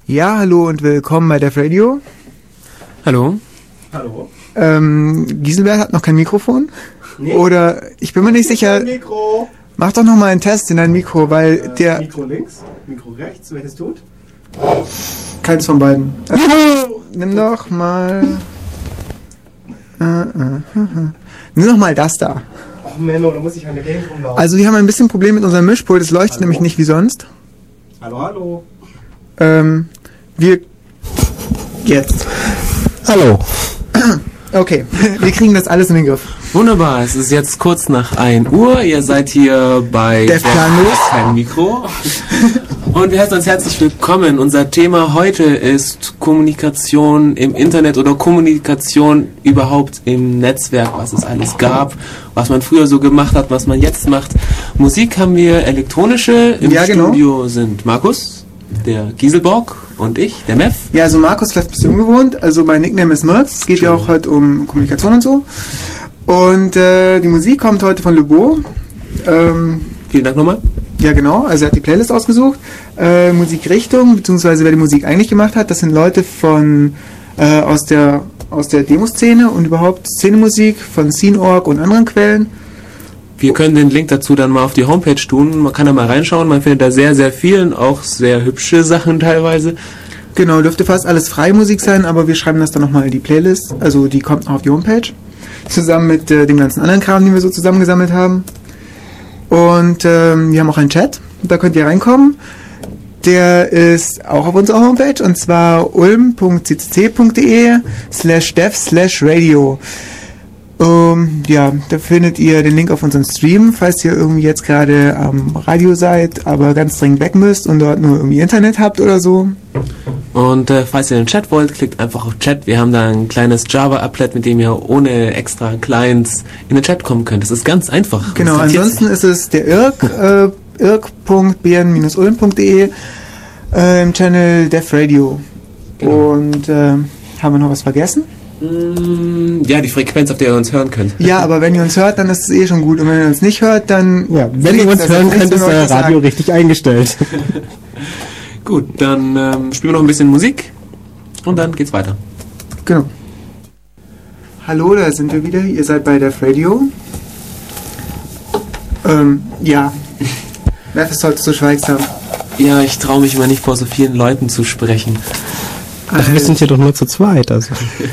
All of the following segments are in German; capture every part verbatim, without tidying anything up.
Ja, hallo und willkommen bei Def Radio. Hallo. Hallo. Ähm, Giselbert hat noch kein Mikrofon. Nee. Oder, ich bin mir nicht sicher. Mikro. Mach doch noch mal einen Test in dein Mikro, weil äh, der... Mikro links, Mikro rechts, welches tut? Keins von beiden. Äh, nimm doch mal... Äh, äh, äh, äh. Nimm doch mal das da. Ach Menno, da muss ich an der Gegend rumlaufen. Also wir haben ein bisschen Problem mit unserem Mischpult, es leuchtet Hallo? nämlich nicht wie sonst. Hallo, hallo. Ähm, wir... Jetzt. Hallo. Okay, wir kriegen das alles in den Griff. Wunderbar, es ist jetzt kurz nach ein Uhr. Ihr seid hier bei Def Planlos. Kein Mikro. Und wir heißen uns herzlich willkommen. Unser Thema heute ist Kommunikation im Internet oder Kommunikation überhaupt im Netzwerk, was es alles gab, was man früher so gemacht hat, was man jetzt macht. Musik haben wir elektronische. Im Ja, genau. Studio sind Markus, der Giselborg und ich, der Mev. Ja, also Markus, vielleicht ein bisschen ungewohnt. Also mein Nickname ist Merz. Es geht ja auch heute um Kommunikation und so. Und äh, die Musik kommt heute von Lebo. Ähm, Vielen Dank nochmal. ja, genau. Also er hat die Playlist ausgesucht. Äh, Musikrichtung, beziehungsweise wer die Musik eigentlich gemacht hat, das sind Leute von äh, aus der aus der Demoszene und überhaupt Szenemusik von Scene Punkt org und anderen Quellen. Wir können den Link dazu dann mal auf die Homepage tun. Man kann da mal reinschauen. Man findet da sehr, sehr viel und auch sehr hübsche Sachen teilweise. Genau, dürfte fast alles freie Musik sein, aber wir schreiben das dann nochmal in die Playlist. Also die kommt noch auf die Homepage. Zusammen mit äh, dem ganzen anderen Kram, den wir so zusammengesammelt haben. Und ähm, wir haben auch einen Chat. Da könnt ihr reinkommen. Der ist auch auf unserer Homepage. Und zwar ulm.ccc.de slash dev slash radio. Ähm, ja, da findet ihr den Link auf unseren Stream, falls ihr irgendwie jetzt gerade am Radio seid, aber ganz dringend weg müsst und dort nur irgendwie Internet habt oder so. Und äh, falls ihr in den Chat wollt, klickt einfach auf Chat. Wir haben da ein kleines Java-Applet, mit dem ihr ohne extra Clients in den Chat kommen könnt. Das ist ganz einfach. Genau, Das ansonsten ist es der irk, äh, irk punkt b n dash ulm punkt de äh, im Channel Def Radio. Genau. Und äh, haben wir noch was vergessen? Mm, ja, die Frequenz, auf der ihr uns hören könnt. Ja, aber wenn ihr uns hört, dann ist es eh schon gut. Und wenn ihr uns nicht hört, dann... Ja, wenn ihr fliegt uns das. hören Das könnt, ist müssen wir euer euch Radio sagen. richtig eingestellt. Gut, dann ähm, spielen wir noch ein bisschen Musik und dann geht's weiter. Genau. Hallo, da sind wir wieder. Ihr seid bei Def Radio. Ähm, ja. Wer ist heute so schweigsam? Ja, ich traue mich immer nicht vor so vielen Leuten zu sprechen. Ach, wir sind hier doch nur zu zweit. Also.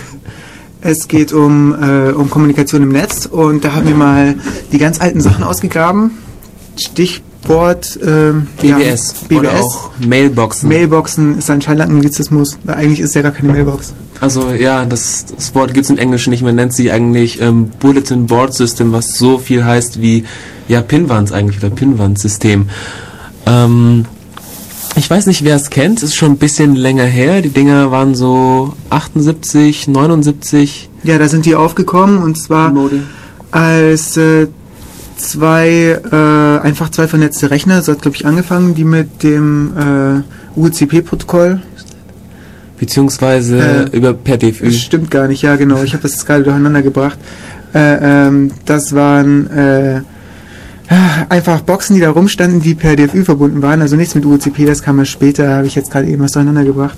Es geht um, äh, um Kommunikation im Netz und da haben wir mal die ganz alten Sachen ausgegraben. Stichwort ähm, B B S. Ja, B B Oder S. auch Mailboxen. Mailboxen ist anscheinend ein Anglizismus, weil eigentlich ist ja gar keine Mailbox. Also ja, das, das Wort gibt es im Englischen nicht. Man nennt sie eigentlich ähm, Bulletin Board System, was so viel heißt wie ja Pinwand eigentlich oder Pinwand-System. Ähm, ich weiß nicht, wer es kennt. Ist schon ein bisschen länger her. Die Dinger waren so achtundsiebzig, neunundsiebzig. Ja, da sind die aufgekommen und zwar Mode. als äh, zwei äh, einfach zwei vernetzte Rechner. So hat glaube ich angefangen, die mit dem äh, U C P-Protokoll. Beziehungsweise Äh, über per D F Ü. Das stimmt gar nicht, ja genau. Ich habe das jetzt gerade durcheinander gebracht. Äh, ähm, das waren äh, einfach Boxen, die da rumstanden, die per D F Ü verbunden waren. Also nichts mit U C P, das kam ja später. Habe ich jetzt gerade eben was durcheinander gebracht.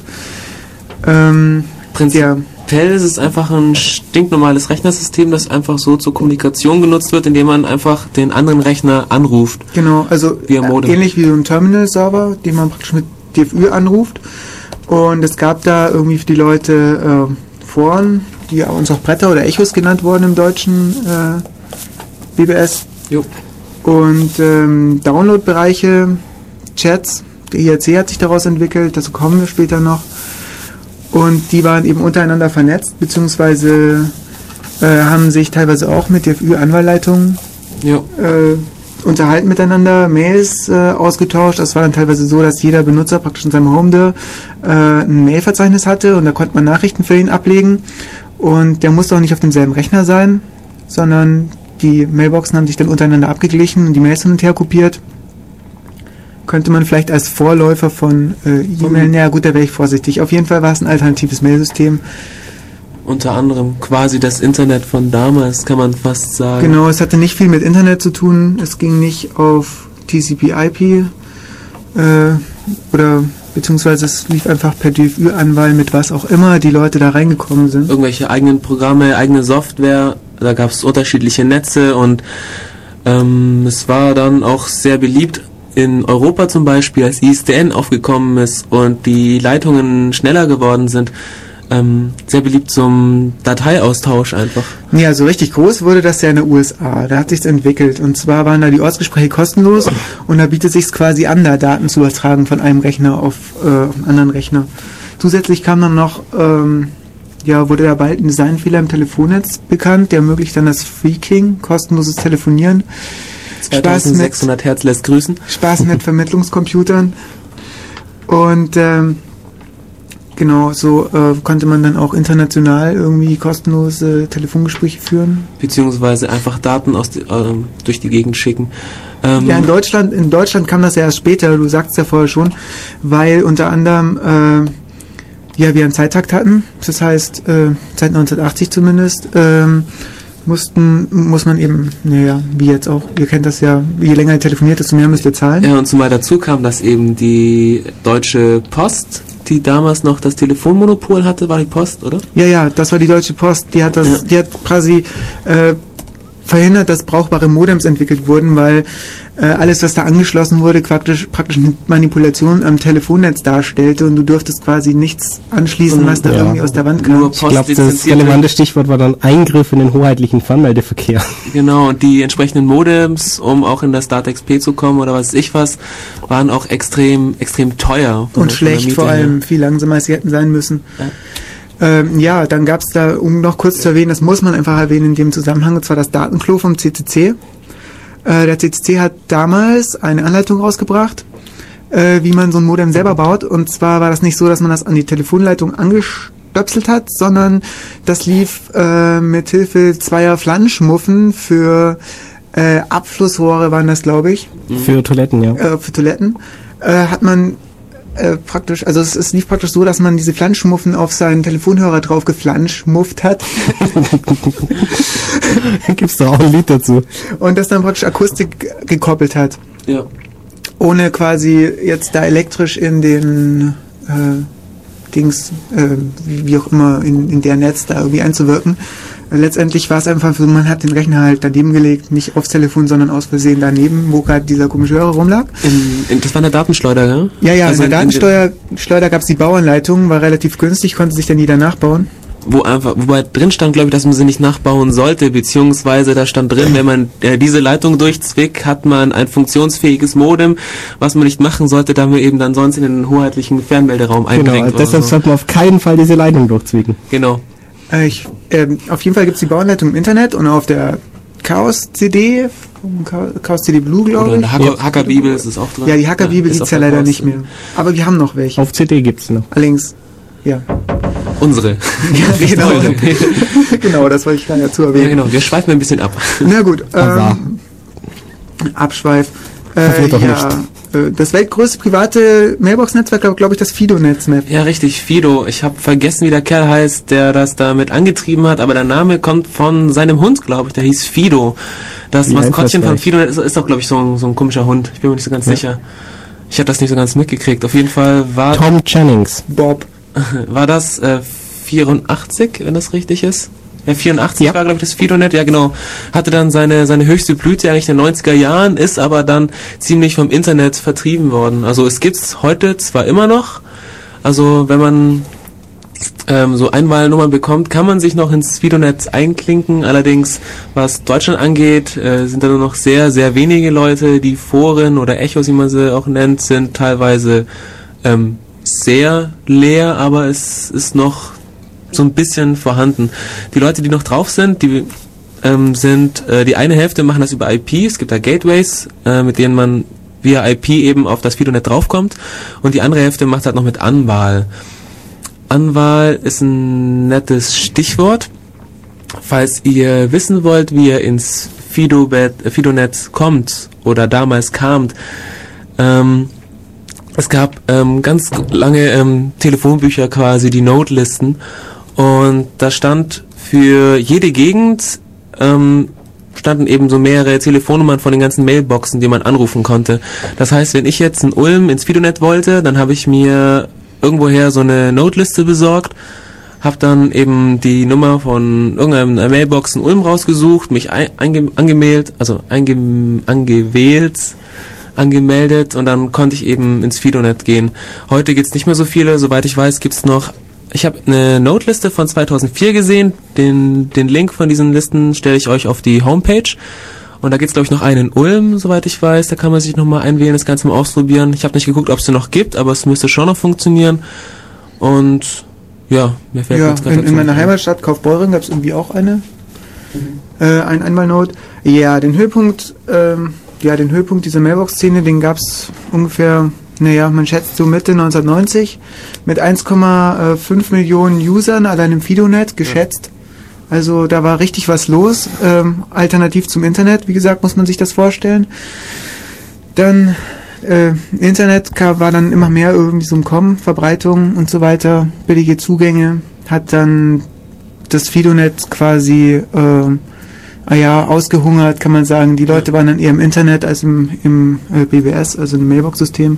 Ähm, ja. Prinzipiell ist es einfach ein stinknormales Rechnersystem, das einfach so zur Kommunikation genutzt wird, indem man einfach den anderen Rechner anruft. Genau, also Via Modem. äh, ähnlich wie so ein Terminal-Server, den man praktisch mit D F Ü anruft. Und es gab da irgendwie für die Leute äh, Foren, die uns auch Bretter oder Echos genannt wurden im deutschen äh, B B S. Jo. Und ähm, Download-Bereiche, Chats, der I R C hat sich daraus entwickelt, dazu kommen wir später noch. Und die waren eben untereinander vernetzt, beziehungsweise äh, haben sich teilweise auch mit D F Ü-Anwahlleitungen Jo. äh, unterhalten miteinander, Mails äh, ausgetauscht. Das war dann teilweise so, dass jeder Benutzer praktisch in seinem Home äh, ein Mailverzeichnis hatte und da konnte man Nachrichten für ihn ablegen. Und der musste auch nicht auf demselben Rechner sein, sondern die Mailboxen haben sich dann untereinander abgeglichen und die Mails hin und her kopiert. Könnte man vielleicht als Vorläufer von äh, E-Mail, naja gut, da wäre ich vorsichtig. Auf jeden Fall war es ein alternatives Mailsystem. Unter anderem quasi das Internet von damals, kann man fast sagen. Genau, es hatte nicht viel mit Internet zu tun. Es ging nicht auf T C P I P äh, oder beziehungsweise es lief einfach per D F Ü-Anwahl mit was auch immer die Leute da reingekommen sind. Irgendwelche eigenen Programme, eigene Software, da gab es unterschiedliche Netze und ähm, es war dann auch sehr beliebt in Europa zum Beispiel, als I S D N aufgekommen ist und die Leitungen schneller geworden sind. Ähm, sehr beliebt zum Dateiaustausch einfach. Ja, so richtig groß wurde das ja in den U S A. Da hat sich's entwickelt. Und zwar waren da die Ortsgespräche kostenlos und da bietet sich's quasi an, da Daten zu übertragen von einem Rechner auf, äh, auf einen anderen Rechner. Zusätzlich kam dann noch, ähm, ja, wurde da bald ein Designfehler im Telefonnetz bekannt, der ermöglicht dann das Freaking, kostenloses Telefonieren. zweitausendsechshundert Hertz lässt grüßen. Spaß mit Vermittlungscomputern. Und ähm, genau, so äh, konnte man dann auch international irgendwie kostenlose Telefongespräche führen. Beziehungsweise einfach Daten aus die, ähm, durch die Gegend schicken. Ähm, ja, in Deutschland, in Deutschland kam das ja erst später, du sagst ja vorher schon, weil unter anderem äh, ja, wir einen Zeittakt hatten. Das heißt, äh, seit neunzehnhundertachtzig zumindest, ähm, mussten, muss man eben, naja, wie jetzt auch, ihr kennt das ja, je länger ihr telefoniert, desto mehr müsst ihr zahlen. Ja, und zumal dazu kam, dass eben die Deutsche Post, die damals noch das Telefonmonopol hatte, war die Post, oder? Ja, ja, das war die Deutsche Post, die hat das, ja. die hat quasi äh, verhindert, dass brauchbare Modems entwickelt wurden, weil äh, alles, was da angeschlossen wurde, praktisch, praktisch eine Manipulation am Telefonnetz darstellte und du durftest quasi nichts anschließen, was da ja. irgendwie aus der Wand kam. Ich glaube, das relevante Stichwort war dann Eingriff in den hoheitlichen Fernmeldeverkehr. Genau, und die entsprechenden Modems, um auch in das Start-X P zu kommen oder was weiß ich was, waren auch extrem, extrem teuer. Und schlecht vor allem, viel langsamer als sie hätten sein müssen. Ja. Ähm, ja, dann gab es da, um noch kurz zu erwähnen, das muss man einfach erwähnen in dem Zusammenhang, und zwar das Datenklo vom C C C. Äh, der C C C hat damals eine Anleitung rausgebracht, äh, wie man so ein Modem selber baut. Und zwar war das nicht so, dass man das an die Telefonleitung angestöpselt hat, sondern das lief äh, mit Hilfe zweier Flanschmuffen für äh, Abflussrohre, waren das, glaube ich. Für Toiletten, ja. Äh, für Toiletten. Äh, hat man Äh, praktisch, also es, es lief praktisch so, dass man diese Flanschmuffen auf seinen Telefonhörer drauf geflanschmufft hat. Gibt's da auch ein Lied dazu. Und das dann praktisch Akustik gekoppelt hat. Ja. Ohne quasi jetzt da elektrisch in den äh, Dings, äh, wie auch immer, in, in der Netz da irgendwie einzuwirken. Letztendlich war es einfach so, man hat den Rechner halt daneben gelegt, nicht aufs Telefon, sondern aus Versehen daneben, wo gerade dieser komische Hörer rumlag. In, in, das war eine Datenschleuder, ja? Ja, ja, also in der in, Datenschleuder gab es die Bauanleitung, war relativ günstig, konnte sich dann jeder nachbauen. Wo einfach, wobei drin stand, glaube ich, dass man sie nicht nachbauen sollte, beziehungsweise da stand drin, wenn man äh, diese Leitung durchzwickt, hat man ein funktionsfähiges Modem, was man nicht machen sollte, da man eben dann sonst in den hoheitlichen Fernmelderaum eindringt. Genau, also deshalb so. sollte man auf keinen Fall diese Leitung durchzwicken. Genau. Äh, ich, äh, auf jeden Fall gibt es die Bauanleitung im Internet und auf der Chaos-C D, Chaos-C D Blue, glaube ich. Oder in der Hacker-Bibel ist es auch drin. Ja, die Hacker-Bibel ja, gibt es ja leider nicht mehr. Aber wir haben noch welche. Auf C D gibt es noch. Allerdings, ja. Unsere. Ja, genau. Genau, das wollte ich gerade dazu erwähnen. Ja, genau, wir schweifen ein bisschen ab. Na gut, ähm, Abschweif. Äh, ja, äh, das weltgrößte private Mailbox-Netzwerk, glaube glaub ich, das Fido-Netz-Map. Ja, richtig, Fido. Ich habe vergessen, wie der Kerl heißt, der das damit angetrieben hat, aber der Name kommt von seinem Hund, glaube ich. Der hieß Fido. Das wie Maskottchen von Fido ist, ist doch, glaube ich, so ein, so ein komischer Hund. Ich bin mir nicht so ganz ja. sicher. Ich habe das nicht so ganz mitgekriegt. Auf jeden Fall war... Tom Jennings. Bob. War das äh, vierundachtzig, wenn das richtig ist? Ja, vierundachtzig ja. war, glaube ich, das Fidonet, ja genau. Hatte dann seine seine höchste Blüte eigentlich in den neunziger Jahren, ist aber dann ziemlich vom Internet vertrieben worden. Also es gibt's heute zwar immer noch, also wenn man ähm, so Einwahlnummern bekommt, kann man sich noch ins Fidonet einklinken. Allerdings, was Deutschland angeht, äh, sind da nur noch sehr, sehr wenige Leute. Die Foren oder Echos, wie man sie auch nennt, sind teilweise ähm, sehr leer, aber es ist noch so ein bisschen vorhanden. Die Leute, die noch drauf sind, die ähm, sind, äh, die eine Hälfte machen das über I P, es gibt da Gateways, äh, mit denen man via I P eben auf das Fidonet draufkommt, und die andere Hälfte macht halt noch mit Anwahl. Anwahl ist ein nettes Stichwort. Falls ihr wissen wollt, wie ihr ins Fido-Bed, äh, Fidonet kommt oder damals kamt, ähm, es gab ähm, ganz lange ähm, Telefonbücher quasi, die Nodelisten, und da stand für jede Gegend ähm, standen eben so mehrere Telefonnummern von den ganzen Mailboxen, die man anrufen konnte. Das heißt, wenn ich jetzt in Ulm ins FidoNet wollte, dann habe ich mir irgendwoher so eine Nodeliste besorgt, habe dann eben die Nummer von irgendeiner Mailbox in Ulm rausgesucht, mich ein, einge, angemeldet, also einge, angewählt, angemeldet und dann konnte ich eben ins FidoNet gehen. Heute gibt's nicht mehr so viele, soweit ich weiß, gibt's noch. Ich habe eine Nodeliste von zweitausendvier gesehen. Den, den Link von diesen Listen stelle ich euch auf die Homepage. Und da gibt's glaube ich noch einen in Ulm, soweit ich weiß. Da kann man sich nochmal einwählen, das Ganze mal ausprobieren. Ich habe nicht geguckt, ob es den noch gibt, aber es müsste schon noch funktionieren. Und ja, mir fällt Ja, jetzt gerade in, in dazu meiner nicht ein. Heimatstadt Kaufbeuren gab es irgendwie auch eine. Mhm. Äh, ein Einmalnode. Ja, den Höhepunkt, ähm, ja, den Höhepunkt dieser Mailbox-Szene, den gab es ungefähr, naja, man schätzt so Mitte neunzehnhundertneunzig mit eins Komma fünf Millionen Usern allein im FidoNet geschätzt. Ja. Also da war richtig was los. Ähm, alternativ zum Internet, wie gesagt, muss man sich das vorstellen. Dann äh, Internet kam, war dann immer mehr irgendwie so im Kommen, Verbreitung und so weiter, billige Zugänge, hat dann das FidoNet quasi äh, ah ja, ausgehungert, kann man sagen. Die Leute waren dann eher im Internet als im, im äh, B B S, also im Mailbox-System.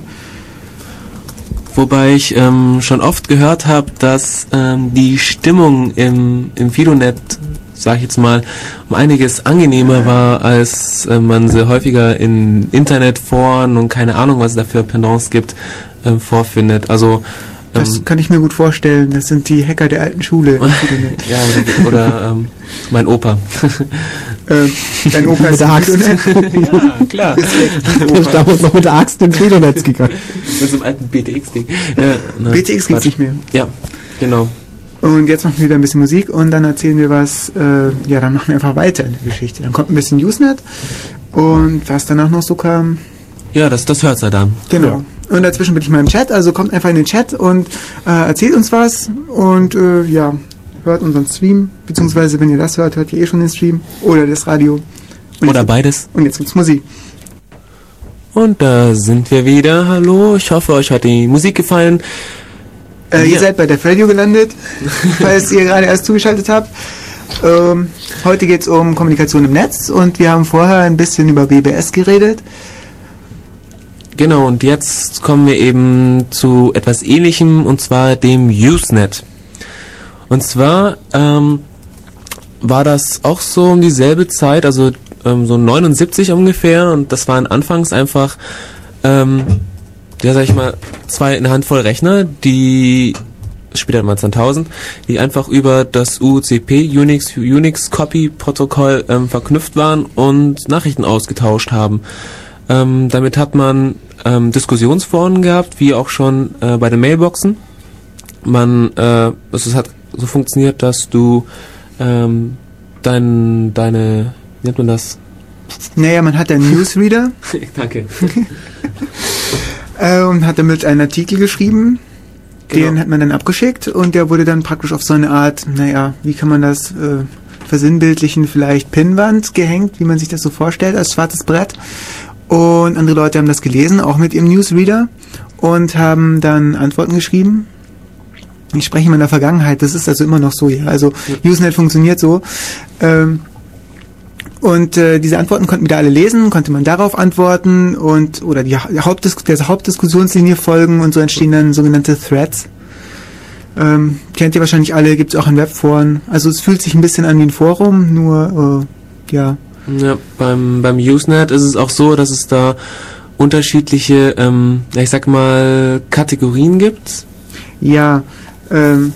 Wobei ich ähm, schon oft gehört habe, dass ähm, die Stimmung im, im FidoNet, sag ich jetzt mal, um einiges angenehmer war, als äh, man sie häufiger in Internetforen und keine Ahnung, was es da für Pendants gibt, ähm, vorfindet. Also Das ähm, kann ich mir gut vorstellen. Das sind die Hacker der alten Schule. im FidoNet. ja, oder, oder ähm, mein Opa. äh, dein Opa ist der im Axt. FidoNet. Ja, klar. Der ist damals noch mit der Axt im FidoNetz gegangen. Mit so einem alten B T X-Ding. Ja, na, B T X gibt's Quatsch. nicht mehr. Ja, genau. Und jetzt machen wir wieder ein bisschen Musik und dann erzählen wir was, äh, ja, dann machen wir einfach weiter in der Geschichte. Dann kommt ein bisschen Usenet und was danach noch so kam. Ja, das, das hört's ja dann. Genau. Und dazwischen bin ich mal im Chat, also kommt einfach in den Chat und äh, erzählt uns was und äh, ja, hört unseren Stream, beziehungsweise wenn ihr das hört, hört ihr eh schon den Stream oder das Radio. Und Oder jetzt, beides. Und jetzt gibt's Musik. Und da sind wir wieder. Hallo, ich hoffe, euch hat die Musik gefallen. Äh, ihr Ja. seid bei der Radio gelandet, falls ihr gerade erst zugeschaltet habt. Ähm, heute geht's um Kommunikation im Netz und wir haben vorher ein bisschen über B B S geredet. Genau, und jetzt kommen wir eben zu etwas Ähnlichem, und zwar dem Usenet. Und zwar ähm, war das auch so um dieselbe Zeit, also ähm, so neunundsiebzig ungefähr, und das waren anfangs einfach, ähm, ja sag ich mal, zwei, eine Handvoll Rechner, die später mal zweitausend, die einfach über das U C P, Unix, Unix Copy Protokoll ähm, verknüpft waren und Nachrichten ausgetauscht haben. Ähm, damit hat man ähm, Diskussionsforen gehabt, wie auch schon äh, bei den Mailboxen. Man, äh, es hat so funktioniert, dass du ähm, dein, deine, wie nennt man das? Naja, man hat einen Newsreader Danke. äh, und hat damit einen Artikel geschrieben. Genau. Den hat man dann abgeschickt und der wurde dann praktisch auf so eine Art, naja, wie kann man das äh, versinnbildlichen, vielleicht Pinnwand gehängt, wie man sich das so vorstellt, als schwarzes Brett. Und andere Leute haben das gelesen, auch mit ihrem Newsreader, und haben dann Antworten geschrieben. Ich spreche immer in der Vergangenheit, das ist also immer noch so, ja. Also ja. Usenet funktioniert so. Ähm, und äh, diese Antworten konnten wieder alle lesen, konnte man darauf antworten und oder die Hauptdis- der Hauptdiskussionslinie folgen, und so entstehen dann sogenannte Threads. Ähm, kennt ihr wahrscheinlich alle, gibt es auch in Webforen. Also es fühlt sich ein bisschen an wie ein Forum, nur äh, ja. Ja, beim, beim Usenet ist es auch so, dass es da unterschiedliche, ähm, ich sag mal, Kategorien gibt. Ja, ähm,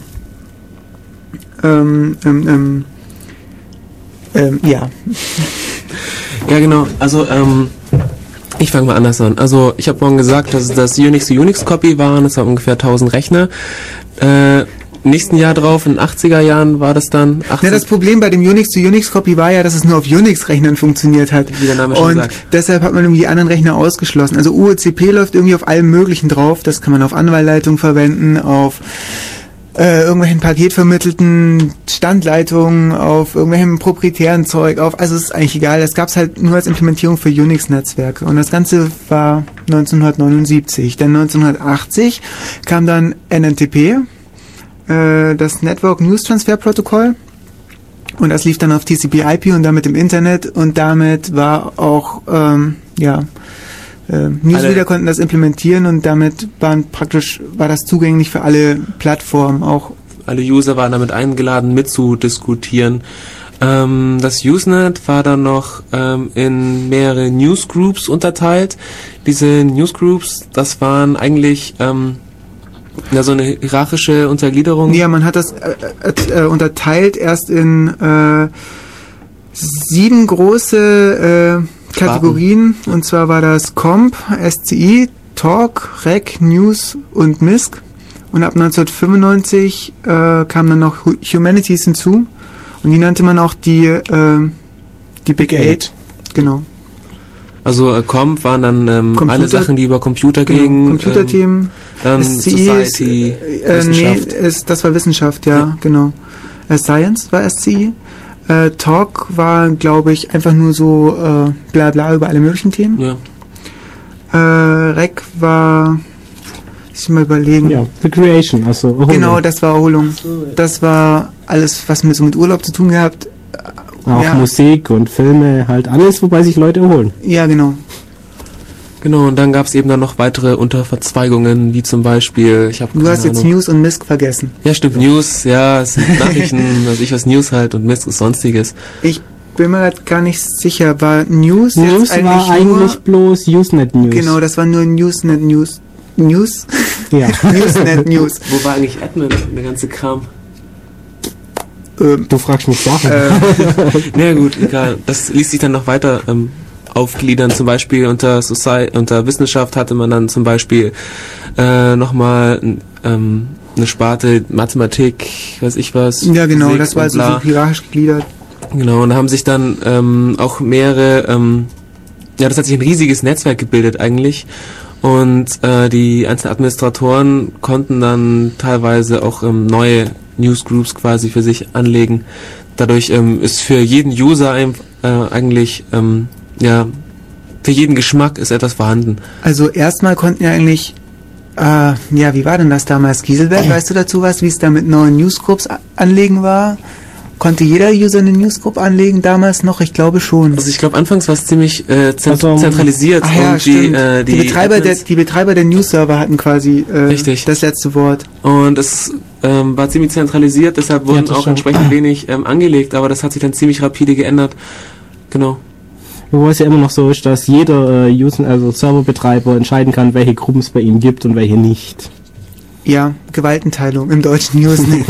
ähm, ähm, ähm, ähm, ja. Ja, genau. Also, ähm, ich fange mal anders an. Also, ich habe vorhin gesagt, dass das Unix to Unix Copy waren. Das waren ungefähr tausend Rechner. Äh, nächsten Jahr drauf, in den achtziger Jahren war das dann. achtzig Ja, das Problem bei dem Unix to Unix Copy war ja, dass es nur auf Unix-Rechnern funktioniert hat. Wie der Name schon Und sagt. deshalb hat man irgendwie die anderen Rechner ausgeschlossen. Also U E C P läuft irgendwie auf allem Möglichen drauf. Das kann man auf Anwahlleitung verwenden, auf äh, irgendwelchen paketvermittelten Standleitungen, auf irgendwelchem proprietären Zeug, auf, also es ist eigentlich egal. Das gab's halt nur als Implementierung für Unix-Netzwerke. Und das Ganze war neunzehnhundertneunundsiebzig. Denn neunzehnhundertachtzig kam dann N N T P, das Network News Transfer Protocol, Und das lief dann auf T C P I P und damit im Internet und damit war auch, ähm, ja, äh, Newsreader konnten das implementieren und damit waren praktisch, war das zugänglich für alle Plattformen auch. Alle User waren damit eingeladen, mitzudiskutieren. Ähm, das Usenet war dann noch ähm, in mehrere Newsgroups unterteilt. Diese Newsgroups, das waren eigentlich ähm, ja, so eine hierarchische Untergliederung. Ja, man hat das äh, äh, unterteilt erst in äh, sieben große äh, Kategorien. Ja. Und zwar war das Comp, S C I, Talk, Rec, News und M I S C. Und ab neunzehnhundertfünfundneunzig äh, kamen dann noch Humanities hinzu. Und die nannte man auch die, äh, die Big Eight. Genau. Also äh, Comp waren dann ähm, Computer- alle Sachen, die über Computer Genau, gingen. Computerthemen. Ähm, dann S C I Society, ist, äh, Wissenschaft. Nee, ist, das war Wissenschaft, ja, Ja. genau. Äh, Science war S C I. Äh, Talk war, glaube ich, einfach nur so äh, bla bla über alle möglichen Themen. Ja. Äh, Rec war, muss ich mal überlegen. Ja, The Creation, also Erholung. Genau, das war Erholung. Das war alles, was mit so mit Urlaub zu tun gehabt. Auch ja. Musik und Filme, halt alles, wobei sich Leute erholen. Ja, genau. Genau, und dann gab es eben dann noch weitere Unterverzweigungen, wie zum Beispiel, ich habe Du hast jetzt News und M I S C vergessen. Ja, stimmt, News, ja, es sind Nachrichten, also ich was News halt und Mist ist sonstiges. Ich bin mir grad gar nicht sicher, war News, News jetzt war eigentlich nur, eigentlich bloß Usenet News. Genau, das war nur Newsnet News. News? Ja. Newsnet News. Wo war eigentlich Admin, der ganze Kram? Ähm, Du fragst mich Sachen. äh, Na ja, gut, egal. Das ließ sich dann noch weiter ähm, aufgliedern. Zum Beispiel unter Society, unter Wissenschaft hatte man dann zum Beispiel äh, nochmal ähm, eine Sparte Mathematik, weiß ich was. ja, genau, Physik das war und also bla. so hierarchisch gegliedert. Genau, und da haben sich dann ähm, auch mehrere, ähm, ja, das hat sich ein riesiges Netzwerk gebildet eigentlich. Und äh, die einzelnen Administratoren konnten dann teilweise auch ähm, neue Newsgroups quasi für sich anlegen. Dadurch ähm, ist für jeden User ein, äh, eigentlich, ähm, ja, für jeden Geschmack ist etwas vorhanden. Also erstmal konnten ja eigentlich, äh, ja, wie war denn das damals, Gieselberg? Weißt du dazu was, wie es da mit neuen Newsgroups a- anlegen war? Konnte jeder User eine Newsgroup anlegen damals noch? Ich glaube schon. Also ich glaube, anfangs war es ziemlich äh, zent Also, zentralisiert Ach ja, und die, stimmt. äh, die, die, Betreiber der, Admins- die Betreiber der News-Server hatten quasi äh, Richtig. das letzte Wort. Und es ähm, war ziemlich zentralisiert, deshalb wurden das auch schon. entsprechend wenig ähm, angelegt, aber das hat sich dann ziemlich rapide geändert. Genau. Wobei es ja immer noch so ist, dass jeder äh, User, also Serverbetreiber entscheiden kann, welche Gruppen es bei ihm gibt und welche nicht. Ja, Gewaltenteilung im deutschen Newsnet.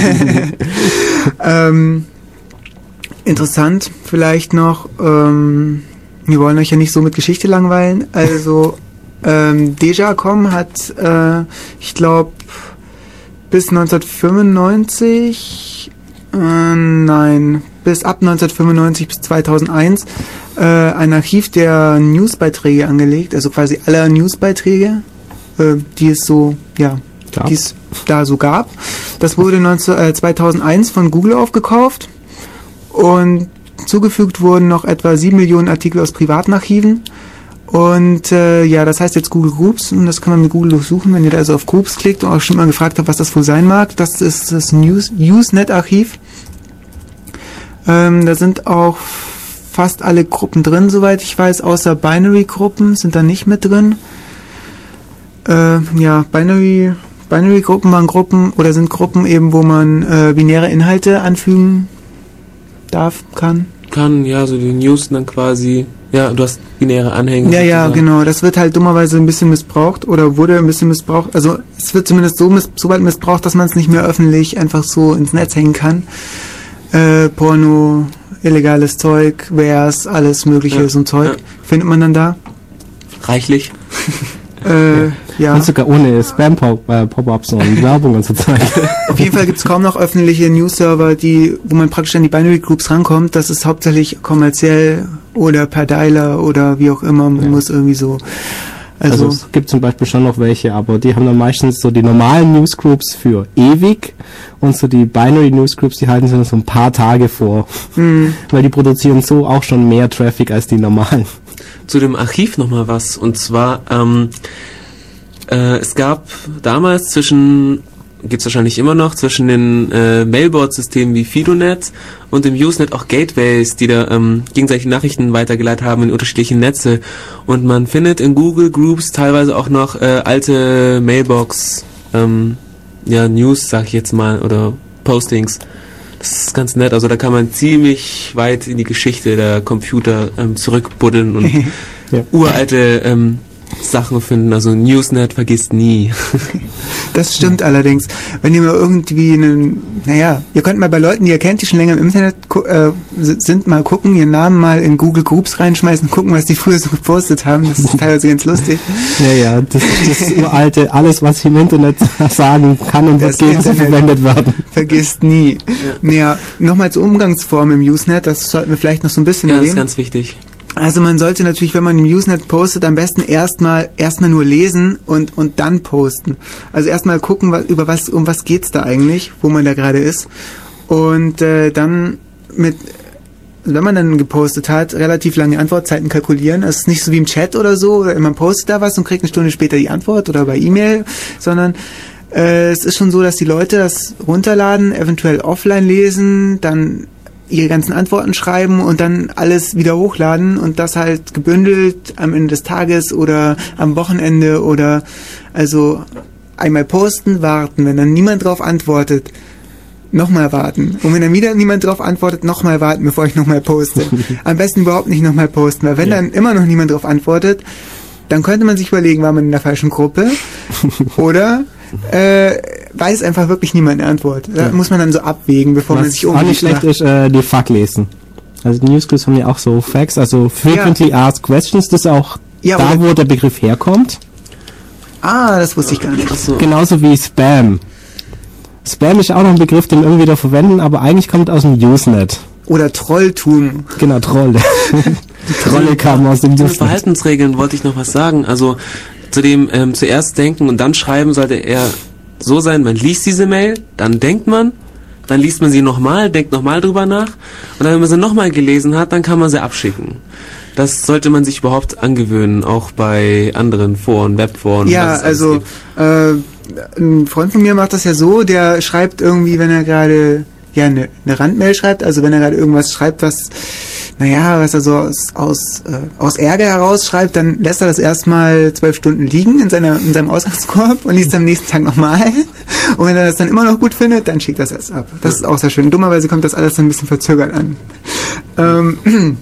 ähm, interessant vielleicht noch, ähm, wir wollen euch ja nicht so mit Geschichte langweilen, also ähm, Dejacom hat, äh, ich glaube, bis neunzehnhundertfünfundneunzig, äh, nein, bis ab neunzehnhundertfünfundneunzig bis zweitausendeins äh, ein Archiv der Newsbeiträge angelegt, also quasi aller Newsbeiträge, äh, die es so, ja, Gab. die es da so gab. Das wurde neunzehn, äh, zweitausendeins von Google aufgekauft und zugefügt wurden noch etwa sieben Millionen Artikel aus privaten Archiven. Und äh, ja, das heißt jetzt Google Groups und das kann man mit Google durchsuchen, wenn ihr da also auf Groups klickt und auch schon mal gefragt habt, was das wohl sein mag. Das ist das News, Usenet-Archiv. Ähm, da sind auch fast alle Gruppen drin, soweit ich weiß, außer Binary-Gruppen sind da nicht mit drin. Äh, ja, Binary, Binary-Gruppen waren Gruppen oder sind Gruppen eben, wo man äh, binäre Inhalte anfügen darf, kann. Kann, ja, so die News dann quasi, ja, du hast binäre Anhänge. Ja, ja, sozusagen. genau. Das wird halt dummerweise ein bisschen missbraucht oder wurde ein bisschen missbraucht. Also es wird zumindest so, miss so weit missbraucht, dass man es nicht mehr öffentlich einfach so ins Netz hängen kann. Äh, Porno, illegales Zeug, Wares, alles mögliche Ja, so ein Zeug ja. findet man dann da. Reichlich. Äh, ja. Und sogar ohne Spam-Pop-Ups und Werbung und so Zeug. Auf jeden Fall gibt es kaum noch öffentliche News-Server, die, wo man praktisch an die Binary Groups rankommt. Das ist hauptsächlich kommerziell oder per Dialer oder wie auch immer. Man Ja. muss irgendwie so. Also, Also, es gibt zum Beispiel schon noch welche, aber die haben dann meistens so die normalen Newsgroups für ewig und so die Binary Newsgroups, die halten sich nur so ein paar Tage vor. mh, Weil die produzieren so auch schon mehr Traffic als die normalen. Zu dem Archiv nochmal was. Und zwar, ähm, äh, es gab damals zwischen gibt's wahrscheinlich immer noch zwischen den äh, Mailboard-Systemen wie Fidonet und dem Usenet auch Gateways, die da ähm, gegenseitig Nachrichten weitergeleitet haben in unterschiedliche Netze. Und man findet in Google Groups teilweise auch noch äh, alte Mailbox ähm, ja, News, sag ich jetzt mal, oder Postings. Das ist ganz nett. Also da kann man ziemlich weit in die Geschichte der Computer ähm, zurückbuddeln und ja. uralte ähm, Sachen finden. Also Newsnet vergisst nie. Das stimmt ja. allerdings. Wenn ihr mal irgendwie einen, naja, ihr könnt mal bei Leuten, die ihr kennt, die schon länger im Internet äh, sind, mal gucken, ihren Namen mal in Google Groups reinschmeißen, gucken, was die früher so gepostet haben. Das ist teilweise ganz lustig. Ja, ja, das, das uralte, alles, was ich im Internet sagen kann und wird gegen so verwendet werden. Vergisst nie. Ja, ja nochmal zur Umgangsform im Usenet, das sollten wir vielleicht noch so ein bisschen ja, erwähnen. Das ist ganz wichtig. Also man sollte natürlich, wenn man im Usenet postet, am besten erstmal erstmal nur lesen und und dann posten. Also erstmal gucken, was, über was um was geht's da eigentlich, wo man da gerade ist, und äh, dann mit, wenn man dann gepostet hat, relativ lange Antwortzeiten kalkulieren. Es ist nicht so wie im Chat oder so, oder man postet da was und kriegt eine Stunde später die Antwort oder bei E-Mail, sondern äh, es ist schon so, dass die Leute das runterladen, eventuell offline lesen, dann ihre ganzen Antworten schreiben und dann alles wieder hochladen und das halt gebündelt am Ende des Tages oder am Wochenende, oder also einmal posten, warten, wenn dann niemand drauf antwortet, nochmal warten, und wenn dann wieder niemand drauf antwortet, nochmal warten, bevor ich nochmal poste. Am besten überhaupt nicht nochmal posten, weil wenn ja. dann immer noch niemand drauf antwortet, dann könnte man sich überlegen, war man in der falschen Gruppe oder äh, weiß einfach wirklich niemand eine Antwort. Da ja. muss man dann so abwägen, bevor Was man sich um. Was auch nicht schlecht ist, äh, die F A Q lesen. Also die Newsgroups haben ja auch so Facts, also Frequently ja. Asked Questions, das ist auch ja, da, wo der Begriff herkommt. Ah, das wusste ich gar nicht. So. Genauso wie Spam. Spam ist auch noch ein Begriff, den irgendwie da verwenden, aber eigentlich kommt aus dem Usenet. Oder Trolltum. Genau, Trolle. Die Trolle kamen aus dem Usenet. Zu Verhaltensregeln wollte ich noch was sagen. Also zu dem ähm, zuerst denken und dann schreiben sollte eher so sein, man liest diese Mail, dann denkt man, dann liest man sie nochmal, denkt nochmal drüber nach, und dann, wenn man sie nochmal gelesen hat, dann kann man sie abschicken. Das sollte man sich überhaupt angewöhnen, auch bei anderen Foren, Webforen. Ja, also äh, ein Freund von mir macht das ja so, der schreibt irgendwie, wenn er gerade ja eine ne Randmail schreibt, also wenn er gerade irgendwas schreibt, was naja, was er so aus, aus, äh, aus Ärger heraus schreibt, dann lässt er das erstmal zwölf Stunden liegen in seiner, in seinem Ausgangskorb und liest am nächsten Tag nochmal. Und wenn er das dann immer noch gut findet, dann schickt er das erst ab. Das ist auch sehr schön. Dummerweise kommt das alles ein bisschen verzögert an. Ähm,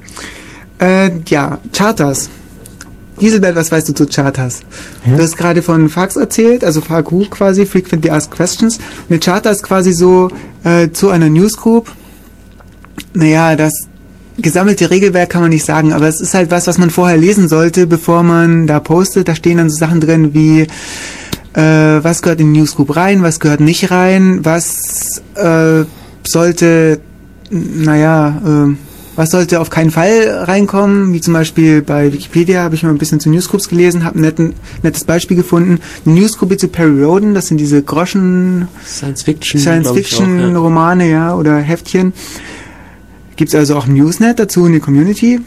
äh, ja, Charters. Giselbert, was weißt du zu Charters? Hm? Du hast gerade von F A Qs erzählt, also F A Q quasi, Frequently Asked Questions. Eine Charter ist quasi so äh, zu einer Newsgroup. Naja, das gesammelte Regelwerk kann man nicht sagen, aber es ist halt was, was man vorher lesen sollte, bevor man da postet. Da stehen dann so Sachen drin wie, äh, was gehört in die Newsgroup rein, was gehört nicht rein, was äh, sollte, naja, äh, was sollte auf keinen Fall reinkommen, wie zum Beispiel bei Wikipedia habe ich mal ein bisschen zu Newsgroups gelesen, habe ein netten, nettes Beispiel gefunden. Eine Newsgroup zu Perry Rhodan, das sind diese Groschen Science-Fiction Science-Fiction-Romane, ja, oder Heftchen. Gibt es also auch ein Newsnet dazu in der Community,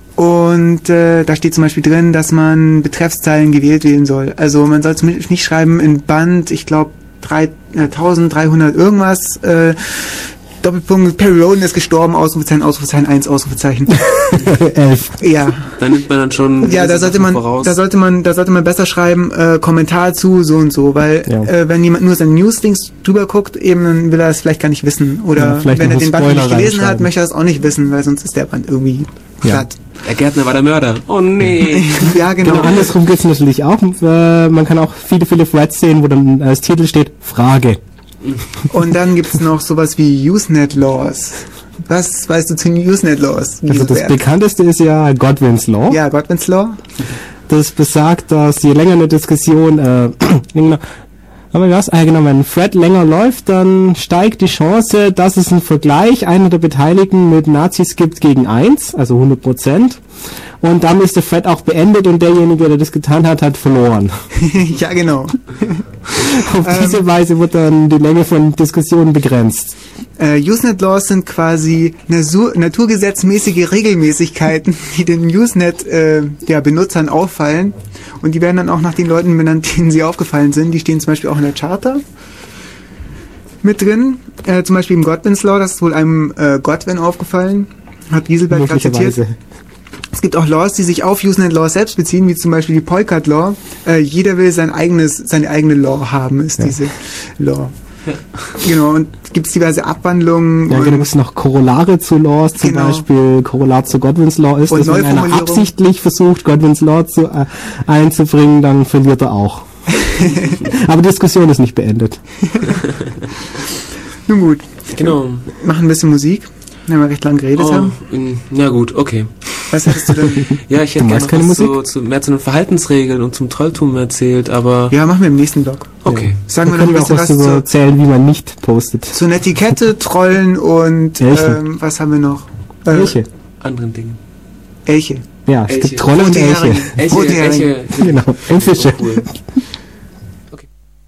und äh, da steht zum Beispiel drin, dass man Betreffszeilen gewählt wählen soll. Also man soll zumindest nicht schreiben in Band, ich glaube eintausenddreihundert irgendwas, äh, Doppelpunkt, Perry Rhodan ist gestorben, Ausrufezeichen, Ausrufezeichen, eins, Ausrufezeichen. Elf. Ja. Da nimmt man dann schon. Ja, da sollte man, voraus. da sollte man, da sollte man besser schreiben, äh, Kommentar zu, so und so, weil, ja. äh, wenn jemand nur seine News-Dings drüber guckt, eben, dann will er das vielleicht gar nicht wissen. Oder ja, wenn er den Band nicht gelesen hat, möchte er das auch nicht wissen, weil sonst ist der Band irgendwie platt. Ja. Der Gärtner war der Mörder. Oh nee. Ja, genau. Genau, andersrum gibt es natürlich auch, äh, man kann auch viele, viele Threads sehen, wo dann als Titel steht, Frage. Und dann gibt's noch sowas wie Usenet Laws. Was weißt du zu Usenet Laws? Also das bekannteste ist ja Godwin's Law. Ja, Godwin's Law. Das besagt, dass je länger eine Diskussion, äh, aber was? Ah, genau, wenn ein Thread länger läuft, dann steigt die Chance, dass es einen Vergleich einer der Beteiligten mit Nazis gibt gegen eins, also hundert Prozent. Und dann ist der Thread auch beendet und derjenige, der das getan hat, hat verloren. Ja, genau. Auf diese ähm, Weise wird dann die Länge von Diskussionen begrenzt. Äh, Usenet Laws sind quasi Natur- naturgesetzmäßige Regelmäßigkeiten, die den Usenet äh, ja, Benutzern auffallen. Und die werden dann auch nach den Leuten benannt, denen sie aufgefallen sind. Die stehen zum Beispiel auch in der Charta. mit drin. Äh, zum Beispiel im Godwin's Law, das ist wohl einem äh, Godwin aufgefallen. Hat Gieselberg gerade zitiert. Möglicherweise. Es gibt auch Laws, die sich auf Usenet Law selbst beziehen, wie zum Beispiel die Polkad Law. Äh, jeder will sein eigenes, seine eigene Law haben, ist Ja. diese Law. Genau, und gibt es diverse Abwandlungen. Ja, und genau, es noch Korollare zu Laws, zum Genau. Beispiel Korollar zu Godwin's Law ist, Und dass wenn einer Neuformulierung. absichtlich versucht, Godwin's Law zu, äh, einzubringen, dann verliert er auch. Aber die Diskussion ist nicht beendet. Nun gut, Genau. machen ein bisschen Musik, wenn wir recht lang geredet Oh, haben. in, na gut, okay. Was hättest du denn? Ja, ich hätte Du gerne magst noch keine was Musik? so, zu, mehr zu den Verhaltensregeln und zum Trolltum erzählt, aber Ja, machen wir im nächsten Blog. okay. Sagen Da wir noch können ein wir auch bisschen was was darüber zu, erzählen, wie man nicht postet. zu Netiquette, Trollen und Elche. ähm, was haben wir noch? Äh, Elche. Anderen Dingen. Elche. Ja, es Elche. gibt Trolle und Rote Elche. Heringe. Elche, Rote Heringe. Elche. Genau, und Fische. Oh, cool. Okay.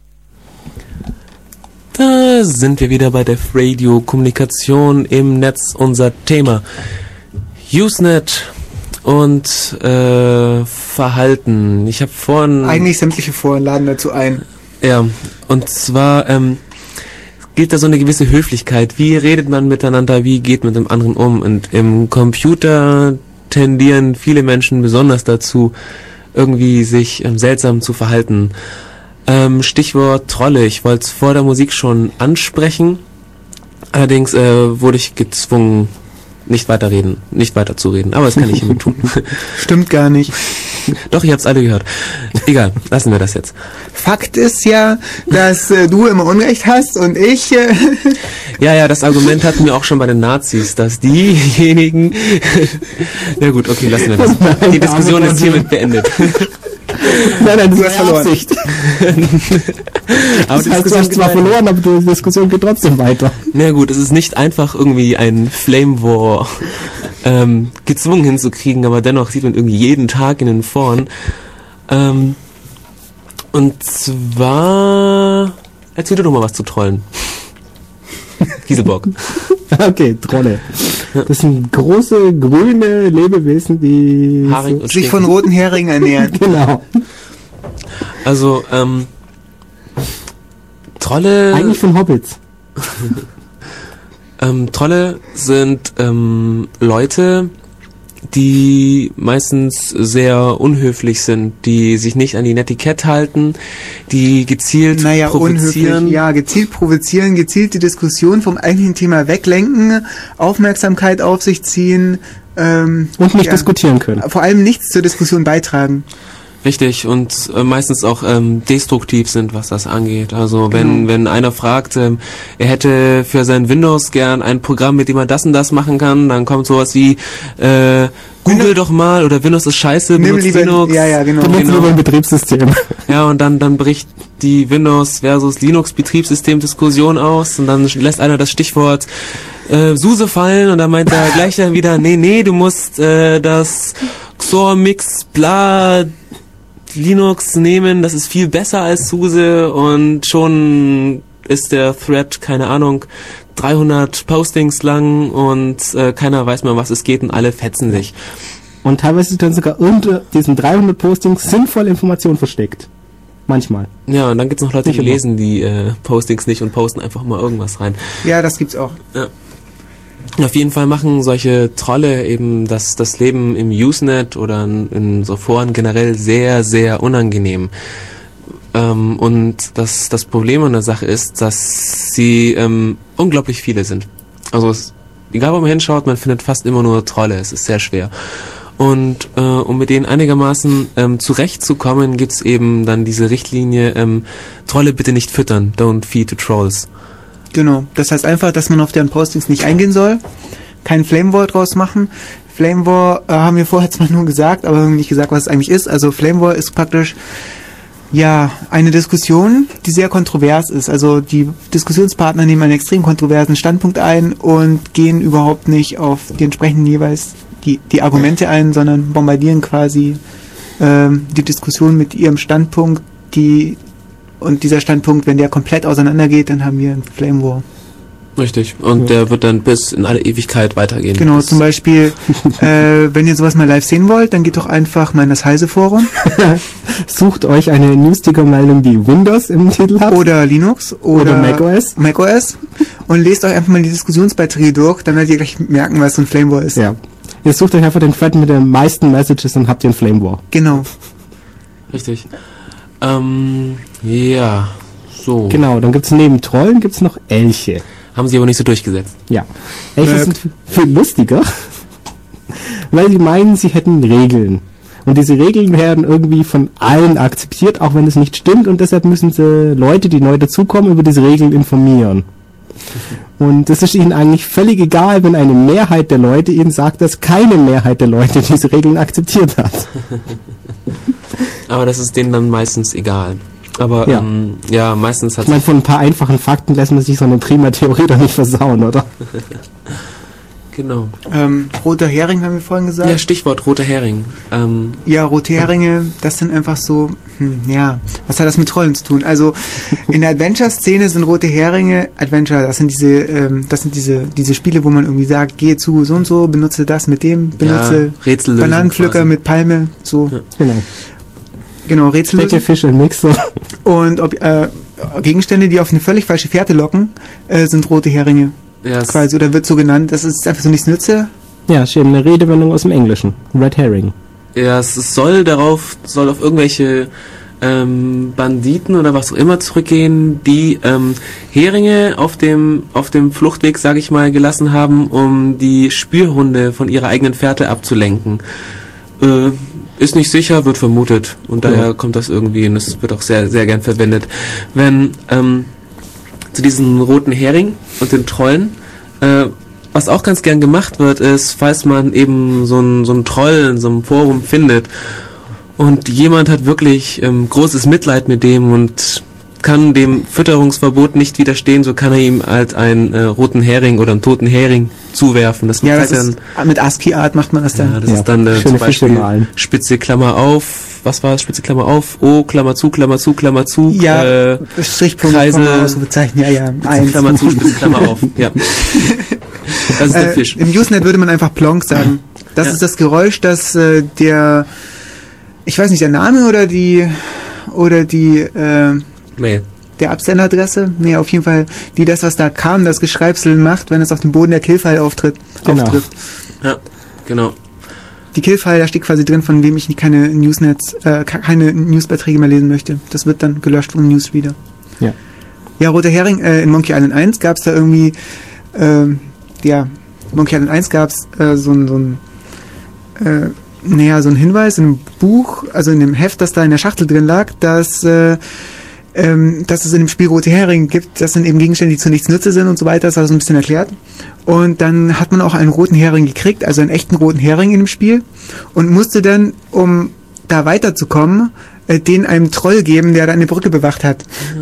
Da sind wir wieder bei der Radio Kommunikation im Netz, unser Thema. Usenet und äh, Verhalten. Ich habe vorhin... Eigentlich sämtliche Foren laden dazu ein. Ja, und zwar ähm, gilt da so eine gewisse Höflichkeit. Wie redet man miteinander, wie geht man mit dem anderen um? Und im Computer tendieren viele Menschen besonders dazu, irgendwie sich ähm, seltsam zu verhalten. Ähm, Stichwort Trolle. Ich wollte es vor der Musik schon ansprechen. Allerdings äh, wurde ich gezwungen, nicht weiterreden, nicht weiterzureden. Aber das kann ich hiermit tun. Stimmt gar nicht. Doch, ihr habt's alle gehört. Egal, lassen wir das jetzt. Fakt ist ja, dass äh, du immer Unrecht hast und ich... Äh, Ja, ja, das Argument hatten wir auch schon bei den Nazis, dass diejenigen... Na gut, okay, lassen wir das. Nein, Die Diskussion aber ist hiermit beendet. Nein, nein, Du das hast ist verloren. Absicht. Aber Das die heißt, du Diskussion hast zwar geht weiter. verloren, aber die Diskussion geht trotzdem weiter. Na gut, es ist nicht einfach irgendwie ein Flame War ähm, gezwungen hinzukriegen, aber dennoch sieht man irgendwie jeden Tag in den Foren. Ähm, und zwar... Erzähl du doch mal was zu Trollen. Gieselbock. Okay, Trolle. Das sind große, grüne Lebewesen, die... Haarig und sich von stinken. roten Heringen ernähren. Genau. Also, ähm... Trolle... Eigentlich von Hobbits. Ähm, Trolle sind ähm, Leute, die meistens sehr unhöflich sind, die sich nicht an die Netiquette halten, die gezielt Naja, unhöflich. provozieren. Ja, gezielt provozieren, gezielt die Diskussion vom eigentlichen Thema weglenken, Aufmerksamkeit auf sich ziehen. Ähm, Und nicht ja, diskutieren können. vor allem nichts zur Diskussion beitragen. Richtig, und äh, meistens auch ähm, destruktiv sind, was das angeht. Also wenn Genau. wenn einer fragt, ähm, er hätte für sein Windows gern ein Programm, mit dem er das und das machen kann, dann kommt sowas wie äh, Google Windows- doch mal oder Windows ist scheiße, Nimm benutzt lieber, Linux. ja, ja, genau. Du nutzt genau. nur ein Betriebssystem. Ja, und dann, dann bricht die Windows versus Linux Betriebssystem-Diskussion aus und dann lässt einer das Stichwort äh, SUSE fallen und dann meint er gleich dann wieder, nee, nee, du musst äh, das Xor-Mix bla Linux nehmen, das ist viel besser als SUSE und schon ist der Thread, keine Ahnung, dreihundert Postings lang und äh, keiner weiß mehr, um was es geht und alle fetzen sich. Und teilweise ist dann sogar unter diesen dreihundert Postings sinnvolle Informationen versteckt. Manchmal. Ja, und dann gibt's noch Leute, Nicht die immer. lesen die äh, Postings nicht und posten einfach mal irgendwas rein. Ja, das gibt's auch. Auf jeden Fall machen solche Trolle eben das, das Leben im Usenet oder in, in so Foren generell sehr, sehr unangenehm. Ähm, und das, das Problem an der Sache ist, dass sie ähm, unglaublich viele sind. Also es, egal wo man hinschaut, man findet fast immer nur Trolle. Es ist sehr schwer. Und äh, um mit denen einigermaßen ähm, zurechtzukommen, gibt's eben dann diese Richtlinie, ähm, Trolle bitte nicht füttern, don't feed the trolls. Genau. Das heißt einfach, dass man auf deren Postings nicht eingehen soll. Kein Flame War draus machen. Flame War äh, haben wir vorher zwar nur gesagt, aber wir haben nicht gesagt, was es eigentlich ist. Also Flame War ist praktisch ja eine Diskussion, die sehr kontrovers ist. Also die Diskussionspartner nehmen einen extrem kontroversen Standpunkt ein und gehen überhaupt nicht auf die entsprechenden jeweils die, die Argumente ein, sondern bombardieren quasi ähm, die Diskussion mit ihrem Standpunkt, die und dieser Standpunkt, wenn der komplett auseinandergeht, dann haben wir einen Flame War. Richtig. Und der wird dann bis in alle Ewigkeit weitergehen. Genau, bis zum Beispiel, äh, wenn ihr sowas mal live sehen wollt, dann geht doch einfach mal in das Heise-Forum. Sucht euch eine Newsticker-Meldung, die Windows im Titel hat. Oder Linux. Oder, Oder macOS. macOS. Und lest euch einfach mal die Diskussionsbeiträge durch, dann werdet ihr gleich merken, was so ein Flame War ist. Ja. Ihr sucht euch einfach den Thread mit den meisten Messages und habt ihr einen Flame War. Genau. Richtig. Ähm, ja, so. Genau, dann gibt's neben Trollen gibt's noch Elche. Haben sie aber nicht so durchgesetzt. Ja. Elche Äh, sind viel lustiger, weil sie meinen, sie hätten Regeln. Und diese Regeln werden irgendwie von allen akzeptiert, auch wenn es nicht stimmt. Und deshalb müssen sie Leute, die neu dazukommen, über diese Regeln informieren. Und es ist ihnen eigentlich völlig egal, wenn eine Mehrheit der Leute ihnen sagt, dass keine Mehrheit der Leute diese Regeln akzeptiert hat. Aber das ist denen dann meistens egal. Aber Ja. ähm, ja, meistens hat Ich meine, von ein paar einfachen Fakten lässt man sich so eine prima Theorie doch nicht versauen, oder? genau. Ähm, roter Hering haben wir vorhin gesagt. Ja, Stichwort roter Hering. Ähm, Ja, rote Heringe, das sind einfach so, hm, ja, was hat das mit Trollen zu tun? Also in der Adventure-Szene sind rote Heringe, Adventure, das sind diese, ähm, das sind diese, diese Spiele, wo man irgendwie sagt, gehe zu so und so, benutze das mit dem, benutze ja, Rätsellösung Bananenpflücker quasi. mit Palme, so, Ja. Genau. genau, Rätsel. Stecke, Fische, Mixer. Und ob, äh, Gegenstände, die auf eine völlig falsche Fährte locken, äh, sind rote Heringe, Ja, es, quasi, oder wird so genannt, das ist einfach so nichts nütze. Ja, ist eben eine Redewendung aus dem Englischen. Red Herring. ja, es soll darauf, soll auf irgendwelche ähm, Banditen oder was auch immer zurückgehen, die ähm, Heringe auf dem auf dem Fluchtweg, sag ich mal, gelassen haben, um die Spürhunde von ihrer eigenen Fährte abzulenken. Äh, ist nicht sicher, wird vermutet. Und daher Ja. kommt das irgendwie, und es wird auch sehr, sehr gern verwendet. Wenn ähm, zu diesen roten Hering und den Trollen, äh, was auch ganz gern gemacht wird, ist, falls man eben so einen so einen Troll in so einem Forum findet und jemand hat wirklich ähm, großes Mitleid mit dem und kann dem Fütterungsverbot nicht widerstehen, so kann er ihm halt einen äh, roten Hering oder einen toten Hering zuwerfen. Das Ja, das heißt ist, mit ASCII-Art macht man das dann. ja, das Ja, ist dann äh, schöne zum Fische Beispiel malen. Spitze Klammer auf, was war es, Spitze Klammer auf, O, Klammer zu, Klammer zu, Klammer zu, Ja, äh, Strichpunkt, Kreise, Komma, Ausrufezeichen, ja, ja, Spitze eins. Klammer zu, Spitze Klammer auf, ja. Das ist der Äh, Fisch. Im Usenet würde man einfach Plonk sagen. Das Ja. ist das Geräusch, das äh, der, ich weiß nicht, der Name oder die, oder die, äh, Mail. der Absenderadresse, nee, auf jeden Fall, die das, was da kam, das Geschreibsel macht, wenn es auf dem Boden der Killfile auftritt, Genau. auftrifft. Ja, genau. Die Killfile, da steht quasi drin, von wem ich keine Newsnets, äh, keine Newsbeiträge mehr lesen möchte. Das wird dann gelöscht vom Newsreader. Ja. Ja, Roter Hering, äh, in Monkey Island eins gab es da irgendwie, ähm, ja, Monkey Island eins gab es äh, so ein, so ein, äh, naja, so ein Hinweis in einem Buch, also in dem Heft, das da in der Schachtel drin lag, dass, äh, ähm, dass es in dem Spiel Rote Hering gibt. Das sind eben Gegenstände, die zu nichts Nütze sind und so weiter. Das hat er so ein bisschen erklärt. Und dann hat man auch einen roten Hering gekriegt, also einen echten roten Hering in dem Spiel und musste dann, um da weiterzukommen, äh, den einem Troll geben, der da eine Brücke bewacht hat.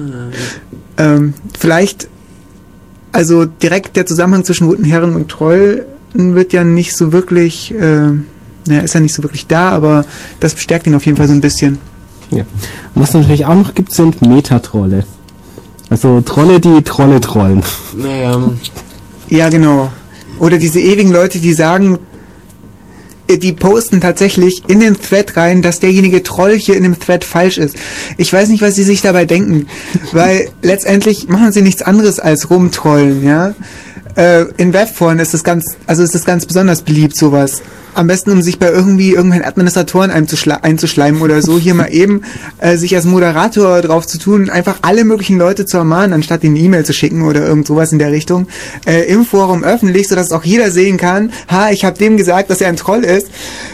Ähm, vielleicht, also direkt der Zusammenhang zwischen roten Hering und Troll wird ja nicht so wirklich, äh, naja, ist ja nicht so wirklich da, aber das bestärkt ihn auf jeden Fall so ein bisschen. Ja. Und was es natürlich auch noch gibt, sind Metatrolle. Also Trolle, die Trolle trollen. Naja, Ja, genau. Oder diese ewigen Leute, die sagen, äh, die posten tatsächlich in den Thread rein, dass derjenige Troll hier in dem Thread falsch ist. Ich weiß nicht, was sie sich dabei denken, weil letztendlich machen sie nichts anderes als rumtrollen, ja. Äh, in Webforen ist das ganz, also ist das ganz besonders beliebt, sowas. Am besten, um sich bei irgendwie irgendwelchen Administratoren einzuschle- einzuschleimen oder so, hier mal eben äh, sich als Moderator drauf zu tun, einfach alle möglichen Leute zu ermahnen, anstatt ihnen eine E-Mail zu schicken oder irgend sowas in der Richtung, äh, im Forum öffentlich, sodass auch jeder sehen kann, ha, ich habe dem gesagt, dass er ein Troll ist.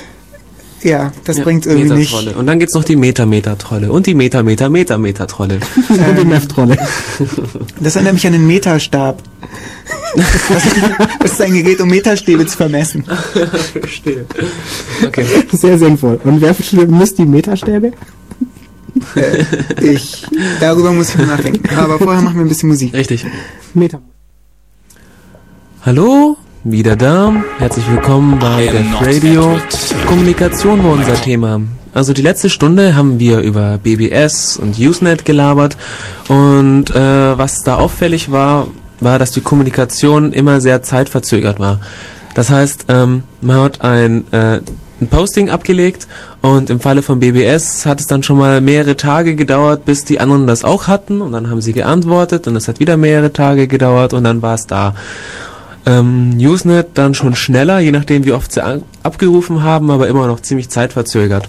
Ja, das ja, bringt irgendwie nicht. Metatrolle. Und dann gibt's noch die Meta-Meta-Trolle und die Meta-Meta-Meta-Meta-Trolle. Und die Meth-Trolle. Das erinnert mich an den Metastab. Das, das ist ein Gerät, um Metastäbe zu vermessen. Verstehe. Okay. Sehr sinnvoll. Und wer misst die Metastäbe? Äh, ich, darüber muss ich mal nachdenken. Aber vorher machen wir ein bisschen Musik. Richtig. Meta. Hallo, wieder da. Herzlich willkommen bei Def Radio. Kommunikation war unser Thema. Also die letzte Stunde haben wir über B B S und Usenet gelabert und äh, was da auffällig war, war, dass die Kommunikation immer sehr zeitverzögert war. Das heißt, ähm, man hat ein, äh, ein Posting abgelegt und im Falle von B B S hat es dann schon mal mehrere Tage gedauert, bis die anderen das auch hatten und dann haben sie geantwortet und es hat wieder mehrere Tage gedauert und dann war es da. Ähm, Usenet dann schon schneller, je nachdem wie oft sie an- abgerufen haben, aber immer noch ziemlich zeitverzögert.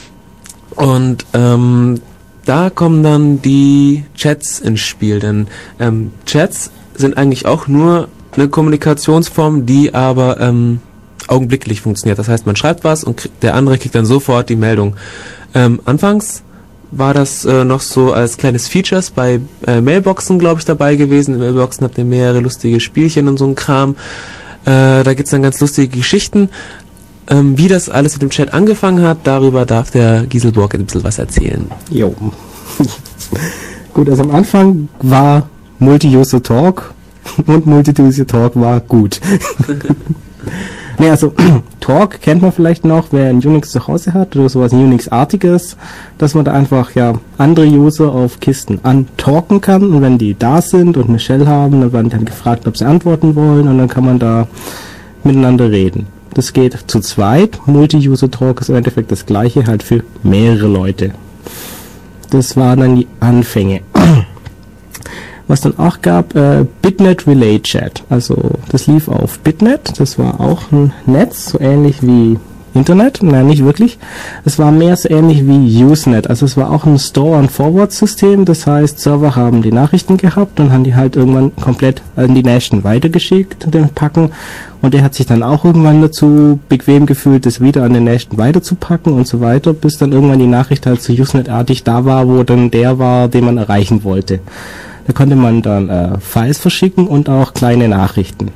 Und ähm, da kommen dann die Chats ins Spiel, denn ähm, Chats sind eigentlich auch nur eine Kommunikationsform, die aber ähm, augenblicklich funktioniert. Das heißt, man schreibt was und krieg, der andere kriegt dann sofort die Meldung. Ähm, anfangs war das äh, noch so als kleines Features bei äh, Mailboxen, glaube ich, dabei gewesen. In Mailboxen habt ihr mehrere lustige Spielchen und so ein Kram. Äh, da gibt's dann ganz lustige Geschichten. Ähm, wie das alles mit dem Chat angefangen hat, darüber darf der Giselborg ein bisschen was erzählen. Jo. Gut, also am Anfang war Multi-User-Talk und Multi-User-Talk war gut. Ne, also Talk kennt man vielleicht noch, wer ein Unix zu Hause hat oder sowas Unix-artiges, dass man da einfach ja andere User auf Kisten antalken kann und wenn die da sind und eine Shell haben, dann werden die dann gefragt, ob sie antworten wollen und dann kann man da miteinander reden. Das geht zu zweit. Multi-User-Talk ist im Endeffekt das gleiche, halt für mehrere Leute. Das waren dann die Anfänge. Was dann auch gab, äh, Bitnet Relay Chat. Also das lief auf Bitnet, das war auch ein Netz, so ähnlich wie Internet, nein, nicht wirklich. Es war mehr so ähnlich wie Usenet, also es war auch ein Store-and-Forward-System, das heißt, Server haben die Nachrichten gehabt und haben die halt irgendwann komplett an die Nation weitergeschickt, den Packen, und der hat sich dann auch irgendwann dazu bequem gefühlt, das wieder an den Nation weiterzupacken und so weiter, bis dann irgendwann die Nachricht halt so Usenet-artig da war, wo dann der war, den man erreichen wollte. Da konnte man dann äh, Files verschicken und auch kleine Nachrichten.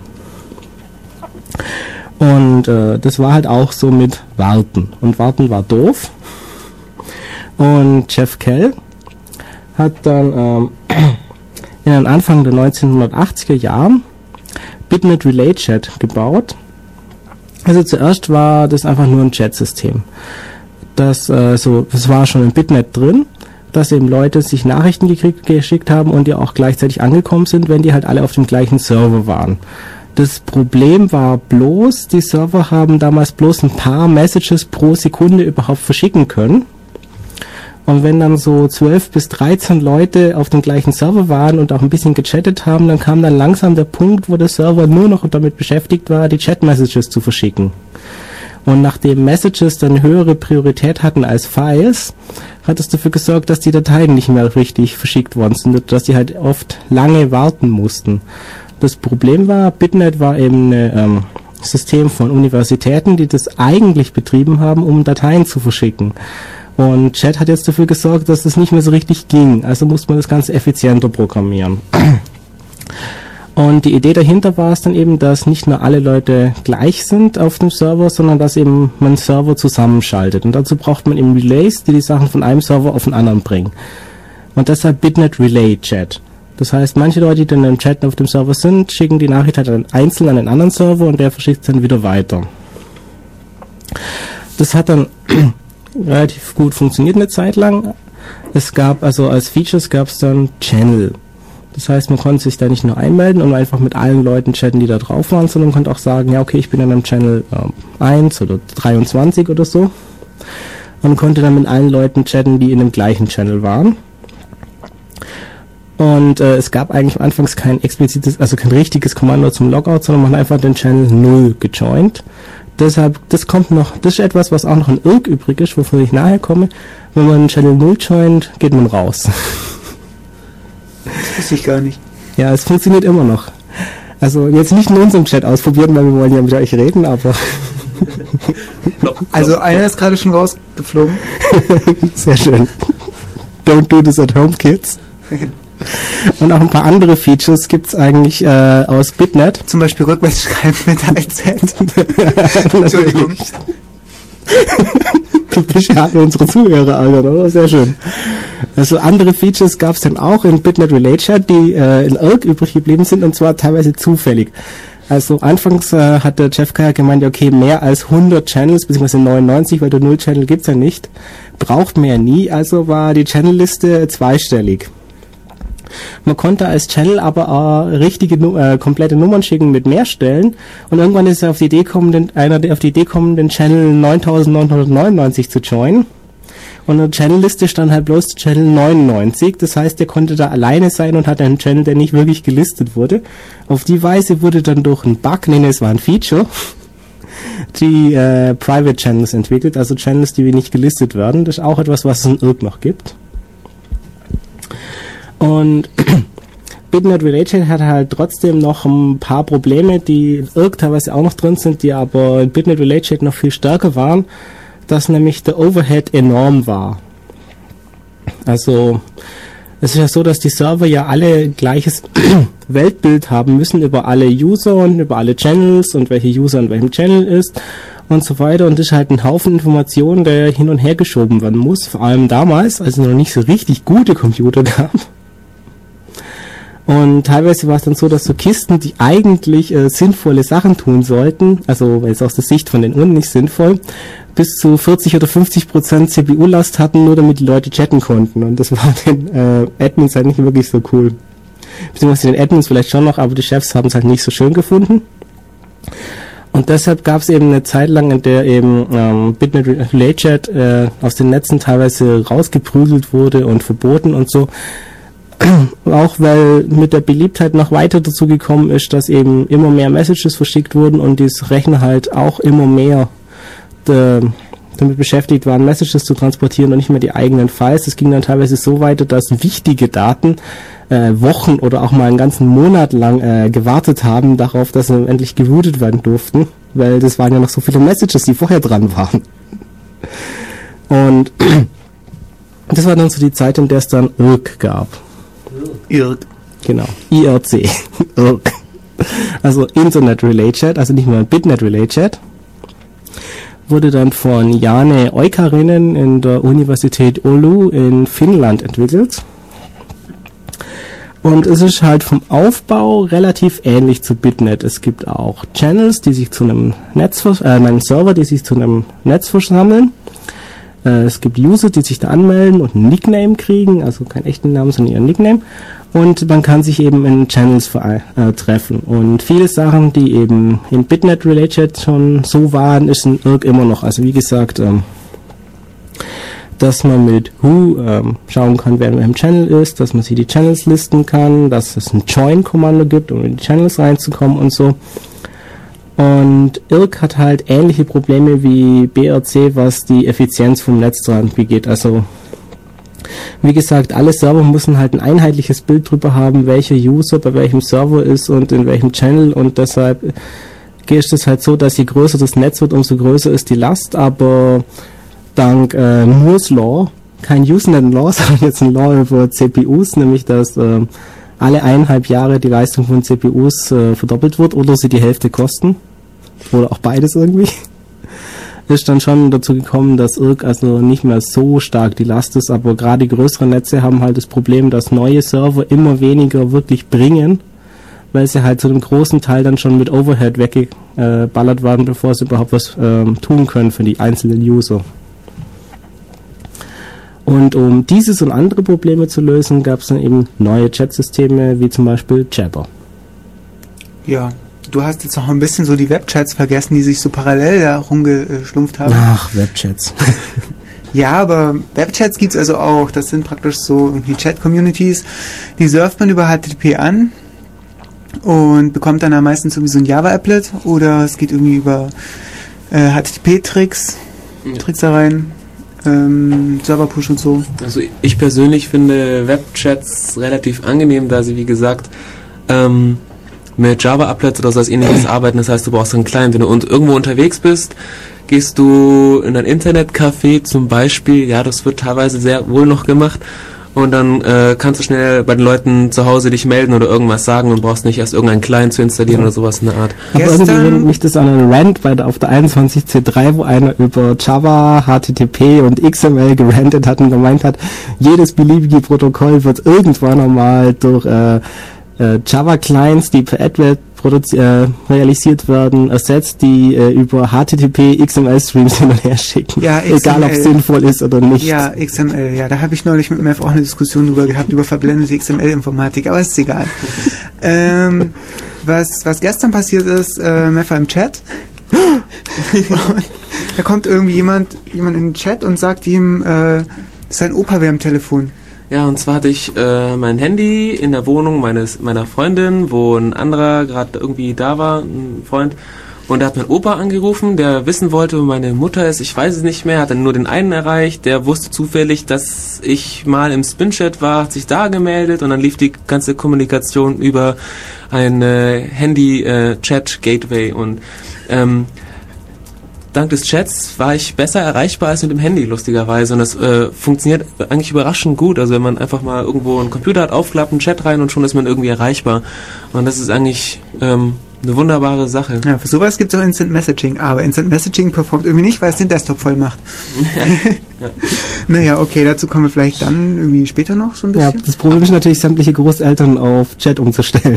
Und äh, das war halt auch so mit Warten. Und Warten war doof. Und Jeff Kell hat dann ähm, in den Anfang der neunzehnhundertachtziger Jahren Bitnet Relay Chat gebaut. Also zuerst war das einfach nur ein Chatsystem. Das, äh, so, das war schon in Bitnet drin, dass eben Leute sich Nachrichten gekriegt, geschickt haben und die auch gleichzeitig angekommen sind, wenn die halt alle auf dem gleichen Server waren. Das Problem war bloß, die Server haben damals bloß ein paar Messages pro Sekunde überhaupt verschicken können. Und wenn dann so zwölf bis dreizehn Leute auf dem gleichen Server waren und auch ein bisschen gechattet haben, dann kam dann langsam der Punkt, wo der Server nur noch damit beschäftigt war, die Chat-Messages zu verschicken. Und nachdem Messages dann höhere Priorität hatten als Files, hat es dafür gesorgt, dass die Dateien nicht mehr richtig verschickt worden sind, dass die halt oft lange warten mussten. Das Problem war, Bitnet war eben ein ähm, System von Universitäten, die das eigentlich betrieben haben, um Dateien zu verschicken. Und Chat hat jetzt dafür gesorgt, dass das nicht mehr so richtig ging. Also musste man das Ganze effizienter programmieren. Und die Idee dahinter war es dann eben, dass nicht nur alle Leute gleich sind auf dem Server, sondern dass eben man Server zusammenschaltet. Und dazu braucht man eben Relays, die die Sachen von einem Server auf den anderen bringen. Und deshalb Bitnet Relay Chat. Das heißt, manche Leute, die dann im Chat auf dem Server sind, schicken die Nachricht halt dann einzeln an den anderen Server und der verschickt es dann wieder weiter. Das hat dann relativ gut funktioniert eine Zeit lang. Es gab also als Features gab es dann Channel. Das heißt, man konnte sich da nicht nur einmelden und einfach mit allen Leuten chatten, die da drauf waren, sondern man konnte auch sagen, ja okay, ich bin in einem Channel ähm, eins oder dreiundzwanzig oder so. Und konnte dann mit allen Leuten chatten, die in dem gleichen Channel waren. Und äh, es gab eigentlich anfangs kein explizites, also kein richtiges Kommando zum Logout, sondern man hat einfach den Channel null gejoint. Deshalb, das kommt noch, das ist etwas, was auch noch in I R C übrig ist, wovon ich nachher komme. Wenn man den Channel null joint, geht man raus. Das wusste ich gar nicht. Ja, es funktioniert immer noch. Also jetzt nicht in unserem Chat ausprobieren, weil wir wollen ja mit euch reden, aber... Also einer ist gerade schon rausgeflogen. Sehr schön. Don't do this at home, kids. Und auch ein paar andere Features gibt's eigentlich äh, aus Bitnet. Zum Beispiel rückwärts schreiben mit I Z. Entschuldigung. Du beschadest unsere Zuhörer, Alter, oder? Sehr schön. Also andere Features gab's dann auch in Bitnet Relay Chat, die äh, in I R C übrig geblieben sind, und zwar teilweise zufällig. Also anfangs äh, hat der Jeff Kell gemeint, okay, mehr als hundert Channels, beziehungsweise neunundneunzig, weil der Null-Channel gibt's ja nicht, braucht man ja nie, also war die Channelliste zweistellig. Man konnte als Channel aber auch richtige, äh, komplette Nummern schicken mit mehr Stellen. Und irgendwann ist er auf die Idee gekommen, den, einer der auf die Idee kommen, den Channel neuntausendneunhundertneunundneunzig zu joinen. Und in der Channel-Liste stand halt bloß Channel neunundneunzig. Das heißt, der konnte da alleine sein und hatte einen Channel, der nicht wirklich gelistet wurde. Auf die Weise wurde dann durch einen Bug, nee, es war ein Feature, die äh, Private Channels entwickelt, also Channels, die nicht gelistet werden. Das ist auch etwas, was es in I R C noch gibt. Und BitNet Relay hat halt trotzdem noch ein paar Probleme, die in I R C teilweise auch noch drin sind, die aber in BitNet Relay noch viel stärker waren, dass nämlich der Overhead enorm war. Also es ist ja so, dass die Server ja alle gleiches Weltbild haben müssen über alle User und über alle Channels und welche User in welchem Channel ist und so weiter. Und das ist halt ein Haufen Informationen, der hin und her geschoben werden muss. Vor allem damals, als es noch nicht so richtig gute Computer gab. Und teilweise war es dann so, dass so Kisten, die eigentlich äh, sinnvolle Sachen tun sollten, also jetzt aus der Sicht von den Uhren nicht sinnvoll, bis zu vierzig oder fünfzig Prozent C P U-Last hatten, nur damit die Leute chatten konnten. Und das war den äh, Admins halt nicht wirklich so cool. Beziehungsweise den Admins vielleicht schon noch, aber die Chefs haben es halt nicht so schön gefunden. Und deshalb gab es eben eine Zeit lang, in der eben ähm, BitNet Relay Chat äh, aus den Netzen teilweise rausgeprügelt wurde und verboten und so. Auch weil mit der Beliebtheit noch weiter dazu gekommen ist, dass eben immer mehr Messages verschickt wurden und die Rechner halt auch immer mehr de, damit beschäftigt waren, Messages zu transportieren und nicht mehr die eigenen Files. Das ging dann teilweise so weiter, dass wichtige Daten äh, Wochen oder auch mal einen ganzen Monat lang äh, gewartet haben darauf, dass sie endlich geroutet werden durften, weil das waren ja noch so viele Messages, die vorher dran waren. Und das war dann so die Zeit, in der es dann I R C gab. I R C. Genau. I R C. I R C. Also Internet Relay Chat, also nicht mehr BitNet Relay Chat. Wurde dann von Jane Oikarinen in der Universität Oulu in Finnland entwickelt. Und es ist halt vom Aufbau relativ ähnlich zu BitNet. Es gibt auch Channels, die sich zu einem Netz, äh, einen Server, die sich zu einem Netz versammeln. Es gibt User, die sich da anmelden und einen Nickname kriegen, also keinen echten Namen, sondern ihren Nickname. Und man kann sich eben in Channels äh, treffen. Und viele Sachen, die eben in BitNet Relay Chat schon so waren, ist in I R C immer noch. Also wie gesagt, ähm, dass man mit Who ähm, schauen kann, wer in welchem Channel ist, dass man sich die Channels listen kann, dass es ein Join-Kommando gibt, um in die Channels reinzukommen und so. Und I R C hat halt ähnliche Probleme wie B R C, was die Effizienz vom Netz dran angeht. Also, wie gesagt, alle Server müssen halt ein einheitliches Bild drüber haben, welcher User bei welchem Server ist und in welchem Channel. Und deshalb ist es halt so, dass je größer das Netz wird, umso größer ist die Last. Aber dank äh, Moore's Law, kein Usenet Law, sondern jetzt ein Law über C P Us, nämlich dass äh, alle eineinhalb Jahre die Leistung von C P Us äh, verdoppelt wird oder sie die Hälfte kosten. Oder auch beides irgendwie. Ist dann schon dazu gekommen, dass I R C also nicht mehr so stark die Last ist, aber gerade die größeren Netze haben halt das Problem, dass neue Server immer weniger wirklich bringen, weil sie halt zu einem großen Teil dann schon mit Overhead weggeballert waren, bevor sie überhaupt was ähm, tun können für die einzelnen User. Und um dieses und andere Probleme zu lösen, gab es dann eben neue Chatsysteme, wie zum Beispiel Jabber. Ja, du hast jetzt noch ein bisschen so die Webchats vergessen, die sich so parallel da rumgeschlumpft haben. Ach, Webchats. Ja, aber Webchats gibt's also auch. Das sind praktisch so irgendwie Chat-Communities. Die surft man über H T T P an und bekommt dann da meistens irgendwie so ein Java-Applet oder es geht irgendwie über äh, H T T P-Tricks, ja. Tricks da rein. Ähm, Server-Push und so. Also ich persönlich finde Webchats relativ angenehm, da sie wie gesagt ähm, mit Java-Applets oder so als ähnliches arbeiten. Das heißt, du brauchst einen Client. Wenn du und irgendwo unterwegs bist, gehst du in ein Internetcafé zum Beispiel, ja, das wird teilweise sehr wohl noch gemacht, und dann äh, kannst du schnell bei den Leuten zu Hause dich melden oder irgendwas sagen und brauchst nicht erst irgendeinen Client zu installieren ja. oder sowas in der Art. Aber irgendwie erinnert mich das an einen Rant bei der, auf der einundzwanzig C drei, wo einer über Java, H T T P und X M L gerantet hat und gemeint hat, jedes beliebige Protokoll wird irgendwann einmal durch äh, äh, Java-Clients, die per AdWeb produzi- äh, realisiert werden, ersetzt, die äh, über H T T P X M L-Streams hin und her schicken. Ja, X M L. Egal, ob es sinnvoll ist oder nicht. Ja, X M L, ja, da habe ich neulich mit Mev auch eine Diskussion drüber gehabt, über verblendete X M L-Informatik, aber ist egal. ähm, was, was gestern passiert ist, äh, Mev war im Chat. Da kommt irgendwie jemand, jemand in den Chat und sagt ihm, äh, sein Opa wäre am Telefon. Ja, und zwar hatte ich äh, mein Handy in der Wohnung meines meiner Freundin, wo ein anderer gerade irgendwie da war, ein Freund. Und da hat mein Opa angerufen, der wissen wollte, wo meine Mutter ist. Ich weiß es nicht mehr, hat dann nur den einen erreicht. Der wusste zufällig, dass ich mal im Spin-Chat war, hat sich da gemeldet und dann lief die ganze Kommunikation über ein äh, Handy-Chat-Gateway. und ähm, dank des Chats war ich besser erreichbar als mit dem Handy, lustigerweise. Und das äh, funktioniert eigentlich überraschend gut. Also wenn man einfach mal irgendwo einen Computer hat, aufklappt, einen Chat rein und schon ist man irgendwie erreichbar. Und das ist eigentlich ähm, eine wunderbare Sache. Ja, für sowas gibt es auch Instant Messaging, aber Instant Messaging performt irgendwie nicht, weil es den Desktop voll macht. Ja. Naja, okay, dazu kommen wir vielleicht dann irgendwie später noch so ein Ja, bisschen. das Problem ist natürlich, sämtliche Großeltern auf Chat umzustellen.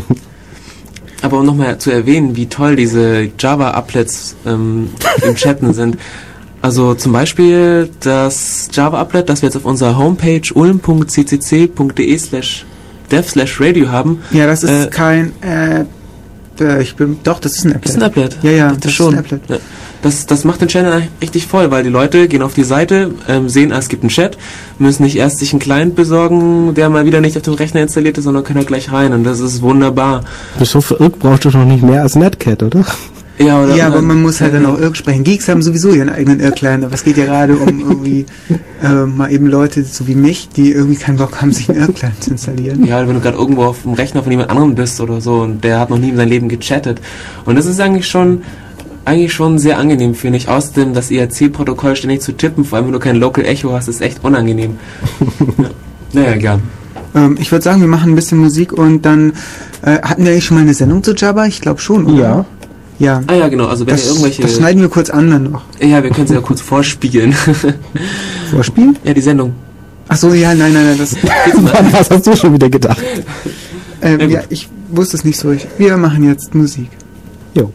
Aber um nochmal zu erwähnen, wie toll diese Java-Applets ähm, im Chatten sind. Also zum Beispiel das Java-Applet, das wir jetzt auf unserer Homepage ulm punkt c c c punkt d e slash dev slash radio haben. Ja, das ist äh, kein App. Äh, ich bin, doch, das ist ein Applet. Das ist ein Applet. Ja, ja, das, das schon. ist ein Applet. Ja. Das, das macht den Channel eigentlich richtig voll, weil die Leute gehen auf die Seite, ähm, sehen, ah, es gibt einen Chat, müssen nicht erst sich einen Client besorgen, der mal wieder nicht auf dem Rechner installiert ist, sondern können halt gleich rein und das ist wunderbar. So für Irk brauchst du doch nicht mehr als Netcat, oder? Ja, oder Ja, aber oder- man muss halt dann auch Irk sprechen. Geeks haben sowieso ihren eigenen Irk-Client, aber es geht ja gerade um irgendwie äh, mal eben Leute, so wie mich, die irgendwie keinen Bock haben, sich einen Irk-Client zu installieren. Ja, wenn du gerade irgendwo auf dem Rechner von jemand anderem bist oder so und der hat noch nie in seinem Leben gechattet. Und das ist eigentlich schon eigentlich schon sehr angenehm, finde ich. Außerdem das I R C-Protokoll ständig zu tippen, vor allem wenn du kein Local Echo hast, ist echt unangenehm. Ja. Naja, gern. Ähm, ich würde sagen, wir machen ein bisschen Musik und dann äh, hatten wir eigentlich schon mal eine Sendung zu Java? Ich glaube schon, oder? Ja. Ja. Ah ja, genau, also wenn ihr Das, irgendwelche... das schneiden wir kurz an dann noch. ja, wir können sie ja kurz vorspielen. Vorspielen? Ja, die Sendung. Ach so, ja, nein, nein, nein, das... Mann, was hast du schon wieder gedacht? Ähm, Ja, gut. ja, ich wusste es nicht so. Ich, wir machen jetzt Musik. Jo.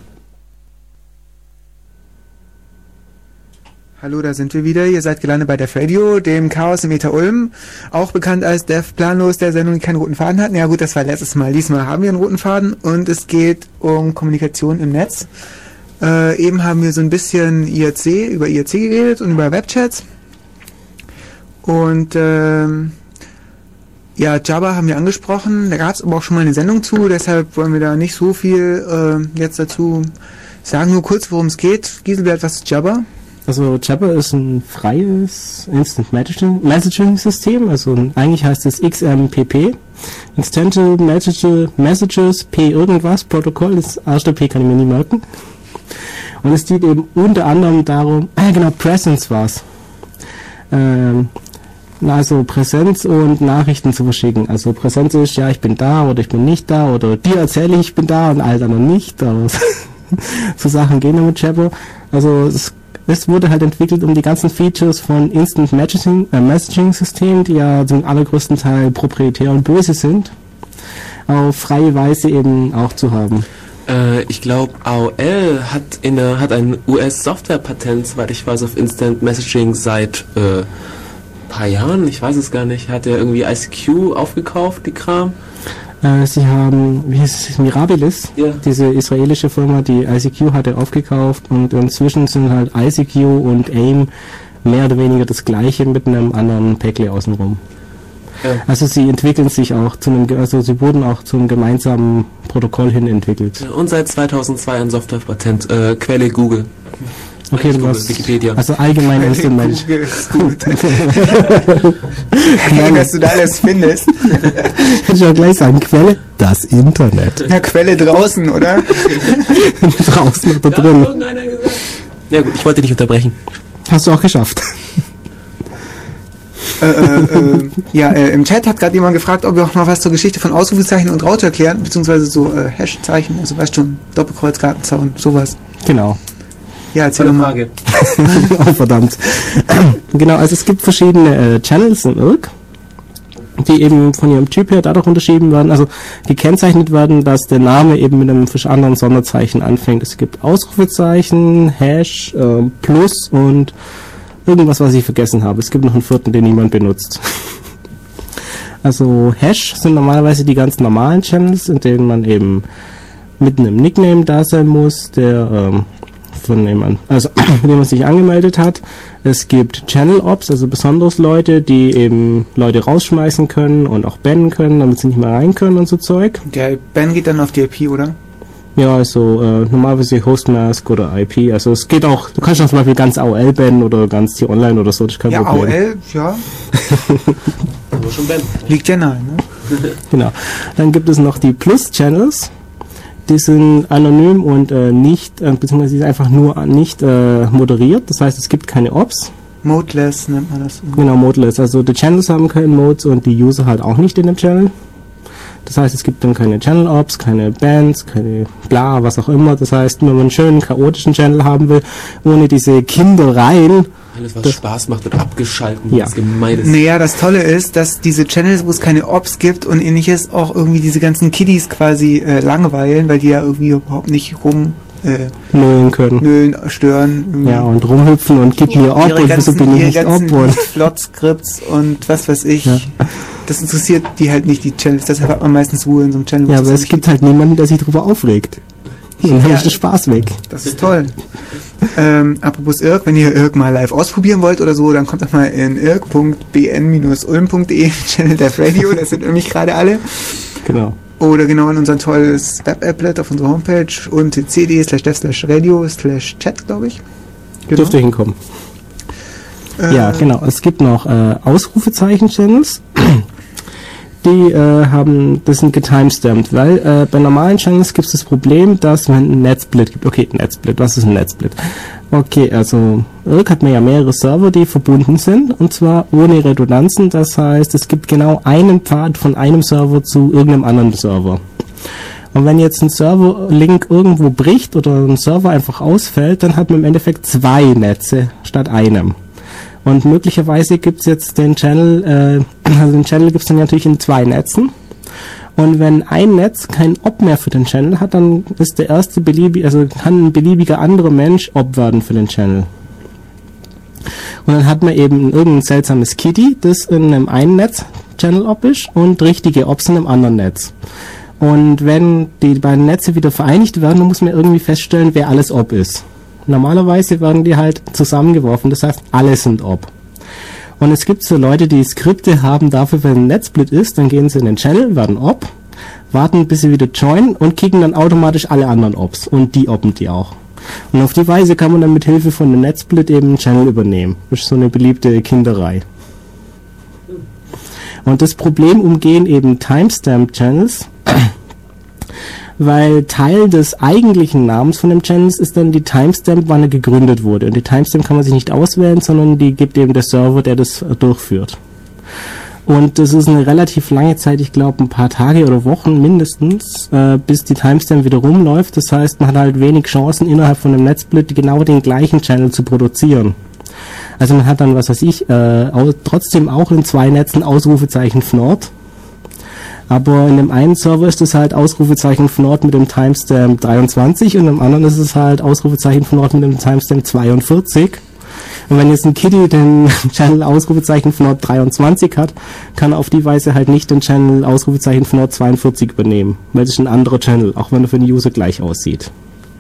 Hallo, da sind wir wieder. Ihr seid gelandet bei Dev Radio, dem Chaos im Ether Ulm. Auch bekannt als Dev Planlos, der Sendung, die keinen roten Faden hat. Ja gut, das war letztes Mal. Diesmal haben wir einen roten Faden und es geht um Kommunikation im Netz. Äh, eben haben wir so ein bisschen I R C, über I R C geredet und über Webchats. Und ähm, ja, Java haben wir angesprochen. Da gab es aber auch schon mal eine Sendung zu, deshalb wollen wir da nicht so viel äh, jetzt dazu sagen. Nur kurz, worum es geht. Giselbert, was ist Java? Also Jabber ist ein freies Instant Messaging, Messaging System, also ein, eigentlich heißt es X M P P, Extended Message, Messages P irgendwas, Protokoll, das erste P kann ich mir nie merken. Und es geht eben unter anderem darum, ah genau, Presence war's. Ähm, also Präsenz und Nachrichten zu verschicken. Also Präsenz ist, ja, ich bin da oder ich bin nicht da oder dir erzähle ich, ich bin da und all anderen nicht. Aber so Sachen gehen ja mit Jabber. Also es Es wurde halt entwickelt, um die ganzen Features von Instant Messaging, äh, Messaging Systemen, die ja zum allergrößten Teil proprietär und böse sind, auf freie Weise eben auch zu haben. Äh, ich glaube, A O L hat, in der, hat ein U S-Software-Patent, soweit ich weiß, auf Instant Messaging seit äh, paar Jahren, ich weiß es gar nicht. Hat er irgendwie I C Q aufgekauft, die Kram? Äh, sie haben, wie hieß es, Mirabilis, Ja. diese israelische Firma, die I C Q hatte aufgekauft und inzwischen sind halt I C Q und AIM mehr oder weniger das gleiche mit einem anderen Päckle außenrum. Ja. Also sie entwickeln sich auch zu einem, ge- also sie wurden auch zum gemeinsamen Protokoll hin entwickelt. Und seit zweitauntausendzwei ein Softwarepatent, äh, Quelle Google. Okay, Nicht du Google, hast, Wikipedia. also allgemein Instant Messaging. Google ist gut. Hey, was du da alles findest. Hätte ich auch gleich sagen, Quelle, das Internet. Ja, Quelle draußen, oder? Draußen oder Ja, drin. irgendeiner gesagt. Ja gut, ich wollte dich unterbrechen. Hast du auch geschafft. äh, äh, äh, ja, äh, im Chat hat gerade jemand gefragt, ob wir auch noch was zur Geschichte von Ausrufezeichen und Raute erklären, beziehungsweise so äh, Hashzeichen, also weißt schon, Doppelkreuz, Gartenzaun, sowas. Genau. Ja, erzähl doch mal. Frage. Oh, verdammt. Genau, also es gibt verschiedene äh, Channels in Irk. die eben von ihrem Typ her dadurch unterschieden werden, also gekennzeichnet werden, dass der Name eben mit einem anderen Sonderzeichen anfängt. Es gibt Ausrufezeichen, Hash, äh, Plus und irgendwas, was ich vergessen habe. Es gibt noch einen vierten, den niemand benutzt. Also Hash sind normalerweise die ganz normalen Channels, in denen man eben mit einem Nickname da sein muss, der ähm, von dem man, also mit dem man sich angemeldet hat. Es gibt Channel Ops, also besonders Leute, die eben Leute rausschmeißen können und auch bannen können, damit sie nicht mehr rein können und so Zeug. Der Ban geht dann auf die I P, oder? Ja, also äh, normalerweise Hostmask oder I P, also es geht auch, du kannst auch zum Beispiel ganz A O L bannen oder ganz hier online oder so, das ist kein Ja, A O Problem. L, ja, Aber schon Ben. liegt ja nahe, ne? Genau. Dann gibt es noch die Plus-Channels. Die sind anonym und äh, nicht, äh, beziehungsweise die sind einfach nur nicht äh, moderiert. Das heißt, es gibt keine Ops. Modeless nennt man das. Genau, modeless. Also die Channels haben keine Modes und die User halt auch nicht in dem Channel. Das heißt, es gibt dann keine Channel Ops, keine Bands, keine bla, was auch immer. Das heißt, wenn man einen schönen chaotischen Channel haben will, ohne diese Kindereien. Alles, was Das- Spaß macht, wird abgeschalten, Ja. was gemein ist. Naja, das Tolle ist, dass diese Channels, wo es keine Ops gibt und ähnliches, auch irgendwie diese ganzen Kiddies quasi äh, langweilen, weil die ja irgendwie überhaupt nicht rum äh, Nullen können. nölen, stören. irgendwie. Ja, und rumhüpfen und gib mir Ob ihre und wieso ganzen, bin ich ihre nicht ganzen Ob und Plot-Scripts und was weiß ich. Ja. Das interessiert die halt nicht, die Channels. Deshalb hat man meistens Ruhe in so einem Channel. wo ja, es aber es nicht gibt halt niemanden, der sich drüber aufregt. Und dann Ja. ist der Spaß weg. Das ist toll. ähm, apropos Irk, wenn ihr Irk mal live ausprobieren wollt oder so, dann kommt doch mal in irk punkt b n dash ulm punkt d e Channel Dev Radio, das sind nämlich gerade alle. Genau. Oder genau in unser tolles Web-Applet auf unserer Homepage und cd slash dev slash radio slash chat, glaube ich. Genau. Dürfte hinkommen. Äh, Ja, genau. Es gibt noch äh, Ausrufezeichen-Channels. Die äh, haben, das sind getimestamped, weil äh, bei normalen Channels gibt es das Problem, dass wenn ein Netsplit gibt. Okay, Netsplit, was ist ein Netsplit? Okay, also Irk hat man ja mehrere Server, die verbunden sind, und zwar ohne Redundanzen. Das heißt, es gibt genau einen Pfad von einem Server zu irgendeinem anderen Server. Und wenn jetzt ein Server-Link irgendwo bricht oder ein Server einfach ausfällt, dann hat man im Endeffekt zwei Netze statt einem. Und möglicherweise gibt's jetzt den Channel, äh, also den Channel gibt's dann natürlich in zwei Netzen. Und wenn ein Netz kein Ob mehr für den Channel hat, dann ist der erste beliebige, also kann ein beliebiger anderer Mensch Ob werden für den Channel. Und dann hat man eben irgendein seltsames Kitty, das in einem einen Netz Channel Ob ist und richtige Obs in einem anderen Netz. Und wenn die beiden Netze wieder vereinigt werden, dann muss man irgendwie feststellen, wer alles Ob ist. Normalerweise werden die halt zusammengeworfen, das heißt, alle sind Ob. Und es gibt so Leute, die Skripte haben dafür, wenn ein Netzsplit ist, dann gehen sie in den Channel, werden Ob, warten bis sie wieder joinen und kicken dann automatisch alle anderen Obs und die obben die auch. Und auf die Weise kann man dann mit Hilfe von einem Netzsplit eben einen Channel übernehmen. Das ist so eine beliebte Kinderei. Und das Problem umgehen eben Timestamp-Channels, weil Teil des eigentlichen Namens von dem Channels ist dann die Timestamp, wann er gegründet wurde. Und die Timestamp kann man sich nicht auswählen, sondern die gibt eben der Server, der das äh, durchführt. Und das ist eine relativ lange Zeit, ich glaube ein paar Tage oder Wochen mindestens, äh, bis die Timestamp wieder rumläuft. Das heißt, man hat halt wenig Chancen, innerhalb von einem Netzsplit genau den gleichen Channel zu produzieren. Also man hat dann, was weiß ich, äh, au- trotzdem auch in zwei Netzen Ausrufezeichen Fnord. Aber in dem einen Server ist es halt Ausrufezeichen Fnord mit dem Timestamp dreiundzwanzig und im anderen ist es halt Ausrufezeichen Fnord mit dem Timestamp zweiundvierzig. Und wenn jetzt ein Kitty den Channel Ausrufezeichen Fnord dreiundzwanzig hat, kann er auf die Weise halt nicht den Channel Ausrufezeichen Fnord zweiundvierzig übernehmen, weil es ist ein anderer Channel, auch wenn er für den User gleich aussieht.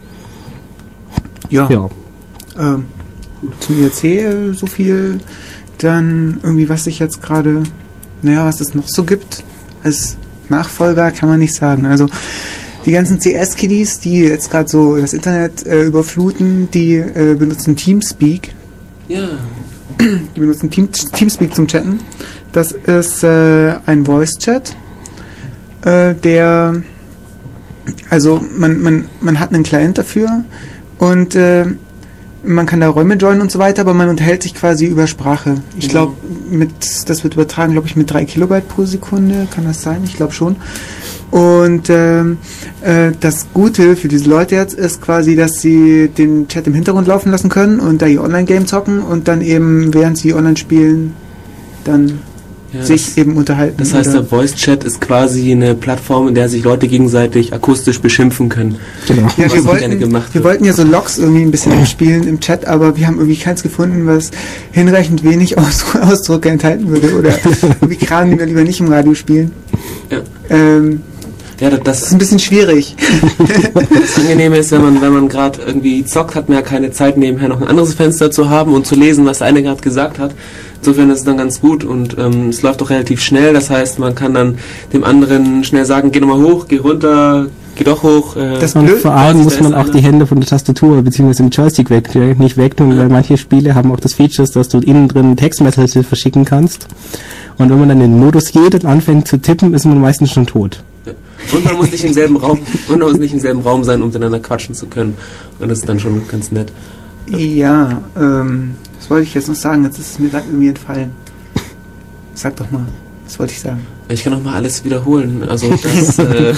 ja. Ja. Ähm, zum I R C äh, so viel. Dann irgendwie, was sich jetzt gerade, naja, was es noch so gibt, als Nachfolger kann man nicht sagen. Also die ganzen C S-Kiddies, die jetzt gerade so das Internet äh, überfluten, die äh, benutzen Teamspeak. Ja. Die benutzen Team, Teamspeak zum Chatten. Das ist äh, ein Voice-Chat, äh, der, also man, man, man hat einen Client dafür und äh, man kann da Räume joinen und so weiter, aber man unterhält sich quasi über Sprache. Ich Mhm. glaube, mit das wird übertragen, glaube ich, mit drei Kilobyte pro Sekunde. Kann das sein? Ich glaube schon. Und ähm, äh, das Gute für diese Leute jetzt ist quasi, dass sie den Chat im Hintergrund laufen lassen können und da ihr Online-Game zocken und dann eben, während sie online spielen, dann Ja, sich das, eben unterhalten. Das heißt, oder- der Voice Chat ist quasi eine Plattform, in der sich Leute gegenseitig akustisch beschimpfen können. Genau. Ja, was wir gerne wollten, gemacht wir wird. wollten ja so Logs irgendwie ein bisschen spielen im Chat, aber wir haben irgendwie keins gefunden, was hinreichend wenig Aus Ausdruck enthalten würde oder irgendwie Kram, den wir lieber nicht im Radio spielen. Ja. Ähm, Ja, das, das ist ein bisschen schwierig. das Angenehme ist, wenn man, wenn man gerade irgendwie zockt, hat man ja keine Zeit, nebenher noch ein anderes Fenster zu haben und zu lesen, was der eine gerade gesagt hat. Insofern ist es dann ganz gut und ähm, es läuft auch relativ schnell. Das heißt, man kann dann dem anderen schnell sagen, geh nochmal hoch, geh runter, geh doch hoch. Äh, Das Und Blöd- vor allem da muss ist man auch einer. die Hände von der Tastatur bzw. dem Joystick weg, äh, nicht wegtun, weil manche Spiele haben auch das Feature, dass du innen drin Textmessages verschicken kannst. Und wenn man dann in den Modus geht und anfängt zu tippen, ist man meistens schon tot. und man muss nicht im selben Raum, und man muss nicht im selben Raum sein, um miteinander quatschen zu können. Und das ist dann schon ganz nett. Ja, ähm, was wollte ich jetzt noch sagen? Jetzt ist es mir gerade irgendwie entfallen. Sag doch mal, was wollte ich sagen? Ich kann noch mal alles wiederholen. Also das, äh,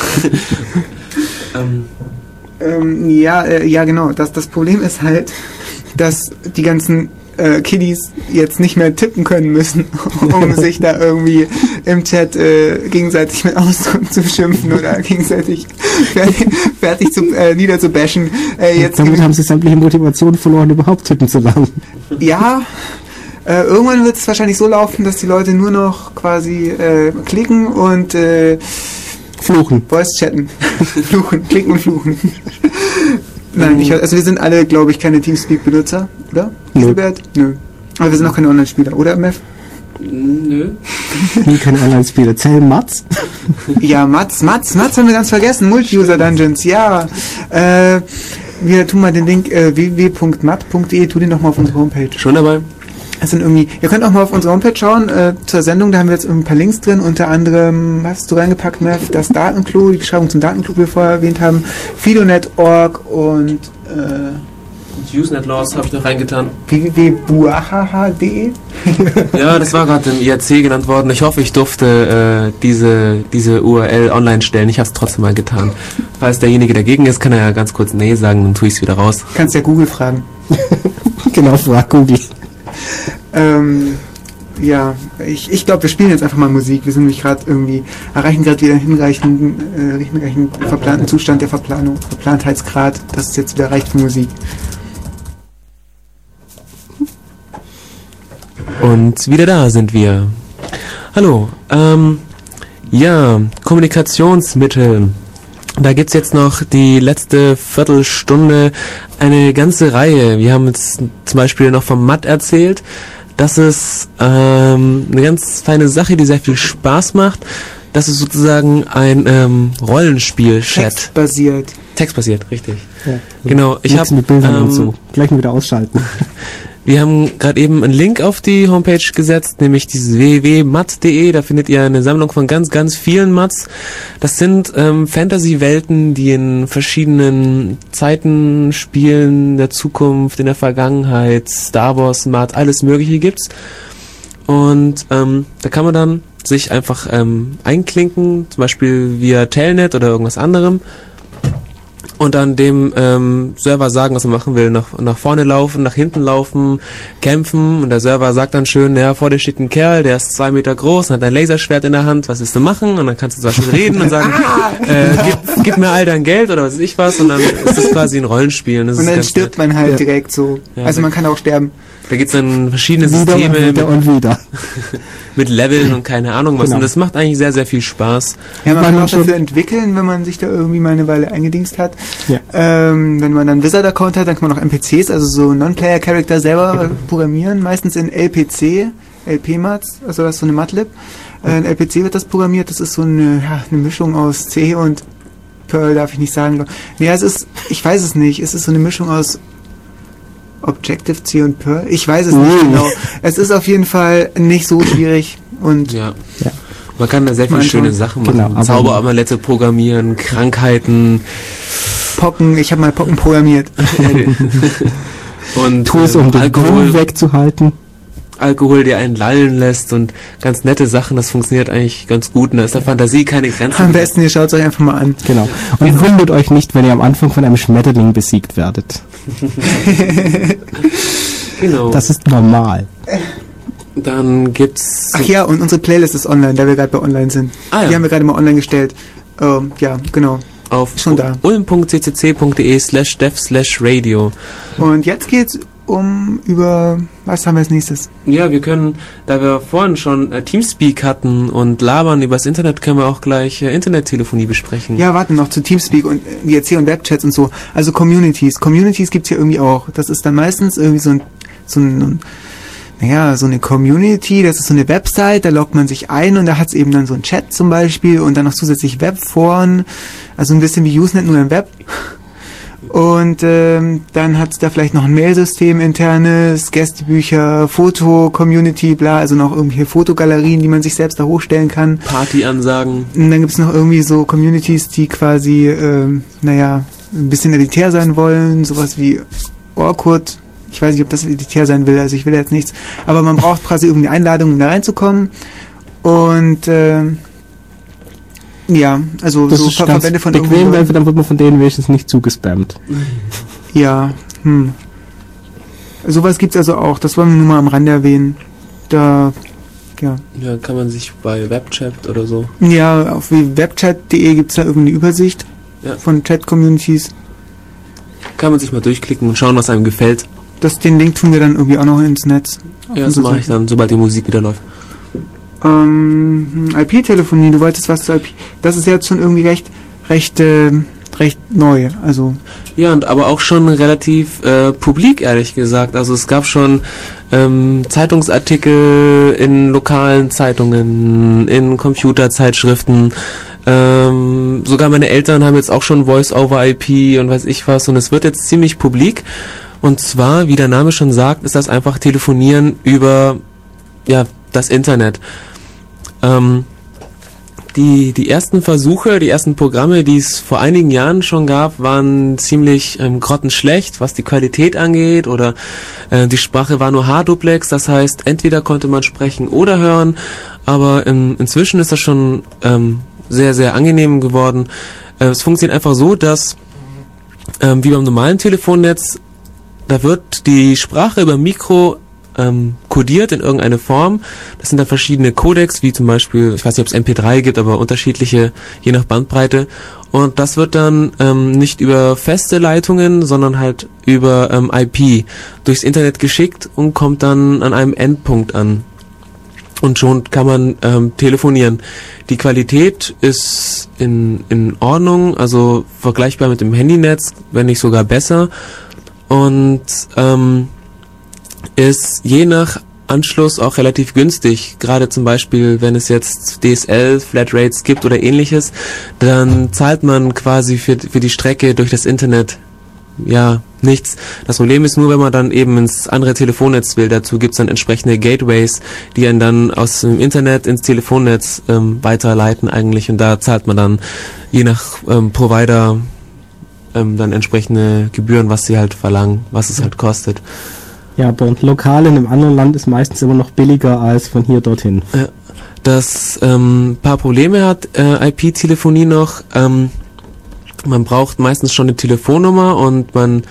ähm, Ähm, ja, äh, ja, genau. Das, das Problem ist halt, dass die ganzen äh, Kiddies jetzt nicht mehr tippen können müssen, um sich da irgendwie im Chat äh, gegenseitig mit Ausdruck zu beschimpfen oder gegenseitig fertig, fertig zu, äh, niederzubashen. Äh, jetzt Damit haben sie sämtliche Motivation verloren, überhaupt tippen zu lernen. Ja, äh, irgendwann wird es wahrscheinlich so laufen, dass die Leute nur noch quasi äh, klicken und äh, Fluchen. Voice chatten. Fluchen, klicken und fluchen. Nein, ich, also wir sind alle, glaube ich, keine Teamspeak-Benutzer, oder? Nö. Gilbert? Nö. Aber wir sind auch keine Online-Spieler, oder, Mev? nö. Nie keine Online-Spiele. Zählen Mats? Ja, Mats, Mats, Mats haben wir ganz vergessen. Multi-User-Dungeons, ja. Äh, wir tun mal den Link äh, w w w punkt mat punkt de, tu den doch mal auf unsere Homepage. Schon dabei? Das sind irgendwie, ihr könnt auch mal auf unsere Homepage schauen, äh, zur Sendung, da haben wir jetzt ein paar Links drin, unter anderem, was hast du reingepackt, Mev? Das Datenklo, die Beschreibung zum Datenklo, die wir vorher erwähnt haben, fidonet punkt org und äh, Usenet Laws habe ich noch reingetan. w w w punkt buahaha punkt de. Ja, das war gerade im I R C genannt worden. Ich hoffe, ich durfte äh, diese, diese U R L online stellen. Ich habe es trotzdem mal getan. Falls derjenige dagegen ist, kann er ja ganz kurz Nee sagen, dann tue ich es wieder raus. Kannst ja Google fragen. Genau, frag Google. Ähm, ja, ich, ich glaube, wir spielen jetzt einfach mal Musik. Wir sind nämlich gerade irgendwie, erreichen gerade wieder einen hinreichenden, äh, hinreichenden verplanten Zustand der Verplanung, Verplantheitsgrad, dass es jetzt wieder reicht für Musik. Und wieder da sind wir. Hallo. Ähm, ja, Kommunikationsmittel. Da gibt's jetzt noch die letzte Viertelstunde eine ganze Reihe. Wir haben jetzt zum Beispiel noch vom Matt erzählt. Das ist ähm, eine ganz feine Sache, die sehr viel Spaß macht. Das ist sozusagen ein ähm, Rollenspiel-Chat. Textbasiert. Textbasiert, richtig. Ja. Genau, ich Nichts habe mit Bildern ähm, und so. Gleich mal wieder ausschalten. Wir haben gerade eben einen Link auf die Homepage gesetzt, nämlich dieses w w w punkt mat punkt de. Da findet ihr eine Sammlung von ganz, ganz vielen Mats. Das sind ähm, Fantasy-Welten, die in verschiedenen Zeiten spielen, der Zukunft, in der Vergangenheit, Star Wars, Mat, alles Mögliche gibt's. Und ähm, da kann man dann sich einfach ähm, einklinken, zum Beispiel via Telnet oder irgendwas anderem. Und dann dem ähm, Server sagen, was er machen will. Nach, nach vorne laufen, nach hinten laufen, kämpfen. Und der Server sagt dann schön, ja, vor dir steht ein Kerl, der ist zwei Meter groß und hat ein Laserschwert in der Hand. Was willst du machen? Und dann kannst du zum Beispiel reden und sagen, äh, gib, gib mir all dein Geld oder was weiß ich was. Und dann ist das quasi ein Rollenspiel. Und, das Und ist dann ganz stirbt nett. man halt Ja. direkt so. Ja, also man kann auch sterben. Da gibt's dann verschiedene Wieder und Systeme wieder mit, und wieder. mit Leveln und keine Ahnung was. Genau. Und das macht eigentlich sehr, sehr viel Spaß. Ja, man Weil kann man auch schon- dafür entwickeln, wenn man sich da irgendwie mal eine Weile eingedingst hat. Ja. Ähm, wenn man dann einen Wizard-Account hat, dann kann man auch N P Cs, also so Non-Player-Character selber programmieren, meistens in L P C, L P-Mats, also das ist so eine Matlib. Äh, in L P C wird das programmiert, das ist so eine, ja, eine Mischung aus C und Perl, darf ich nicht sagen. Nee, es ist, ich weiß es nicht, es ist so eine Mischung aus Objective-C und Perl, ich weiß es nicht Mm. genau. Es ist auf jeden Fall nicht so schwierig und Ja. Ja. Man kann da sehr viele Man schöne schon. Sachen machen. Genau, aber- Zauberamulette programmieren, Krankheiten Pocken, ich habe mal Pocken programmiert. und Tools, äh, um den Alkohol, Alkohol wegzuhalten. Alkohol, der einen lallen lässt und ganz nette Sachen. Das funktioniert eigentlich ganz gut. Und da ist der Fantasie keine Grenze. Am besten, ihr schaut es euch einfach mal an. Genau. Und wundert euch nicht, wenn ihr am Anfang von einem Schmetterling besiegt werdet. Genau. Das ist normal. Dann gibt's... Ach ja, und unsere Playlist ist online, da wir gerade bei online sind. Ah, ja. Die haben wir gerade mal online gestellt. Ähm, ja, genau. Auf Schon da. ulm.ccc.de slash dev slash radio. Und jetzt geht's um über... Was haben wir als nächstes? Ja, wir können, da wir vorhin schon äh, Teamspeak hatten und labern übers Internet, können wir auch gleich äh, Internettelefonie besprechen. Ja, warten noch zu Teamspeak und äh, jetzt hier und Webchats und so. Also Communities. Communities gibt's hier irgendwie auch. Das ist dann meistens irgendwie so ein... So ein naja, so eine Community, das ist so eine Website, da loggt man sich ein und da hat's eben dann so einen Chat zum Beispiel und dann noch zusätzlich Webforen, also ein bisschen wie Usenet, nur im Web. Und ähm, dann hat's da vielleicht noch ein Mailsystem internes, Gästebücher, Foto-Community, bla, also noch irgendwelche Fotogalerien, die man sich selbst da hochstellen kann. Partyansagen. Und dann gibt's noch irgendwie so Communities, die quasi, ähm, naja, ein bisschen elitär sein wollen, sowas wie Orkut. Ich weiß nicht, ob das elitär sein will, also ich will jetzt nichts. Aber man braucht quasi irgendwie eine Einladung, um da reinzukommen. Und äh, ja, also das so ist Ver ganz Verbände von bequem, irgendwie... weil dann wird man von denen wenigstens nicht zugespammt. Ja, hm. Sowas gibt's also auch, das wollen wir nur mal am Rande erwähnen. Da, ja. Ja, kann man sich bei Webchat oder so. Ja, auf webchat punkt de gibt's da irgendwie eine Übersicht Ja. von Chat-Communities. Kann man sich mal durchklicken und schauen, was einem gefällt. Das, den Link tun wir dann irgendwie auch noch ins Netz. Ja, das mache ich dann, sobald die Musik wieder läuft. Ähm, I P-Telefonie, du wolltest was zu I P. Das ist jetzt schon irgendwie recht, recht, äh, recht neu, also. Ja, und aber auch schon relativ äh, publik, ehrlich gesagt. Also es gab schon ähm, Zeitungsartikel in lokalen Zeitungen, in Computerzeitschriften. Ähm, sogar meine Eltern haben jetzt auch schon Voice-over-I P und weiß ich was. Und es wird jetzt ziemlich publik. Und zwar, wie der Name schon sagt, ist das einfach Telefonieren über ja das Internet. Ähm, die die ersten Versuche, die ersten Programme, die es vor einigen Jahren schon gab, waren ziemlich ähm, grottenschlecht, was die Qualität angeht, oder äh, die Sprache war nur H-Duplex, das heißt, entweder konnte man sprechen oder hören, aber ähm, inzwischen ist das schon ähm, sehr, sehr angenehm geworden. Äh, es funktioniert einfach so, dass ähm, wie beim normalen Telefonnetz, da wird die Sprache über Mikro ähm, kodiert in irgendeine Form. Das sind dann verschiedene Codecs, wie zum Beispiel, ich weiß nicht, ob es M P drei gibt, aber unterschiedliche, je nach Bandbreite. Und das wird dann ähm, nicht über feste Leitungen, sondern halt über ähm, I P durchs Internet geschickt und kommt dann an einem Endpunkt an. Und schon kann man ähm, telefonieren. Die Qualität ist in, in Ordnung, also vergleichbar mit dem Handynetz, wenn nicht sogar besser. Und ähm, ist je nach Anschluss auch relativ günstig. Gerade zum Beispiel, wenn es jetzt D S L, Flatrates gibt oder ähnliches, dann zahlt man quasi für, für die Strecke durch das Internet ja nichts. Das Problem ist nur, wenn man dann eben ins andere Telefonnetz will. Dazu gibt es dann entsprechende Gateways, die einen dann aus dem Internet ins Telefonnetz ähm, weiterleiten eigentlich. Und da zahlt man dann je nach ähm, Provider ähm, dann entsprechende Gebühren, was sie halt verlangen, was es halt kostet. Ja, aber lokal in einem anderen Land ist meistens immer noch billiger als von hier dorthin. Ja, das ähm, paar Probleme hat äh, I P-Telefonie noch. Ähm, man braucht meistens schon eine Telefonnummer und man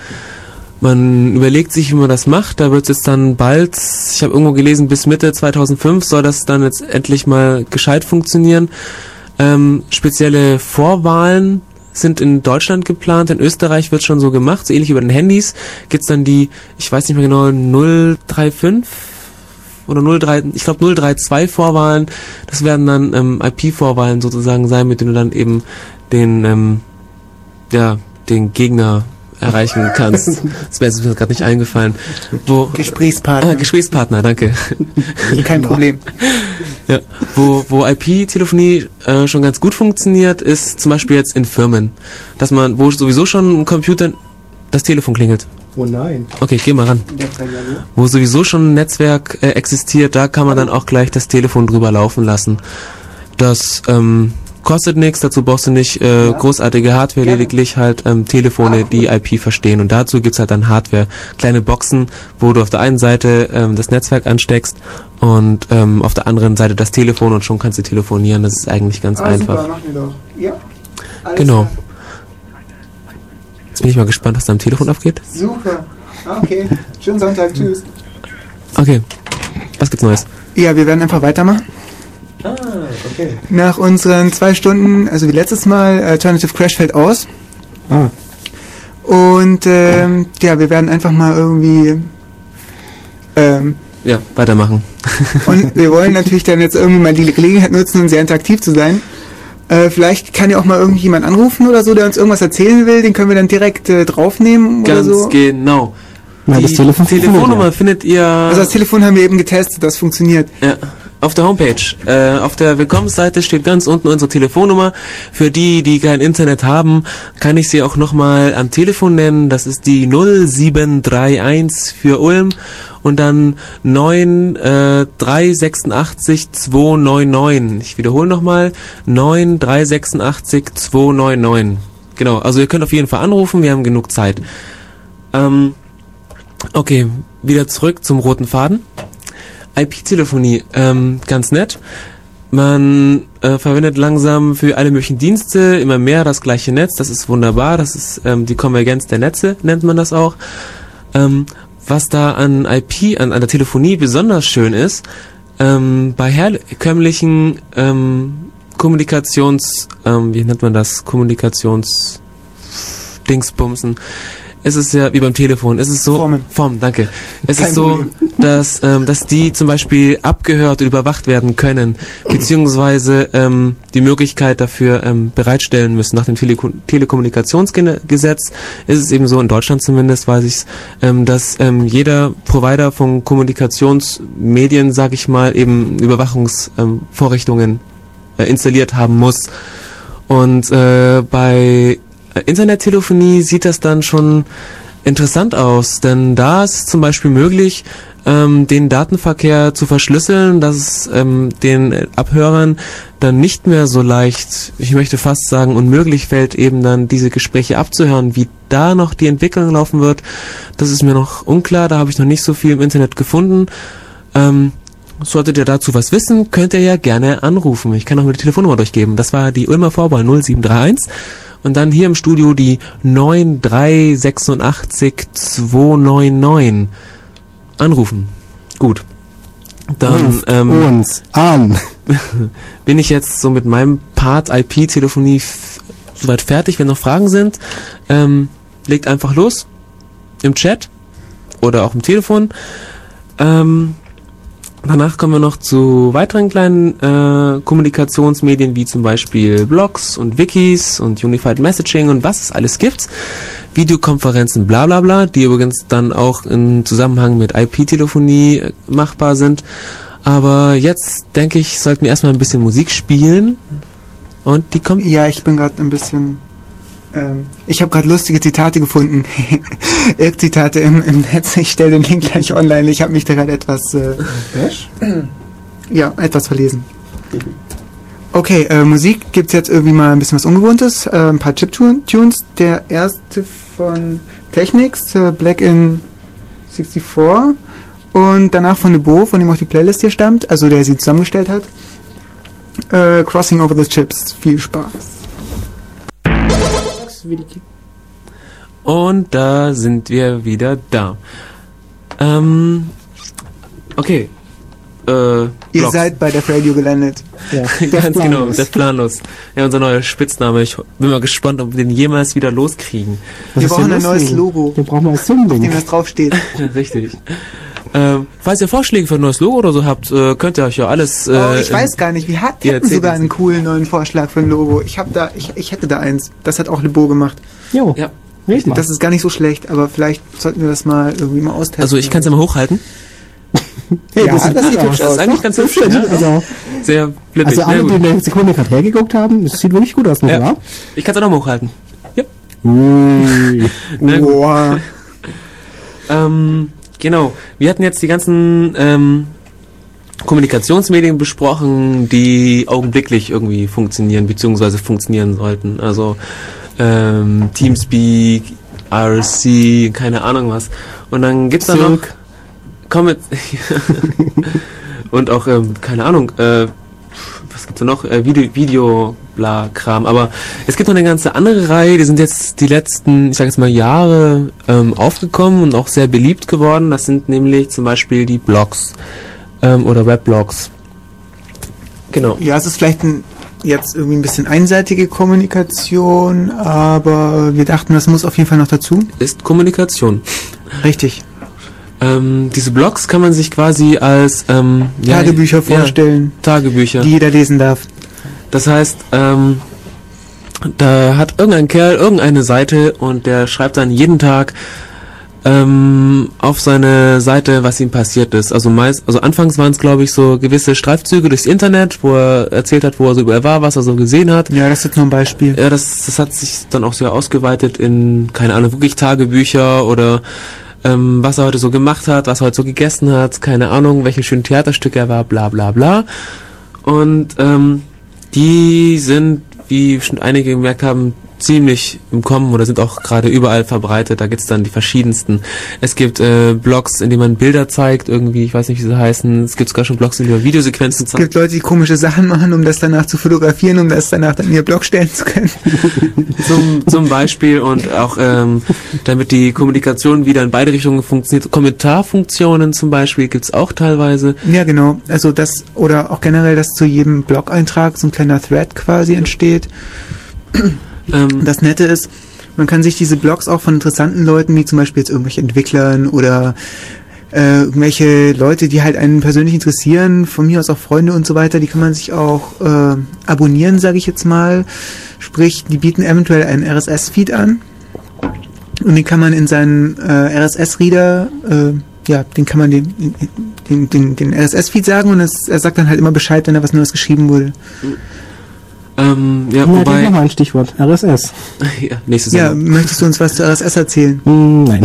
man überlegt sich, wie man das macht. Da wird es jetzt dann bald, ich habe irgendwo gelesen, bis Mitte zweitausendfünf soll das dann jetzt endlich mal gescheit funktionieren. Ähm, spezielle Vorwahlen sind in Deutschland geplant, in Österreich wird schon so gemacht, so ähnlich über den Handys gibt's dann die, ich weiß nicht mehr genau, null drei fünf oder null drei, ich glaube null drei zwei Vorwahlen, das werden dann ähm, I P-Vorwahlen sozusagen sein, mit denen du dann eben den, ähm, ja, den Gegner erreichen kannst. Das wäre mir gerade nicht eingefallen. Wo, Gesprächspartner. Ah, Gesprächspartner, danke. Kein Problem. Ja, wo, wo I P-Telefonie äh, schon ganz gut funktioniert, ist zum Beispiel jetzt in Firmen. Dass man, wo sowieso schon ein Computer, das Telefon klingelt. Oh nein. Okay, geh mal ran. Wo sowieso schon ein Netzwerk äh, existiert, da kann man dann auch gleich das Telefon drüber laufen lassen. Das ähm, kostet nichts, dazu brauchst du nicht äh, ja. großartige Hardware, ja. lediglich halt ähm, Telefone, die I P verstehen. Und dazu gibt's halt dann Hardware, kleine Boxen, wo du auf der einen Seite ähm, das Netzwerk ansteckst und ähm, auf der anderen Seite das Telefon und schon kannst du telefonieren. Das ist eigentlich ganz ah, einfach. Super, machen wir doch. Ja. Alles genau. Klar. Jetzt bin ich mal gespannt, was da am Telefon abgeht. Super. Okay. Schönen Sonntag. Tschüss. Okay. Was gibt's Neues? Ja, wir werden einfach weitermachen. Ah, okay. Nach unseren zwei Stunden, also wie letztes Mal, Alternative Crash fällt aus. Ah. Und ähm, ja, wir werden einfach mal irgendwie ähm, Ja, weitermachen. und wir wollen natürlich dann jetzt irgendwie mal die Gelegenheit nutzen, um sehr interaktiv zu sein. Äh, vielleicht kann ja auch mal irgendjemand anrufen oder so, der uns irgendwas erzählen will. Den können wir dann direkt äh, draufnehmen Ganz oder so. genau. Ja, Die das Telefon Telefonnummer funktioniert, findet ihr Also das Telefon haben wir eben getestet, das funktioniert. ja, auf der Homepage. Äh, auf der Willkommensseite steht ganz unten unsere Telefonnummer. Für die, die kein Internet haben, kann ich sie auch nochmal am Telefon nennen. Das ist die null sieben drei eins für Ulm und dann neun drei sechs acht zwei neun neun. Ich wiederhole nochmal, neun drei sechs acht zwei neun neun. Genau, also ihr könnt auf jeden Fall anrufen, wir haben genug Zeit. Ähm, okay, wieder zurück zum roten Faden. I P-Telefonie, ähm, ganz nett. Man äh, verwendet langsam für alle möglichen Dienste immer mehr das gleiche Netz. Das ist wunderbar. Das ist ähm, die Konvergenz der Netze, nennt man das auch. Ähm, was da an I P, an, an der Telefonie besonders schön ist, ähm, bei herkömmlichen ähm, Kommunikations, ähm, wie nennt man das, Kommunikations Dingsbumsen, es ist ja wie beim Telefon, es ist so, Formen. Form, danke. Es Kein ist so, Problem. dass, ähm, dass die zum Beispiel abgehört und überwacht werden können, beziehungsweise ähm, die Möglichkeit dafür ähm, bereitstellen müssen. Nach dem Teleko- Telekommunikationsgesetz ist es eben so, in Deutschland zumindest weiß ich es, ähm, dass ähm, jeder Provider von Kommunikationsmedien, sag ich mal, eben Überwachungsvorrichtungen äh, installiert haben muss. Und äh, bei Internettelefonie sieht das dann schon interessant aus, denn da ist es zum Beispiel möglich, ähm, den Datenverkehr zu verschlüsseln, dass es ähm, den Abhörern dann nicht mehr so leicht, ich möchte fast sagen, unmöglich fällt, eben dann diese Gespräche abzuhören. Wie da noch die Entwicklung laufen wird, das ist mir noch unklar, da habe ich noch nicht so viel im Internet gefunden. Ähm, solltet ihr dazu was wissen, könnt ihr ja gerne anrufen. Ich kann auch mal die Telefonnummer durchgeben. Das war die Ulmer Vorwahl null sieben drei eins. Und dann hier im Studio die neun drei sechs acht zwei neun neun. Anrufen. Gut. Dann Ruft ähm, uns an. bin ich jetzt so mit meinem Part I P-Telefonie f- soweit fertig. Wenn noch Fragen sind, ähm, legt einfach los. Im Chat oder auch im Telefon. Ähm, Danach kommen wir noch zu weiteren kleinen äh, Kommunikationsmedien, wie zum Beispiel Blogs und Wikis und Unified Messaging und was es alles gibt. Videokonferenzen, bla bla bla, die übrigens dann auch im Zusammenhang mit I P-Telefonie äh, machbar sind. Aber jetzt, denke ich, sollten wir erstmal ein bisschen Musik spielen. Und die kommt... Ja, ich bin gerade ein bisschen... Ähm, ich habe gerade lustige Zitate gefunden. Irk-Zitate im, im Netz. Ich stelle den Link gleich online. Ich habe mich da gerade etwas... Äh, ja, etwas verlesen. Okay, äh, Musik gibt's jetzt irgendwie mal ein bisschen was Ungewohntes. Äh, ein paar Chip-Tunes. Der erste von Technics, äh, Black in vierundsechzig. Und danach von Nebo, von dem auch die Playlist hier stammt. Also der sie zusammengestellt hat. Äh, Crossing Over the Chips. Viel Spaß. Und da sind wir wieder da. Ähm, okay. Äh, Ihr Blogs. seid bei Def Radio gelandet. Ja, Ganz genau, planlos. der planlos. Ja, unser neuer Spitzname. Ich bin mal gespannt, ob wir den jemals wieder loskriegen. Was Wir ist brauchen denn ein neues deswegen? Logo, Wir brauchen mal auf dem Zoom-Ding. das draufsteht. Richtig. Ähm, falls ihr Vorschläge für ein neues Logo oder so habt, äh, könnt ihr euch ja alles... Äh, Oh, ich weiß gar nicht, wir hat, ihr hätten erzählt sogar uns einen coolen neuen Vorschlag für ein Logo. Ich hab da, ich, ich hätte da eins. Das hat auch Lebo gemacht. Jo, Ja, richtig. Das ist gar nicht so schlecht, aber vielleicht sollten wir das mal irgendwie mal austesten. also ich kann es ja mal hochhalten. Hey, Ja, das sieht gut hübsch aus. Das ist eigentlich ganz hübsch. Ja, Ja. also, Sehr blitzig. also alle, die gut. eine Sekunde gerade hergeguckt haben, das sieht wirklich gut aus, nicht Ja. wahr? Ich kann es auch noch mal hochhalten. Ja. Ui. Na gut. Boah. Ähm, genau. Wir hatten jetzt die ganzen ähm, Kommunikationsmedien besprochen, die augenblicklich irgendwie funktionieren, beziehungsweise funktionieren sollten. Also ähm, Teamspeak, I R C, keine Ahnung was. Und dann gibt's da noch Silk. Comet und auch, ähm, keine Ahnung, äh, was gibt's da noch? Äh, Video, Video, bla, Kram. Aber es gibt noch eine ganze andere Reihe, die sind jetzt die letzten, ich sag jetzt mal, Jahre ähm, aufgekommen und auch sehr beliebt geworden. Das sind nämlich zum Beispiel die Blogs. ähm, oder Weblogs. Genau. Ja, es ist vielleicht ein, jetzt irgendwie ein bisschen einseitige Kommunikation, aber wir dachten, das muss auf jeden Fall noch dazu. Ist Kommunikation. Richtig. Ähm, diese Blogs kann man sich quasi als ähm, ja, Tagebücher vorstellen, ja, Tagebücher, die jeder lesen darf. Das heißt, ähm, da hat irgendein Kerl irgendeine Seite und der schreibt dann jeden Tag ähm, auf seine Seite, was ihm passiert ist. Also meist, also anfangs waren es, glaube ich, so gewisse Streifzüge durchs Internet, wo er erzählt hat, wo er so überall war, was er so gesehen hat. Ja, das ist jetzt nur ein Beispiel. Ja, das, das hat sich dann auch sehr ausgeweitet in, keine Ahnung, wirklich Tagebücher oder ähm, was er heute so gemacht hat, was er heute so gegessen hat, keine Ahnung, welche schönen Theaterstücke er war, bla bla bla. Und ähm, die sind, wie schon einige gemerkt haben, ziemlich im Kommen oder sind auch gerade überall verbreitet. Da gibt's dann die verschiedensten. Es gibt äh, Blogs, in denen man Bilder zeigt, irgendwie, ich weiß nicht, wie sie heißen. Es gibt sogar schon Blogs, in denen man Videosequenzen zeigt. Es gibt Leute, die komische Sachen machen, um das danach zu fotografieren, um das danach dann in ihr Blog stellen zu können. zum, zum Beispiel und auch ähm, damit die Kommunikation wieder in beide Richtungen funktioniert. Kommentarfunktionen zum Beispiel gibt's auch teilweise. Ja, genau. Also das, oder auch generell, dass zu jedem Blog-Eintrag so ein kleiner Thread quasi entsteht. Ähm, Das Nette ist, man kann sich diese Blogs auch von interessanten Leuten, wie zum Beispiel jetzt irgendwelche Entwicklern oder äh, irgendwelche Leute, die halt einen persönlich interessieren, von mir aus auch Freunde und so weiter, die kann man sich auch äh, abonnieren, sage ich jetzt mal. Sprich, die bieten eventuell einen R S S-Feed an und den kann man in seinen äh, R S S-Reader, äh, ja, den kann man den, den, den, den R S S-Feed sagen und es, er sagt dann halt immer Bescheid, wenn da was Neues geschrieben wurde. ähm, ja, Ja, wobei... nochmal ein Stichwort. R S S. ja, nächstes Ja, Jahr. möchtest du uns was zu R S S erzählen? Hm, nein.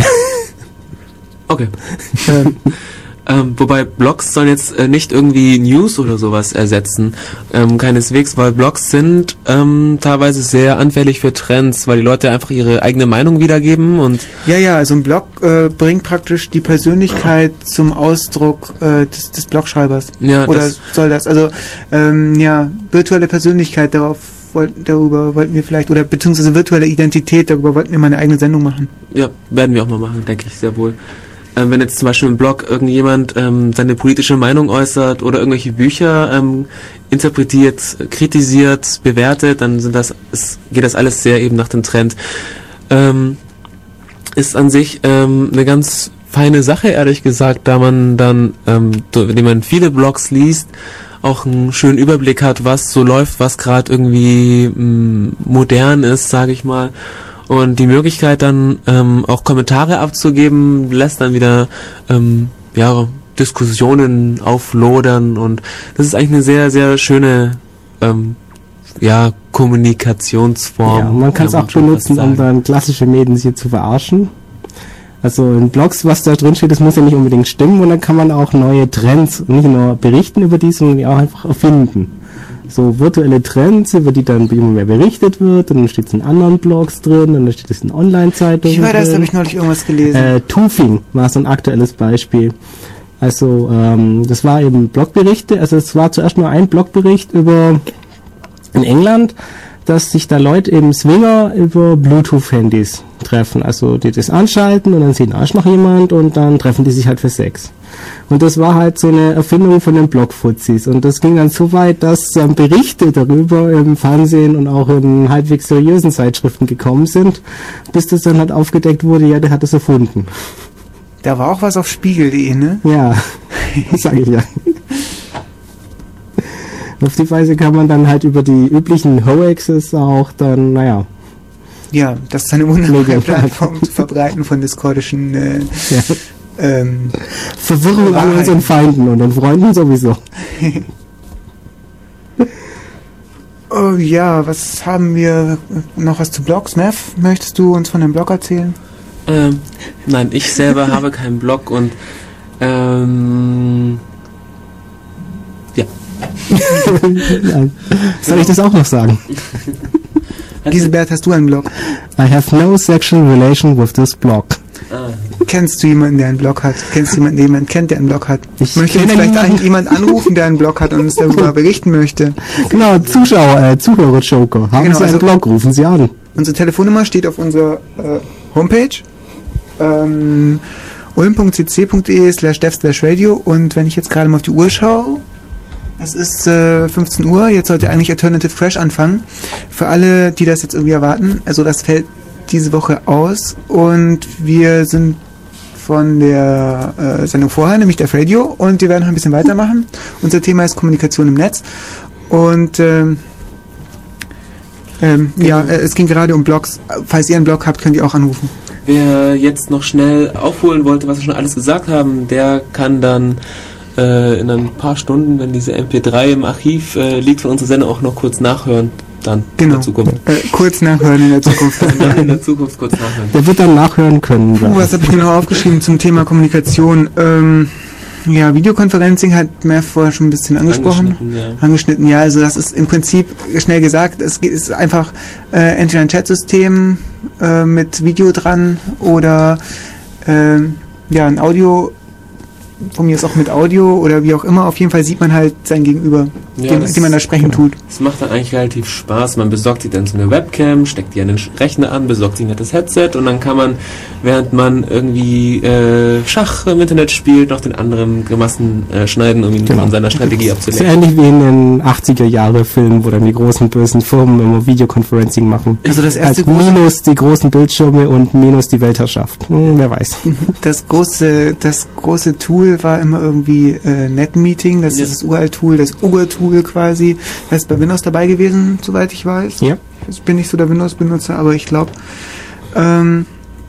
Okay. Ähm, Ähm, wobei Blogs sollen jetzt äh, nicht irgendwie News oder sowas ersetzen. Ähm, keineswegs, weil Blogs sind ähm, teilweise sehr anfällig für Trends, weil die Leute einfach ihre eigene Meinung wiedergeben und Ja, ja, also ein Blog äh, bringt praktisch die Persönlichkeit zum Ausdruck äh, des, des Blogschreibers. ja, Oder das, soll das? Also, ähm, ja, virtuelle Persönlichkeit, darauf wollten, darüber wollten wir vielleicht, oder beziehungsweise virtuelle Identität, darüber wollten wir mal eine eigene Sendung machen. ja, werden wir auch mal machen, denke ich sehr wohl. Ähm, wenn jetzt zum Beispiel im Blog irgendjemand ähm, seine politische Meinung äußert oder irgendwelche Bücher ähm, interpretiert, kritisiert, bewertet, dann sind das, es geht das alles sehr eben nach dem Trend. Ähm, ist an sich ähm, eine ganz feine Sache, ehrlich gesagt, da man dann, ähm, indem man viele Blogs liest, auch einen schönen Überblick hat, was so läuft, was gerade irgendwie mh, modern ist, sage ich mal. Und die Möglichkeit dann ähm, auch Kommentare abzugeben, lässt dann wieder ähm, ja, Diskussionen auflodern und das ist eigentlich eine sehr, sehr schöne ähm, ja, Kommunikationsform. Ja, und man kann es auch schon benutzen, fast um sagen. dann klassische Medien hier zu verarschen. Also in Blogs, was da drin steht, das muss ja nicht unbedingt stimmen und dann kann man auch neue Trends nicht nur berichten über die, sondern die auch einfach erfinden. So virtuelle Trends, über die dann immer mehr berichtet wird, und dann steht es in anderen Blogs drin, und dann steht es in Online-Zeitungen Wie war das? drin. Habe ich neulich irgendwas gelesen. Äh, Tufing war so ein aktuelles Beispiel. Also ähm, das war eben Blogberichte, also es war zuerst nur ein Blogbericht über in England, dass sich da Leute eben Swinger über Bluetooth-Handys treffen. Also die das anschalten und dann sieht erst noch jemand und dann treffen die sich halt für Sex. Und das war halt so eine Erfindung von den Blogfuzis. Und das ging dann so weit, dass ähm, Berichte darüber im Fernsehen und auch in halbwegs seriösen Zeitschriften gekommen sind, bis das dann halt aufgedeckt wurde, ja, der hat das erfunden. Da war auch was auf spiegel punkt de, ne? Ja, das sag ich ja. Auf die Weise kann man dann halt über die üblichen Hoaxes auch dann, naja. Ja, das ist eine wunderbare Medien. Plattform zu verbreiten von discordischen äh, Ja. ähm, Verwirrung an Wahrheit. unseren Feinden und den Freunden sowieso. Oh ja, was haben wir noch was zu Blogs? Mev, möchtest du uns von dem Blog erzählen? Ähm, nein, ich selber habe keinen Blog und ähm, ja. Ja. Soll ich das auch noch sagen? Giselbert, hast du einen Blog? I have no sexual relation with this blog. Ah, Kennst du jemanden, der einen Blog hat? Kennst du jemanden, der jemanden kennt, der einen Blog hat? Ich Möchte uns kenne vielleicht niemanden. ein, jemand anrufen, der einen Blog hat und uns darüber berichten möchte? Genau, Zuschauer, äh, Zuhörer-Joker. Haben Genau, Sie einen also- Blog, rufen Sie an. Unsere Telefonnummer steht auf unserer äh, Homepage. Ähm, ulm punkt c c punkt d e slash dev slash radio. Und wenn ich jetzt gerade mal auf die Uhr schaue, es ist äh, fünfzehn Uhr, jetzt sollte eigentlich Alternative Crash anfangen. Für alle, die das jetzt irgendwie erwarten, also das fällt diese Woche aus und wir sind von der äh, Sendung vorher, nämlich der Radio, und wir werden noch ein bisschen weitermachen. Unser Thema ist Kommunikation im Netz und ähm, ähm, ja, äh, es ging gerade um Blogs. Falls ihr einen Blog habt, könnt ihr auch anrufen. Wer jetzt noch schnell aufholen wollte, was wir schon alles gesagt haben, der kann dann äh, in ein paar Stunden, wenn diese M P drei im Archiv äh, liegt von unserer Sendung, auch noch kurz nachhören. Dann genau. in der Zukunft. Äh, kurz nachhören in der Zukunft. Ja, in der Zukunft kurz nachhören. Der wird dann nachhören können. Puh, was habe ich genau aufgeschrieben zum Thema Kommunikation? Ähm, ja, Videoconferencing hat Mev vorher schon ein bisschen angesprochen. Angeschnitten, ja. Angeschnitten, ja, also das ist im Prinzip schnell gesagt, es ist einfach äh, entweder ein Chatsystem äh, mit Video dran oder äh, ja, ein Audio, von mir ist auch mit Audio oder wie auch immer, auf jeden Fall sieht man halt sein Gegenüber, Ja, dem, das- dem man da sprechen tut. Es macht dann eigentlich relativ Spaß. Man besorgt sich dann so eine Webcam, steckt die an den Rechner an, besorgt sich ein nettes Headset und dann kann man, während man irgendwie äh, Schach im Internet spielt, noch den anderen Grimassen äh, schneiden, um ihn Genau. von seiner Strategie Ist abzulenken. ähnlich wie in den achtziger-Jahre-Filmen, wo dann die großen bösen Firmen immer Videoconferencing machen. Also das erste Als große- minus die großen Bildschirme und minus die Weltherrschaft. Hm, wer weiß. Das große, das große Tool war immer irgendwie äh, NetMeeting, das Ja. ist das Uralt-Tool, das Urtool quasi. Das ist bei Windows dabei gewesen, soweit ich weiß. Ja. Ich bin nicht so der Windows-Benutzer, aber ich glaube. Ähm,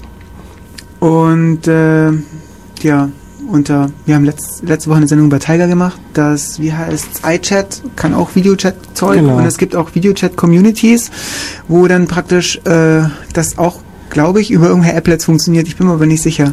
und äh, ja, unter, wir haben letzt, letzte Woche eine Sendung über Tiger gemacht. Das, wie heißt iChat, kann auch Videochat-Zeug. Genau. Und es gibt auch Videochat-Communities, wo dann praktisch äh, das auch, glaube ich, über irgendwelche Applets funktioniert. Ich bin mir aber nicht sicher.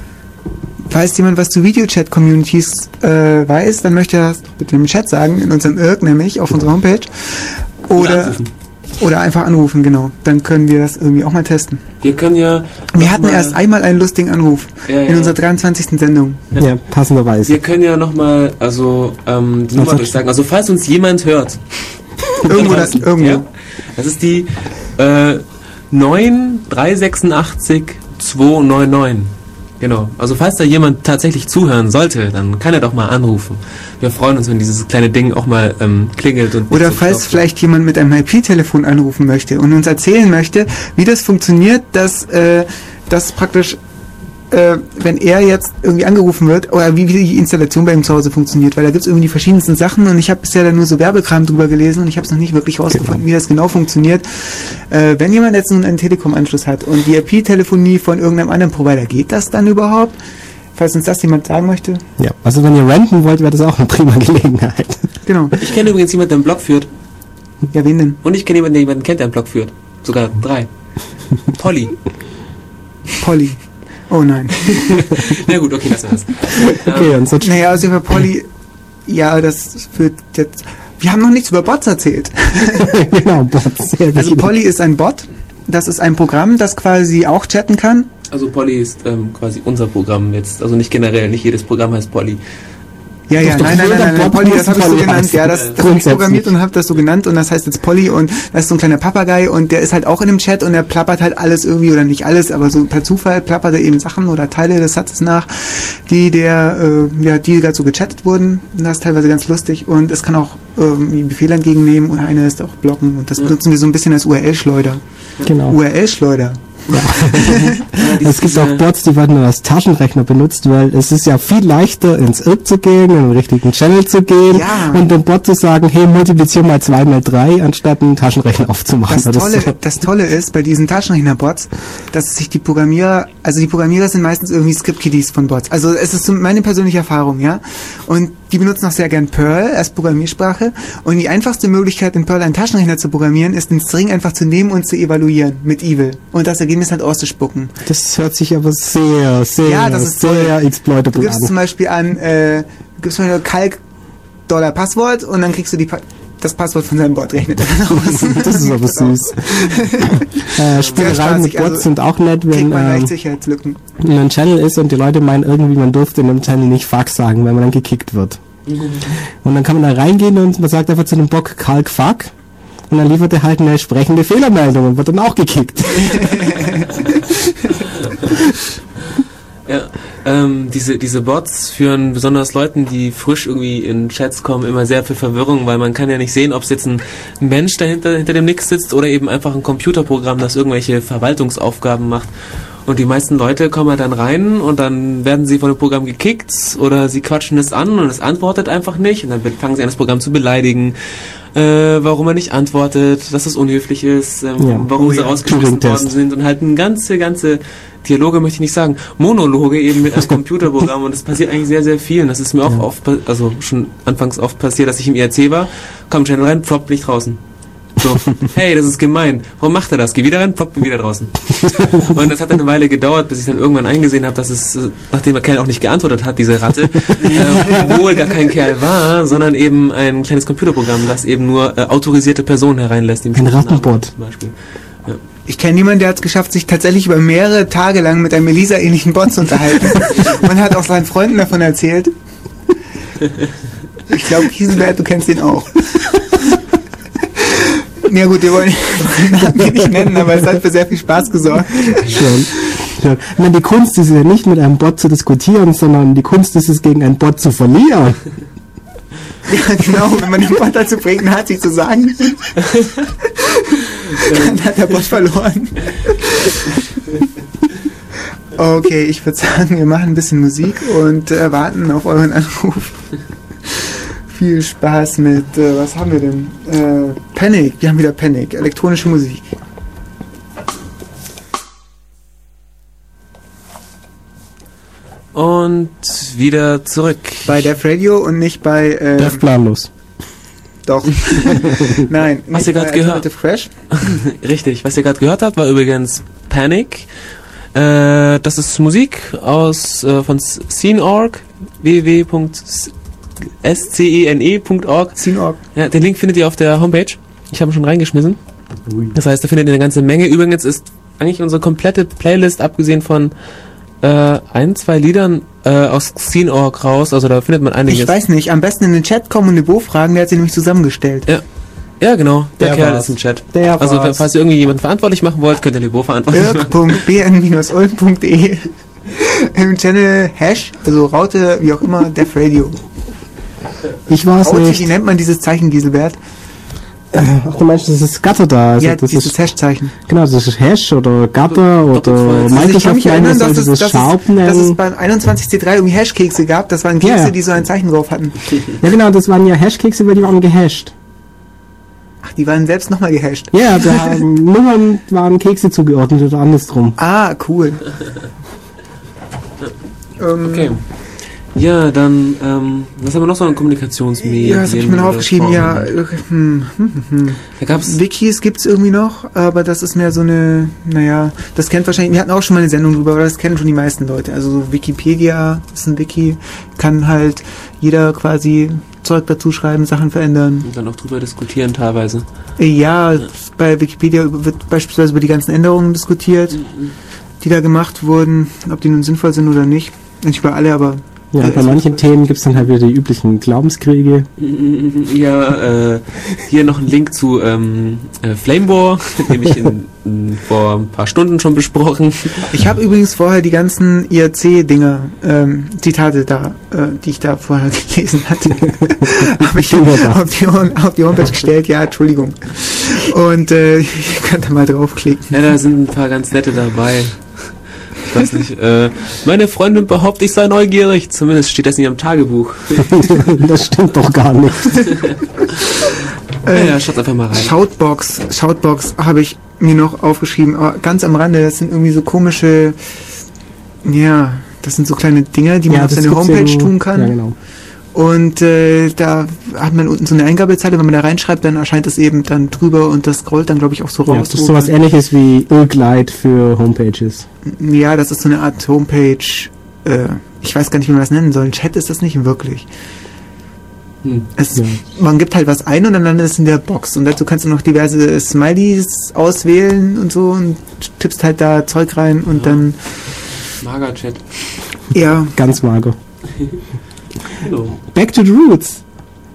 Falls jemand was zu Videochat-Communities äh, weiß, dann möchte er das bitte im Chat sagen, in unserem I R C nämlich, auf unserer Homepage. Oder, anrufen. oder einfach anrufen, genau. Dann können wir das irgendwie auch mal testen. Wir können ja... Wir noch hatten mal- erst einmal einen lustigen Anruf Ja, in ja. unserer dreiundzwanzigsten Sendung. Ja, passenderweise. Wir können ja nochmal, also, ähm, die Nummer Also- durchsagen. Also, falls uns jemand hört. Irgendwo, da, irgendwo. Ja, das ist die äh, neun drei sechsundachtzig zwei neun neun. Genau. Also falls da jemand tatsächlich zuhören sollte, dann kann er doch mal anrufen. Wir freuen uns, wenn dieses kleine Ding auch mal ähm, klingelt. Und Oder so falls klopft. vielleicht jemand mit einem I P-Telefon anrufen möchte und uns erzählen möchte, wie das funktioniert, dass äh, das praktisch, äh, wenn er jetzt irgendwie angerufen wird, oder wie, wie die Installation bei ihm zu Hause funktioniert, weil da gibt es irgendwie die verschiedensten Sachen und ich habe bisher dann nur so Werbekram drüber gelesen und ich habe es noch nicht wirklich rausgefunden, Genau. wie das genau funktioniert. Äh, wenn jemand jetzt nun einen Telekom-Anschluss hat und die I P-Telefonie von irgendeinem anderen Provider, geht das dann überhaupt? Falls uns das jemand sagen möchte. Ja, also wenn ihr renten wollt, wäre das auch eine prima Gelegenheit. Genau. Ich kenne übrigens jemanden, der einen Blog führt. Ja, wen denn? Und ich kenne jemanden, der jemanden kennt, der einen Blog führt. Sogar drei. Polly. Polly. Oh nein. Na gut, okay, lassen wir das. Okay, und so Naja, also über Polly, ja, das wird jetzt... Wir haben noch nichts über Bots erzählt. genau, Bots, sehr Also wichtig. Polly ist ein Bot. Das ist ein Programm, das quasi auch chatten kann. Also Polly ist ähm, quasi unser Programm jetzt. Also nicht generell, nicht jedes Programm heißt Polly. Ja, ja, Doch, nein, nein, jeder nein, nein, nein, Bot Polly, muss das habe ich so Polly genannt. heißen. Ja, das, das habe ich Grundsätzlich. programmiert und habe das so genannt und das heißt jetzt Polly und das ist so ein kleiner Papagei und der ist halt auch in dem Chat und der plappert halt alles irgendwie oder nicht alles, aber so per Zufall plappert er eben Sachen oder Teile des Satzes nach, die der, äh, ja, die gerade so gechattet wurden. Und das ist teilweise ganz lustig und es kann auch irgendwie Befehle entgegennehmen und einer ist auch blocken und das benutzen wir so ein bisschen als U R L-Schleuder. Genau. U R L-Schleuder. Es gibt auch Bots, die werden nur als Taschenrechner benutzt, weil es ist ja viel leichter, ins I R C zu gehen, in den richtigen Channel zu gehen Ja. und dem Bot zu sagen, hey, multiplizier mal zwei mal drei, anstatt einen Taschenrechner aufzumachen. Das oder Tolle, so. das Tolle ist bei diesen Taschenrechner-Bots, dass sich die Programmierer, also die Programmierer sind meistens irgendwie Script-Kiddies von Bots. Also es ist so meine persönliche Erfahrung, ja. Und die benutzen auch sehr gern Perl als Programmiersprache. Und die einfachste Möglichkeit, in Perl einen Taschenrechner zu programmieren, ist den String einfach zu nehmen und zu evaluieren mit Evil. Und das Ergebnis halt auszuspucken. Das hört sich aber sehr, sehr, Ja, das ist toll. sehr Du exploitable gibst zum an. Beispiel an, äh, du gibst mal Kalk Dollar Passwort und dann kriegst du die pa das Passwort von seinem Bot rechnet er dann aus. Das ist aber süß. äh, Spielereien mit spaßig, also Bots sind auch nett, Kriegt wenn man leicht ähm, Sicherheitslücken. in einem Channel ist und die Leute meinen irgendwie, man dürfte in einem Channel nicht Fuck sagen, weil man dann gekickt wird. Und dann kann man da reingehen und man sagt einfach zu dem Bot Kalk Fuck und dann liefert er halt eine entsprechende Fehlermeldung und wird dann auch gekickt. Ja, Ähm, diese, diese Bots führen besonders Leuten, die frisch irgendwie in Chats kommen, immer sehr viel Verwirrung, weil man kann ja nicht sehen, ob es jetzt ein Mensch dahinter hinter dem Nix sitzt oder eben einfach ein Computerprogramm, das irgendwelche Verwaltungsaufgaben macht. Und die meisten Leute kommen halt dann rein und dann werden sie von dem Programm gekickt oder sie quatschen es an und es antwortet einfach nicht und dann fangen sie an, das Programm zu beleidigen, äh, warum er nicht antwortet, dass es unhöflich ist, ähm, Ja. warum Oh sie ja, rausgeschmissen Turing-Test. worden sind und halt ein ganze, ganze Dialoge möchte ich nicht sagen, Monologe eben mit einem Computerprogramm und das passiert eigentlich sehr, sehr viel und das ist mir auch Ja. oft, pa- also schon anfangs oft passiert, dass ich im I R C war, komm schnell rein, plopp, bin ich draußen. So, hey, das ist gemein. Warum macht er das? Geh wieder rein, plopp, bin wieder draußen. Und das hat dann eine Weile gedauert, bis ich dann irgendwann eingesehen habe, dass es, äh, nachdem der Kerl auch nicht geantwortet hat, diese Ratte, äh, wohl gar kein Kerl war, sondern eben ein kleines Computerprogramm, das eben nur äh, autorisierte Personen hereinlässt. die Ein bestimmten Rattenbot. Namen Zum Beispiel. Ja. Ich kenne jemanden, der hat es geschafft, sich tatsächlich über mehrere Tage lang mit einem Melissa-ähnlichen Bot zu unterhalten. Man hat auch seinen Freunden davon erzählt. Ich glaube, Kiesenbert, du kennst den auch. Ja gut, wir wollen ihn nicht nennen, aber es hat für sehr viel Spaß gesorgt. Schon. Schon. Ich meine, die Kunst ist ja nicht mit einem Bot zu diskutieren, sondern die Kunst ist es, gegen einen Bot zu verlieren. Ja genau, wenn man den Bot dazu bringt, Nazi zu sagen, dann hat der Bot verloren. Okay, ich würde sagen, wir machen ein bisschen Musik und äh, warten auf euren Anruf. Viel Spaß mit, äh, was haben wir denn? Äh, Panic, wir haben wieder Panic, elektronische Musik. Und wieder zurück. Bei Def Radio und nicht bei, äh, Def planlos. doch. Nein, Was nicht ihr gerade bei gehört. Alternative Crash. Richtig, was ihr gerade gehört habt, war übrigens Panic. Äh, das ist Musik aus äh, von Scene Punkt org, w w w Punkt scene Punkt org. Scene.org. Ja, den Link findet ihr auf der Homepage. Ich habe ihn schon reingeschmissen. Das heißt, da findet ihr eine ganze Menge. Übrigens ist eigentlich unsere komplette Playlist, abgesehen von äh, ein, zwei Liedern äh, aus Scene Punkt org raus. Also da findet man einiges. Ich weiß nicht, am besten in den Chat kommen und Niveau fragen, der hat sie nämlich zusammengestellt. Ja. Ja, genau. Der, Der Kerl war's. ist im Chat. Der also, war's. falls ihr irgendwie jemanden verantwortlich machen wollt, könnt ihr Libo verantwortlich machen. irk Punkt b n Bindestrich ulm Punkt d e im Channel Hash, also Raute, wie auch immer, Def Radio. Ich weiß Raute, wie nicht. nennt man dieses Zeichen, Giselbert? Ach, du meinst, das ist Gatter da. Also Ja, das dieses ist, Hash-Zeichen. genau, das ist Hash oder Gatter oder Doppelkreuz. Also ich kann Microsoft mich erinnern, dass es, das dass, es, Sharpen dass es nennen. beim einundzwanzig C drei irgendwie Hash-Kekse gab. Das waren Kekse, Ja, ja. die so ein Zeichen drauf hatten. Ja genau, das waren ja Hashkekse, weil die waren gehasht. Ach, die waren selbst nochmal gehasht. Ja, da haben Nummern waren Kekse zugeordnet oder andersrum. Ah, cool. ähm, Okay. Ja, dann, ähm, was haben wir noch so an Kommunikationsmedien? Ja, das habe ich mir noch oder aufgeschrieben. Ja, Formen? äh, hm, hm, hm, hm. Da gab's, Wikis gibt's irgendwie noch, aber das ist mehr so eine, naja, das kennt wahrscheinlich, wir hatten auch schon mal eine Sendung drüber, aber das kennen schon die meisten Leute. Also so Wikipedia ist ein Wiki, kann halt jeder quasi Zeug dazu schreiben, Sachen verändern. und dann auch drüber diskutieren teilweise. Ja, bei Wikipedia wird beispielsweise über die ganzen Änderungen diskutiert, die da gemacht wurden, ob die nun sinnvoll sind oder nicht. Nicht über alle, aber Ja, Äh, bei es- manchen Themen gibt es dann halt wieder die üblichen Glaubenskriege. Ja, äh, hier noch ein Link zu ähm, äh, Flamewar, den ich in, in, vor ein paar Stunden schon besprochen. ich habe übrigens vorher die ganzen I R C-Dinger, ähm, Zitate da, äh, die ich da vorher gelesen hatte, habe ich auf die, auf die Homepage gestellt. Ja, Entschuldigung. Und äh, ihr könnt da mal draufklicken. Ja, da sind ein paar ganz nette dabei. Ich weiß nicht, äh, meine Freundin behauptet, ich sei neugierig. Zumindest steht das in ihrem Tagebuch. Das stimmt doch gar nicht. Ja, ja, schaut einfach mal rein. Shoutbox, Shoutbox habe ich mir noch aufgeschrieben, aber ganz am Rande, das sind irgendwie so komische, ja, das sind so kleine Dinger, die man auf das seine gibt's Homepage in- tun kann. Ja, genau. Und äh, da hat man unten so eine Eingabezeile, wenn man da reinschreibt, dann erscheint es eben dann drüber und das scrollt dann, glaube ich, auch so Ja, raus. das ist sowas ähnliches wie Irrgleit für Homepages. Ja, das ist so eine Art Homepage, äh, ich weiß gar nicht, wie man das nennen soll. Ein Chat ist das nicht wirklich. Hm. Es, Ja. Man gibt halt was ein und dann landet es in der Box. Und dazu kannst du noch diverse Smileys auswählen und so und tippst halt da Zeug rein und Ja. dann, Mager-Chat. ja, Ganz mager. Hallo. Back to the Roots.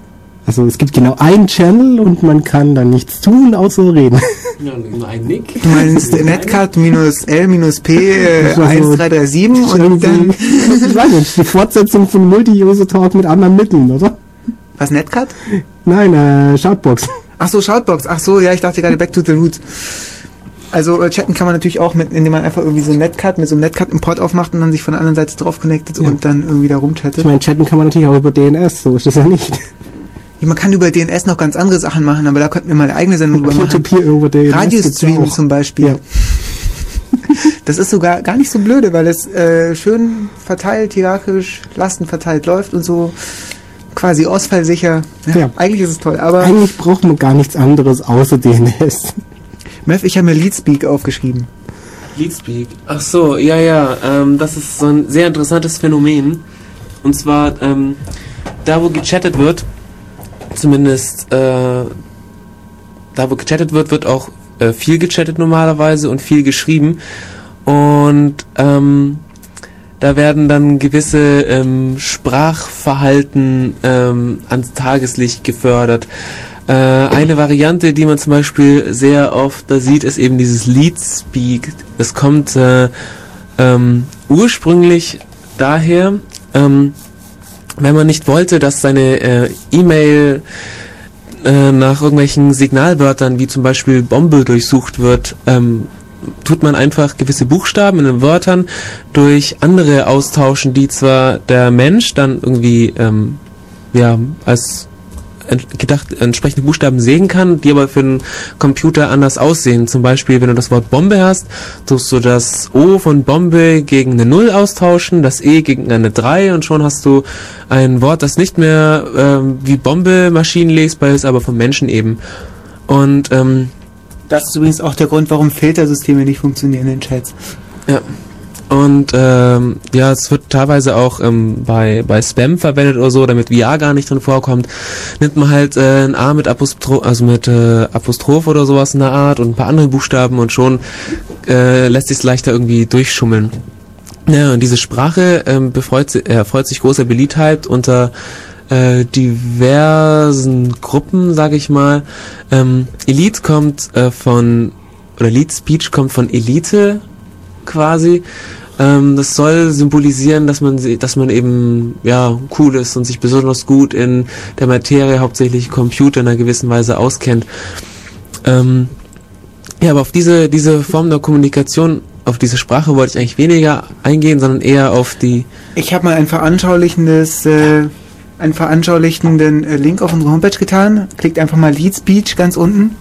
Also es gibt genau einen Channel und man kann dann nichts tun, außer reden. Ja, nur ein Nick. Du meinst netcat L P äh, Das war so eins drei drei sieben und dann... Ich weiß nicht, die Fortsetzung von Multi-User-Talk mit anderen Mitteln, oder? Was, Netcat? Nein, äh, Shoutbox. Ach so, Shoutbox. Ach so, ja, ich dachte gerade Back to the Roots. Also äh, chatten kann man natürlich auch, mit, indem man einfach irgendwie so ein Netcat mit so einem Netcat-Import aufmacht und dann sich von der anderen Seite drauf connectet Ja. und dann irgendwie da rumchattet. Ich meine, chatten kann man natürlich auch über D N S, so ist das ja nicht. Ja, man kann über D N S noch ganz andere Sachen machen, aber da könnten wir mal eine eigene Sendung drüber machen. Peer-to-Peer über D N S gibt's Radiostream ja auch. zum Beispiel. Ja. Das ist sogar gar nicht so blöde, weil es äh, schön verteilt, hierarchisch, lastenverteilt läuft und so quasi ausfallsicher. Ja, Ja. Eigentlich ist es toll, aber Eigentlich braucht man gar nichts anderes außer D N S. Mev, ich habe mir Leadspeak aufgeschrieben. Leadspeak. Ach so, ja, ja. Ähm, das ist so ein sehr interessantes Phänomen. Und zwar, ähm, da wo gechattet wird, zumindest äh, da wo gechattet wird, wird auch äh, viel gechattet normalerweise und viel geschrieben. Und ähm, da werden dann gewisse ähm, Sprachverhalten ähm, ans Tageslicht gefördert. Äh, eine Variante, die man zum Beispiel sehr oft da sieht, ist eben dieses Leadspeak. Das kommt äh, ähm, ursprünglich daher, ähm, wenn man nicht wollte, dass seine äh, E-Mail äh, nach irgendwelchen Signalwörtern wie zum Beispiel Bombe durchsucht wird, ähm, tut man einfach gewisse Buchstaben in den Wörtern durch andere austauschen, die zwar der Mensch dann irgendwie ähm, ja als ent- gedacht entsprechende Buchstaben sehen kann, die aber für den Computer anders aussehen. Zum Beispiel, wenn du das Wort Bombe hast, tust du das O von Bombe gegen eine Null austauschen, das E gegen eine drei und schon hast du ein Wort, das nicht mehr ähm, wie Bombe maschinenlesbar ist, aber vom Menschen eben. Und ähm, Das ist übrigens auch der Grund, warum Filtersysteme nicht funktionieren in Chats. ja. Und ähm, ja, es wird teilweise auch ähm, bei bei Spam verwendet oder so, damit V R gar nicht drin vorkommt. Nimmt man halt äh, ein A mit Apostroph, also mit äh, Apostroph oder sowas in der Art und ein paar andere Buchstaben und schon äh, lässt sich es leichter irgendwie durchschummeln. Ja, und diese Sprache ähm, befreut, si- erfreut sich großer Beliebtheit unter äh, diversen Gruppen, sage ich mal. Ähm, Elite kommt äh, von, oder Elite Speech kommt von Elite quasi. Ähm, das soll symbolisieren, dass man, sie- dass man eben ja cool ist und sich besonders gut in der Materie, hauptsächlich Computer, in einer gewissen Weise auskennt. Ähm, ja, aber auf diese diese Form der Kommunikation, auf diese Sprache wollte ich eigentlich weniger eingehen, sondern eher auf die. Ich habe mal ein veranschaulichendes, äh, einen veranschaulichenden äh, Link auf unsere Homepage getan. Klickt einfach mal Leadspeech ganz unten.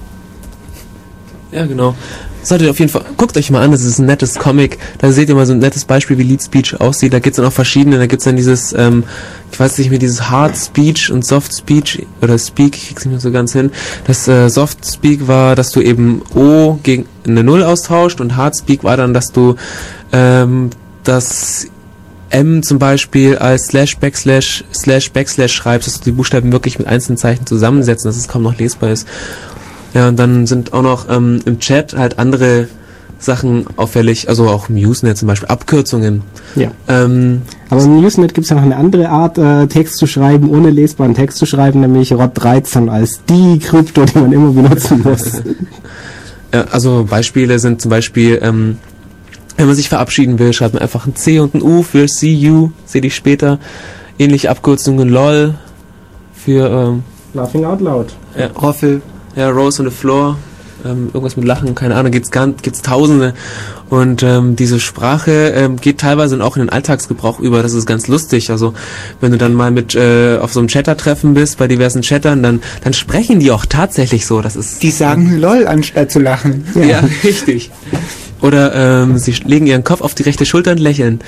Ja, genau. Solltet ihr auf jeden Fall, guckt euch mal an, das ist ein nettes Comic, da seht ihr mal so ein nettes Beispiel, wie Lead Speech aussieht, da gibt's dann auch verschiedene, da gibt's dann dieses, ähm, ich weiß nicht mehr, dieses Hard Speech und Soft Speech, oder Speak, ich krieg's nicht mehr so ganz hin. Das äh, Soft Speak war, dass du eben O gegen eine Null austauscht und Hard Speak war dann, dass du ähm, das M zum Beispiel als Slash Backslash Slash Backslash schreibst, dass du die Buchstaben wirklich mit einzelnen Zeichen zusammensetzt, dass es kaum noch lesbar ist. Ja, und dann sind auch noch ähm, im Chat halt andere Sachen auffällig, also auch im Usenet zum Beispiel, Abkürzungen. Ja. Ähm, Aber im Usenet gibt es ja noch eine andere Art, äh, Text zu schreiben, ohne lesbaren Text zu schreiben, nämlich R O T dreizehn als die Krypto, die man immer benutzen muss. ja, also Beispiele sind zum Beispiel, ähm, wenn man sich verabschieden will, schreibt man einfach ein C und ein U für See you, seh dich später. Ähnliche Abkürzungen LOL für ähm, Laughing out loud. ja, Roffel. ja, Rose on the Floor, ähm, irgendwas mit Lachen, keine Ahnung, gibt's ganz, gibt's Tausende. Und ähm, diese Sprache ähm, geht teilweise dann auch in den Alltagsgebrauch über. Das ist ganz lustig. Also wenn du dann mal mit äh, auf so einem Chatter-Treffen bist, bei diversen Chattern, dann dann sprechen die auch tatsächlich so. Das ist Die sagen LOL, anstatt zu lachen. ja, ja richtig. Oder ähm, sie legen ihren Kopf auf die rechte Schulter und lächeln.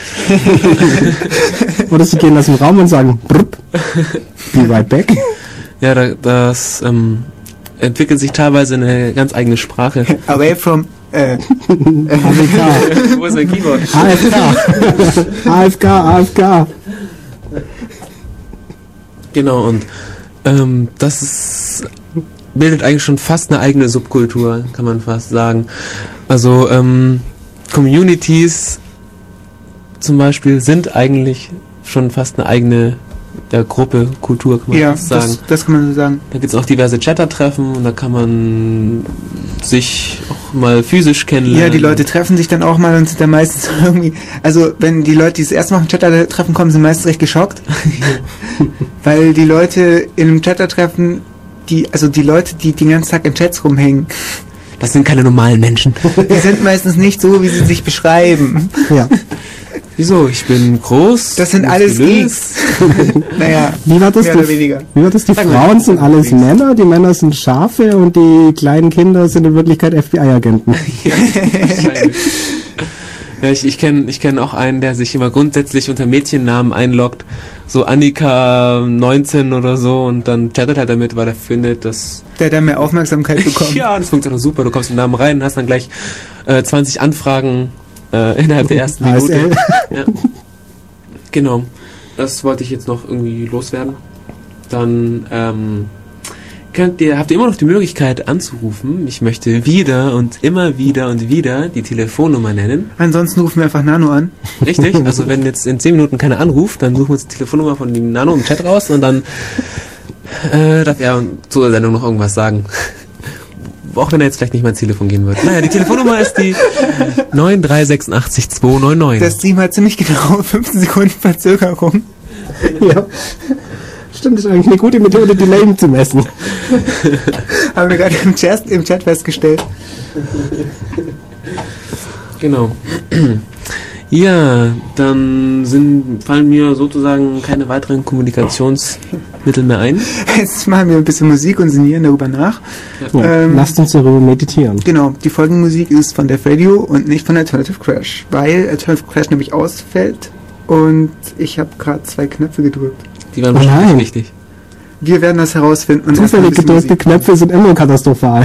Oder sie gehen aus dem Raum und sagen, brupp, be right back. Ja, da, das ähm, entwickelt sich teilweise eine ganz eigene Sprache. Away from... Äh, A F K. Wo ist mein Keyboard? A F K. A F K, A F K. Genau, und ähm, das ist, bildet eigentlich schon fast eine eigene Subkultur, kann man fast sagen. Also ähm, Communities zum Beispiel sind eigentlich schon fast eine eigene der Gruppe Kultur, kann man Ja, fast sagen. das, das kann man so sagen. Da gibt es auch diverse Chatter-Treffen und da kann man sich auch mal physisch kennenlernen. Ja, die Leute treffen sich dann auch mal und sind dann meistens irgendwie, also wenn die Leute, die das erste Mal auf ein Chatter-Treffen kommen, sind meistens recht geschockt. Weil die Leute in einem Chatter-Treffen, die, also die Leute, die den ganzen Tag in Chats rumhängen, Das sind keine normalen Menschen. die sind meistens nicht so, wie sie sich beschreiben. Ja. Wieso? Ich bin groß. Das sind alles muskulös. Geeks. Naja, Wie war das? mehr oder Die, weniger. wie war das? Die Sag mal, Frauen das sind sind alles Geeks. Männer, die Männer sind Schafe und die kleinen Kinder sind in Wirklichkeit F B I-Agenten. Ja, wahrscheinlich. Ja, ich, ich kenne ich kenn auch einen, der sich immer grundsätzlich unter Mädchennamen einloggt. So Annika neunzehn oder so und dann chattet halt damit, weil er findet, dass... Der dann mehr Aufmerksamkeit bekommt. Ja, das funktioniert super. Du kommst mit dem Namen rein, hast dann gleich äh, zwanzig Anfragen äh, innerhalb der ersten A S L. Minute. Ja. Genau. Das wollte ich jetzt noch irgendwie loswerden. Dann ähm, könnt ihr, habt ihr immer noch die Möglichkeit anzurufen. Ich möchte wieder und immer wieder und wieder die Telefonnummer nennen. Ansonsten rufen wir einfach Nano an. Richtig? Also wenn jetzt in zehn Minuten keiner anruft, dann suchen wir uns die Telefonnummer von dem Nano im Chat raus und dann äh, darf er zur Sendung noch irgendwas sagen. Auch wenn er jetzt vielleicht nicht mal ins Telefon gehen wird. Naja, die Telefonnummer ist die neun drei sechs acht zwei neun neun. Der Stream hat ziemlich genau fünfzehn Sekunden Verzögerung. Ja. Stimmt, das ist eigentlich eine gute Methode, die Längen zu messen. Haben wir gerade im Chat, im Chat festgestellt. Genau. Ja, dann sind, fallen mir sozusagen keine weiteren Kommunikationsmittel mehr ein. Jetzt machen wir ein bisschen Musik und sinnieren darüber nach. Ja, Ähm, lasst uns darüber meditieren. Genau, die folgende Musik ist von Def Radio und nicht von Alternative Crash, weil Alternative Crash nämlich ausfällt und ich habe gerade zwei Knöpfe gedrückt. Die waren Oh wahrscheinlich nein. wichtig. Wir werden das herausfinden. Und erstmal ein Zufällig bisschen gedrückte Musik. Knöpfe sind immer katastrophal.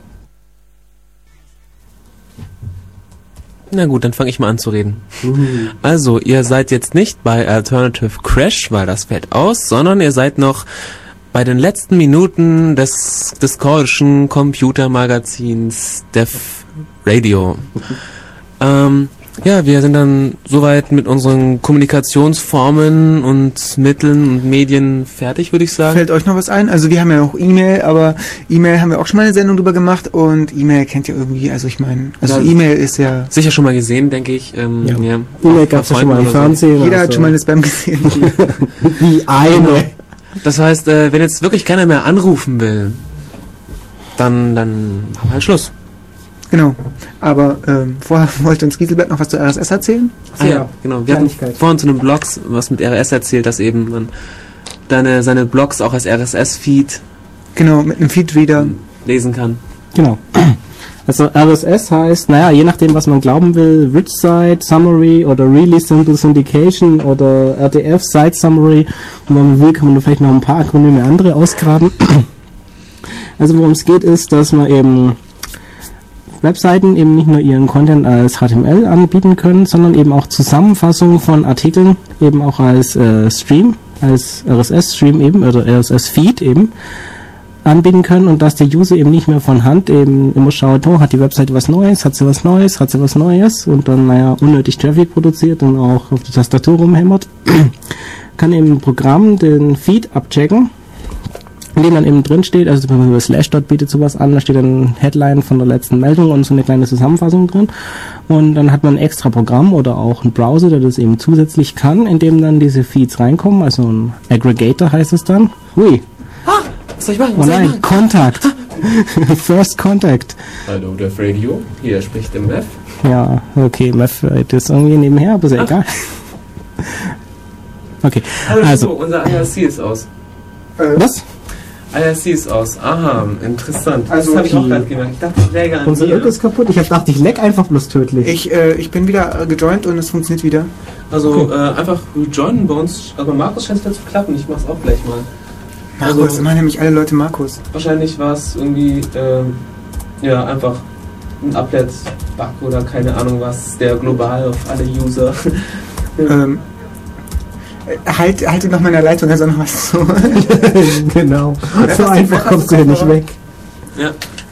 Na gut, dann fange ich mal an zu reden. Also, ihr seid jetzt nicht bei Alternative Crash, weil das fällt aus, sondern ihr seid noch bei den letzten Minuten des discordischen Computermagazins Def Radio. Ähm, ja, wir sind dann soweit mit unseren Kommunikationsformen und Mitteln und Medien fertig, würde ich sagen. Fällt euch noch was ein? Also wir haben ja auch E-Mail, aber E-Mail haben wir auch schon mal eine Sendung drüber gemacht und E-Mail kennt ihr irgendwie, also ich meine, also Ja. E-Mail ist ja, Sicher schon mal gesehen, denke ich. Ähm, Ja. ja. E-Mail gab es ja schon mal im Freunden oder so. Fernsehen. jeder hat also schon mal eine Spam gesehen. Wie eine. Das heißt, äh, wenn jetzt wirklich keiner mehr anrufen will, dann, dann haben wir halt Schluss. Genau, aber ähm, vorher wollte uns Gieselbert noch was zu R S S erzählen. Ah, ja, genau. Wir hatten Kleinigkeit. vorhin zu den Blogs was mit R S S erzählt, dass eben man deine, seine Blogs auch als R S S-Feed Genau, mit einem Feedreader. lesen kann. Genau. Also R S S heißt, naja, je nachdem, was man glauben will, Rich Site Summary oder Really Simple Syndication oder R T F Site Summary. Und wenn man will, kann man vielleicht noch ein paar Akronyme andere ausgraben. Also worum es geht, ist, dass man eben Webseiten eben nicht nur ihren Content als H T M L anbieten können, sondern eben auch Zusammenfassungen von Artikeln eben auch als äh, Stream, als R S S-Stream eben oder R S S-Feed eben anbieten können und dass der User eben nicht mehr von Hand eben immer schaut, oh, hat die Webseite was Neues, hat sie was Neues, hat sie was Neues und dann, naja, unnötig Traffic produziert und auch auf der Tastatur rumhämmert, kann eben ein Programm den Feed abchecken, in dem dann eben drin steht, also wenn man über Slashdot bietet sowas an, da steht dann Headline von der letzten Meldung und so eine kleine Zusammenfassung drin und dann hat man ein extra Programm oder auch einen Browser, der das eben zusätzlich kann, in dem dann diese Feeds reinkommen, also ein Aggregator heißt es dann. Hui, Was soll ich machen? oh Was soll ich nein, machen? Kontakt. First Contact. Hallo, Def Radio. Hier spricht der Mev. Ja, okay, Meth ist irgendwie nebenher, aber ist ja egal. Okay, Hallo, also, Hugo, unser I R C ist aus. was? I R C ist aus. Aha, interessant. Also das habe ich auch die- gerade gemerkt. Ich dachte, ich läge an Unser mir. Irk ist kaputt. Ich hab gedacht, ich leck einfach bloß tödlich. Ich, äh, ich bin wieder äh, gejoint und es funktioniert wieder. Also äh, einfach joinen bei uns. Aber bei Markus scheint es wieder zu klappen. Ich mach's auch gleich mal. Markus, Also- immer nämlich alle Leute Markus. Wahrscheinlich war es irgendwie, ähm, ja, einfach ein Uplet-Bug oder keine Ahnung was, der global auf alle User. Ähm, äh, halt, haltet noch mal in der Leitung, also noch was zu. Genau. Das So ist die einfach kommst du hier nicht weg. Ja.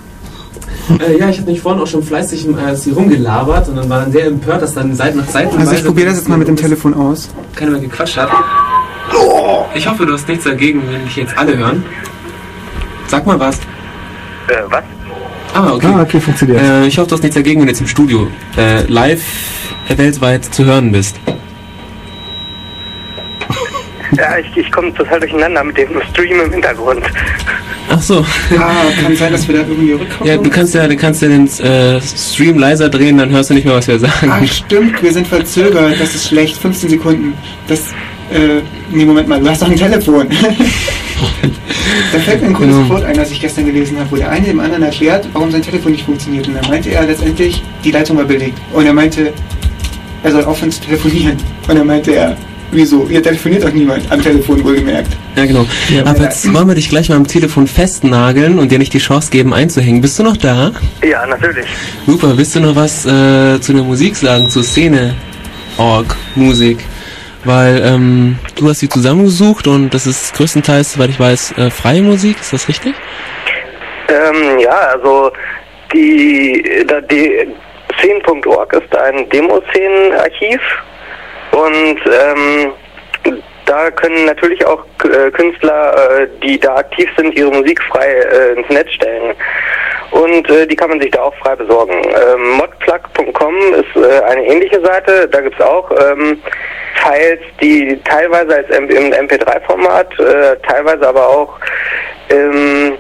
Äh, ja, ich habe mich vorhin auch schon fleißig im I R C rumgelabert und dann war dann sehr empört, dass dann Seiten nach Seiten. Also ich probiere das jetzt mal mit dem Telefon aus. Keiner mehr gequatscht hat. ich hoffe, du hast nichts dagegen, wenn dich jetzt alle hören. Sag mal was. Äh, was? Ah, okay. Ah, okay, funktioniert. Äh, ich hoffe, du hast nichts dagegen, wenn du jetzt im Studio äh, live äh, weltweit zu hören bist. Ja, ich, ich komme total durcheinander mit dem Stream im Hintergrund. Ach so. Ah, kann sein, dass wir da irgendwie rückkommen. Ja, du kannst ja, du kannst ja den äh, Stream leiser drehen, dann hörst du nicht mehr, was wir sagen. Ach, stimmt, wir sind verzögert. Das ist schlecht. fünfzehn Sekunden. Das, äh, nee, Moment mal, du hast doch ein Telefon. Da fällt mir ein cooles Quote ein, das ich gestern gelesen habe, wo der eine dem anderen erklärt, warum sein Telefon nicht funktioniert. Und dann meinte er letztendlich, die Leitung war belegt. Und er meinte, er soll aufhören zu telefonieren. Und dann meinte er, wieso? Ihr telefoniert doch niemand am Telefon, wohlgemerkt. Ja, genau. Ja, aber jetzt wollen wir dich gleich mal am Telefon festnageln und dir nicht die Chance geben, einzuhängen. Bist du noch da? Ja, natürlich. Super. Willst du noch was äh, zu der Musik sagen, zur Szene? Org, Musik. Weil ähm, du hast sie zusammengesucht und das ist größtenteils, soweit ich weiß, äh, freie Musik. Ist das richtig? Ähm, ja, also die, da, die Szenen Punkt org ist ein Demo-Szenen-Archiv und ähm, da können natürlich auch äh, Künstler, äh, die da aktiv sind, ihre Musik frei äh, ins Netz stellen. Und äh, die kann man sich da auch frei besorgen. Ähm, modplug Punkt com ist äh, eine ähnliche Seite. Da gibt's auch ähm, Files, die teilweise als M- im M P drei Format, äh, teilweise aber auch im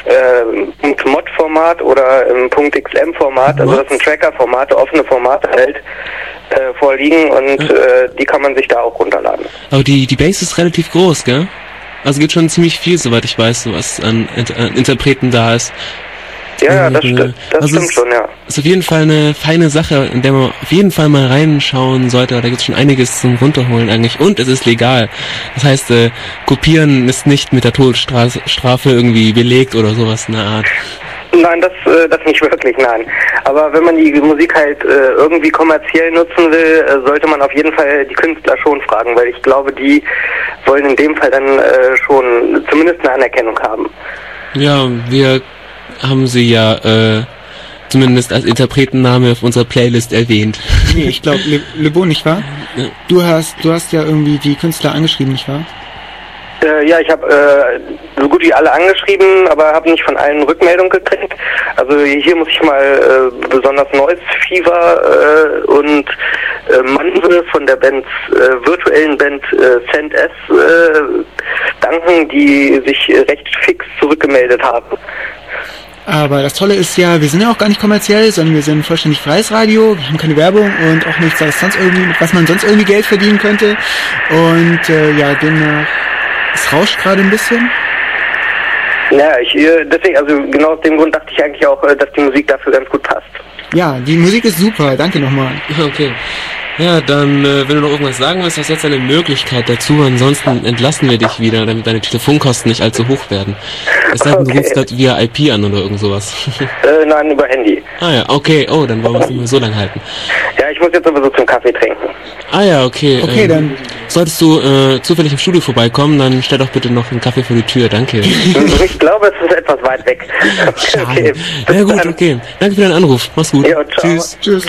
äh, Mod-Format oder im .xm-Format, also das sind Tracker-Formate, offene Formate halt, äh, vorliegen und äh, die kann man sich da auch runterladen. Aber die, die Base ist relativ groß, gell? Also gibt schon ziemlich viel, soweit ich weiß, was an, Inter- an Interpreten da ist. Ja, ja, das, Und, sti- das also stimmt es schon, ja. Ist auf jeden Fall eine feine Sache, in der man auf jeden Fall mal reinschauen sollte. Da gibt es schon einiges zum Runterholen eigentlich. Und es ist legal. Das heißt, äh, kopieren ist nicht mit der Todesstrafe irgendwie belegt oder sowas in der Art. Nein, das, äh, das nicht wirklich, nein. Aber wenn man die Musik halt äh, irgendwie kommerziell nutzen will, äh, sollte man auf jeden Fall die Künstler schon fragen, weil ich glaube, die wollen in dem Fall dann äh, schon zumindest eine Anerkennung haben. Ja, wir haben sie ja äh, zumindest als Interpretenname auf unserer Playlist erwähnt. Nee, ich glaube, Le, Le Bon, nicht wahr? Ja. Du hast, du hast ja irgendwie die Künstler angeschrieben, nicht wahr? Äh, ja, ich habe äh, so gut wie alle angeschrieben, aber habe nicht von allen Rückmeldung gekriegt. Also hier muss ich mal äh, besonders Noise Fever äh, und äh, Manse von der Band, äh, virtuellen Band äh, Send S äh, danken, die sich recht fix zurückgemeldet haben. Aber das Tolle ist ja, wir sind ja auch gar nicht kommerziell, sondern wir sind ein vollständig freies Radio, wir haben keine Werbung und auch nichts, was, sonst irgendwie, mit was man sonst irgendwie Geld verdienen könnte. Und äh, ja, demnach, es rauscht gerade ein bisschen. Ja, ich äh, deswegen, also genau aus dem Grund dachte ich eigentlich auch, äh, dass die Musik dafür ganz gut passt. Ja, die Musik ist super, danke nochmal. Okay. Ja, dann, äh, wenn du noch irgendwas sagen willst, hast du jetzt eine Möglichkeit dazu. Ansonsten entlassen wir dich wieder, damit deine Telefonkosten nicht allzu hoch werden. Es sei denn, du Okay. rufst gerade via I P an oder irgend sowas. Äh, nein, über Handy. Ah ja, okay. Oh, dann wollen wir es nicht mehr so lange halten. Ja, ich muss jetzt sowieso zum Kaffee trinken. Ah ja, okay. Okay, ähm, dann- Solltest du äh, zufällig im Studio vorbeikommen, dann stell doch bitte noch einen Kaffee vor die Tür. Danke. Ich glaube, es ist etwas weit weg. Okay, bis Ja gut, dann. okay. Danke für deinen Anruf. Mach's gut. Ja, ciao. Tschüss. Tschüss.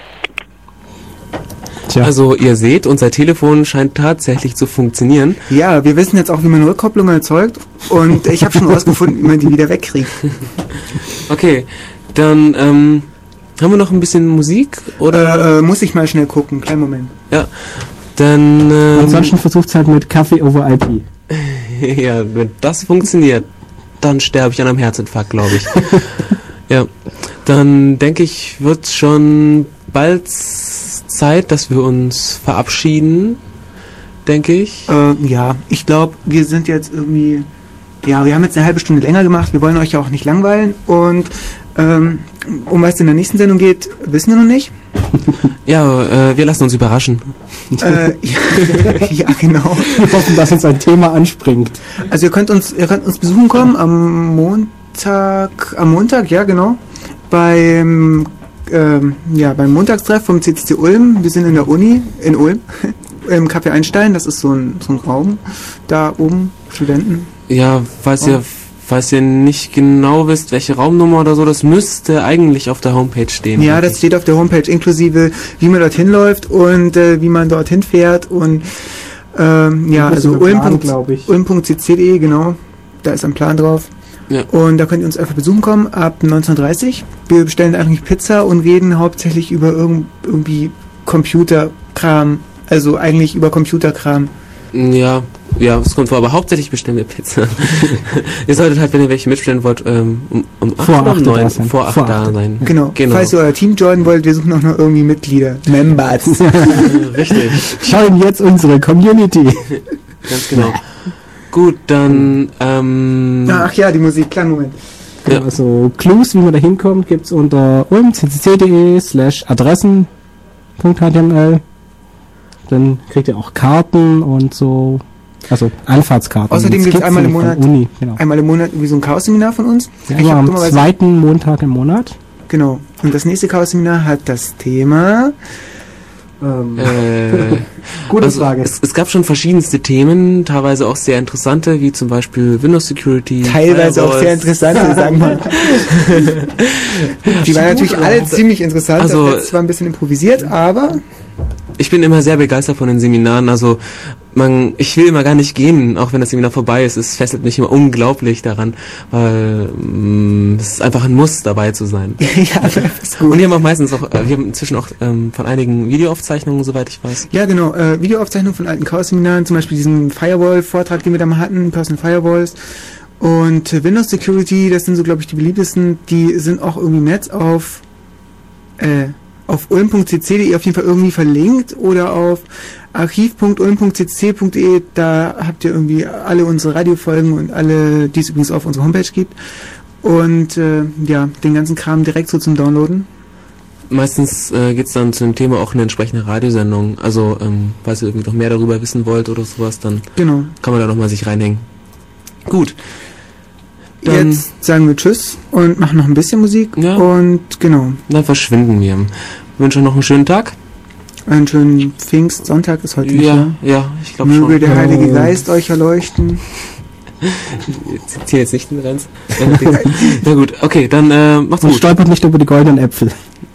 Tja, Also ihr seht, unser Telefon scheint tatsächlich zu funktionieren. Ja, wir wissen jetzt auch, wie man Rückkopplung erzeugt und ich habe schon rausgefunden, wie man die wieder wegkriegt. Okay, dann ähm, haben wir noch ein bisschen Musik oder? Äh, äh, muss ich mal schnell gucken, kleinen Moment. Ja, dann ähm, ansonsten versucht's halt mit Kaffee over I P. ja, wenn das funktioniert, dann sterbe ich an einem Herzinfarkt, glaube ich. Ja, dann denke ich, wird schon bald Zeit, dass wir uns verabschieden, denke ich. Äh, ja, ich glaube, wir sind jetzt irgendwie, ja, wir haben jetzt eine halbe Stunde länger gemacht, wir wollen euch ja auch nicht langweilen und ähm, um was es in der nächsten Sendung geht, wissen wir noch nicht. Ja, äh, wir lassen uns überraschen. äh, ja, ja, genau. Wir hoffen, dass uns ein Thema anspringt. Also ihr könnt uns, ihr könnt uns besuchen kommen am Montag, am Montag, ja genau, beim ähm, ja, beim Montagstreff vom C C C Ulm. Wir sind in der Uni, in Ulm, im Café Einstein, das ist so ein, so ein Raum, da oben, Studenten. Ja, falls Oh. ihr falls ihr nicht genau wisst, welche Raumnummer oder so, das müsste eigentlich auf der Homepage stehen. Ja, das steht auf der Homepage inklusive, wie man dorthin läuft und äh, wie man dorthin fährt und Ähm, ja, Das ist also der Plan, ulm. glaub ich. ulm punkt c c punkt de, genau. Da ist ein Plan drauf. Ja. Und da könnt ihr uns einfach besuchen kommen ab neunzehn Uhr dreißig. Wir bestellen eigentlich Pizza und reden hauptsächlich über irgend, irgendwie Computerkram. Also eigentlich über Computerkram. Ja, ja, es kommt vor, aber hauptsächlich bestellen wir Pizza. Ihr solltet halt, wenn ihr welche mitstellen wollt, ähm, um, um acht Vor oder um acht neun, da sein. vor acht Vor da acht. sein. Genau. Genau. Falls ihr euer Team joinen wollt, wir suchen auch noch irgendwie Mitglieder. Members. Richtig, Schauen jetzt unsere Community. ganz genau. Gut, dann, ähm, Ach ja, die Musik. Kleinen Moment. Ja. Also Clues, wie man da hinkommt, gibt's unter ulm.ccc.de slash adressen.html. Dann kriegt ihr auch Karten und so, also Anfahrtskarten. Außerdem gibt's Skizzen einmal im von Monat- Uni, genau. Einmal im Monat irgendwie so ein Chaos-Seminar von uns. Ja, Ich immer hab am dummerweise- zweiten Montag im Monat. Genau. Und das nächste Chaos-Seminar hat das Thema... Ähm, äh, Gute also Frage. Es, es gab schon verschiedenste Themen, teilweise auch sehr interessante, wie zum Beispiel Windows Security. Teilweise auch sehr Firewalls. interessant, sagen wir. Die waren natürlich alle ziemlich interessant. Also- das letzte war ein bisschen improvisiert, aber Ich bin immer sehr begeistert von den Seminaren. Also man, ich will immer gar nicht gehen, auch wenn das Seminar vorbei ist. Es fesselt mich immer unglaublich daran, weil mh, es ist einfach ein Muss, dabei zu sein. ja, das ist Und gut. wir haben auch meistens auch, äh, wir haben inzwischen auch ähm, von einigen Videoaufzeichnungen, soweit ich weiß. Ja, genau. Äh, Videoaufzeichnung von alten Chaos-Seminaren, zum Beispiel diesen Firewall-Vortrag, den wir da mal hatten, Personal Firewalls. Und äh, Windows Security, das sind so, glaube ich, die beliebtesten. Die sind auch irgendwie im Netz auf äh, auf ulm punkt c c punkt de auf jeden Fall irgendwie verlinkt oder auf archiv punkt ulm punkt c c punkt de. Da habt ihr irgendwie alle unsere Radiofolgen und alle, die es übrigens auf unserer Homepage gibt. Und äh, ja, den ganzen Kram direkt so zum Downloaden. Meistens äh, geht es dann zu dem Thema auch eine entsprechende Radiosendung. Also, ähm, falls ihr irgendwie noch mehr darüber wissen wollt oder sowas, dann Genau. kann man da nochmal sich reinhängen. Gut. Dann, Jetzt sagen wir Tschüss und machen noch ein bisschen Musik. Ja. Und genau, dann verschwinden wir. Wünsche noch einen schönen Tag. einen schönen Pfingstsonntag ist heute nicht, Ja, ja? ja, ich glaube Möge schon. der Heilige Oh. Geist euch erleuchten. Ich ziehe jetzt nicht den Renz. Na gut, okay, dann äh, macht's Und gut. stolpert nicht über die goldenen Äpfel.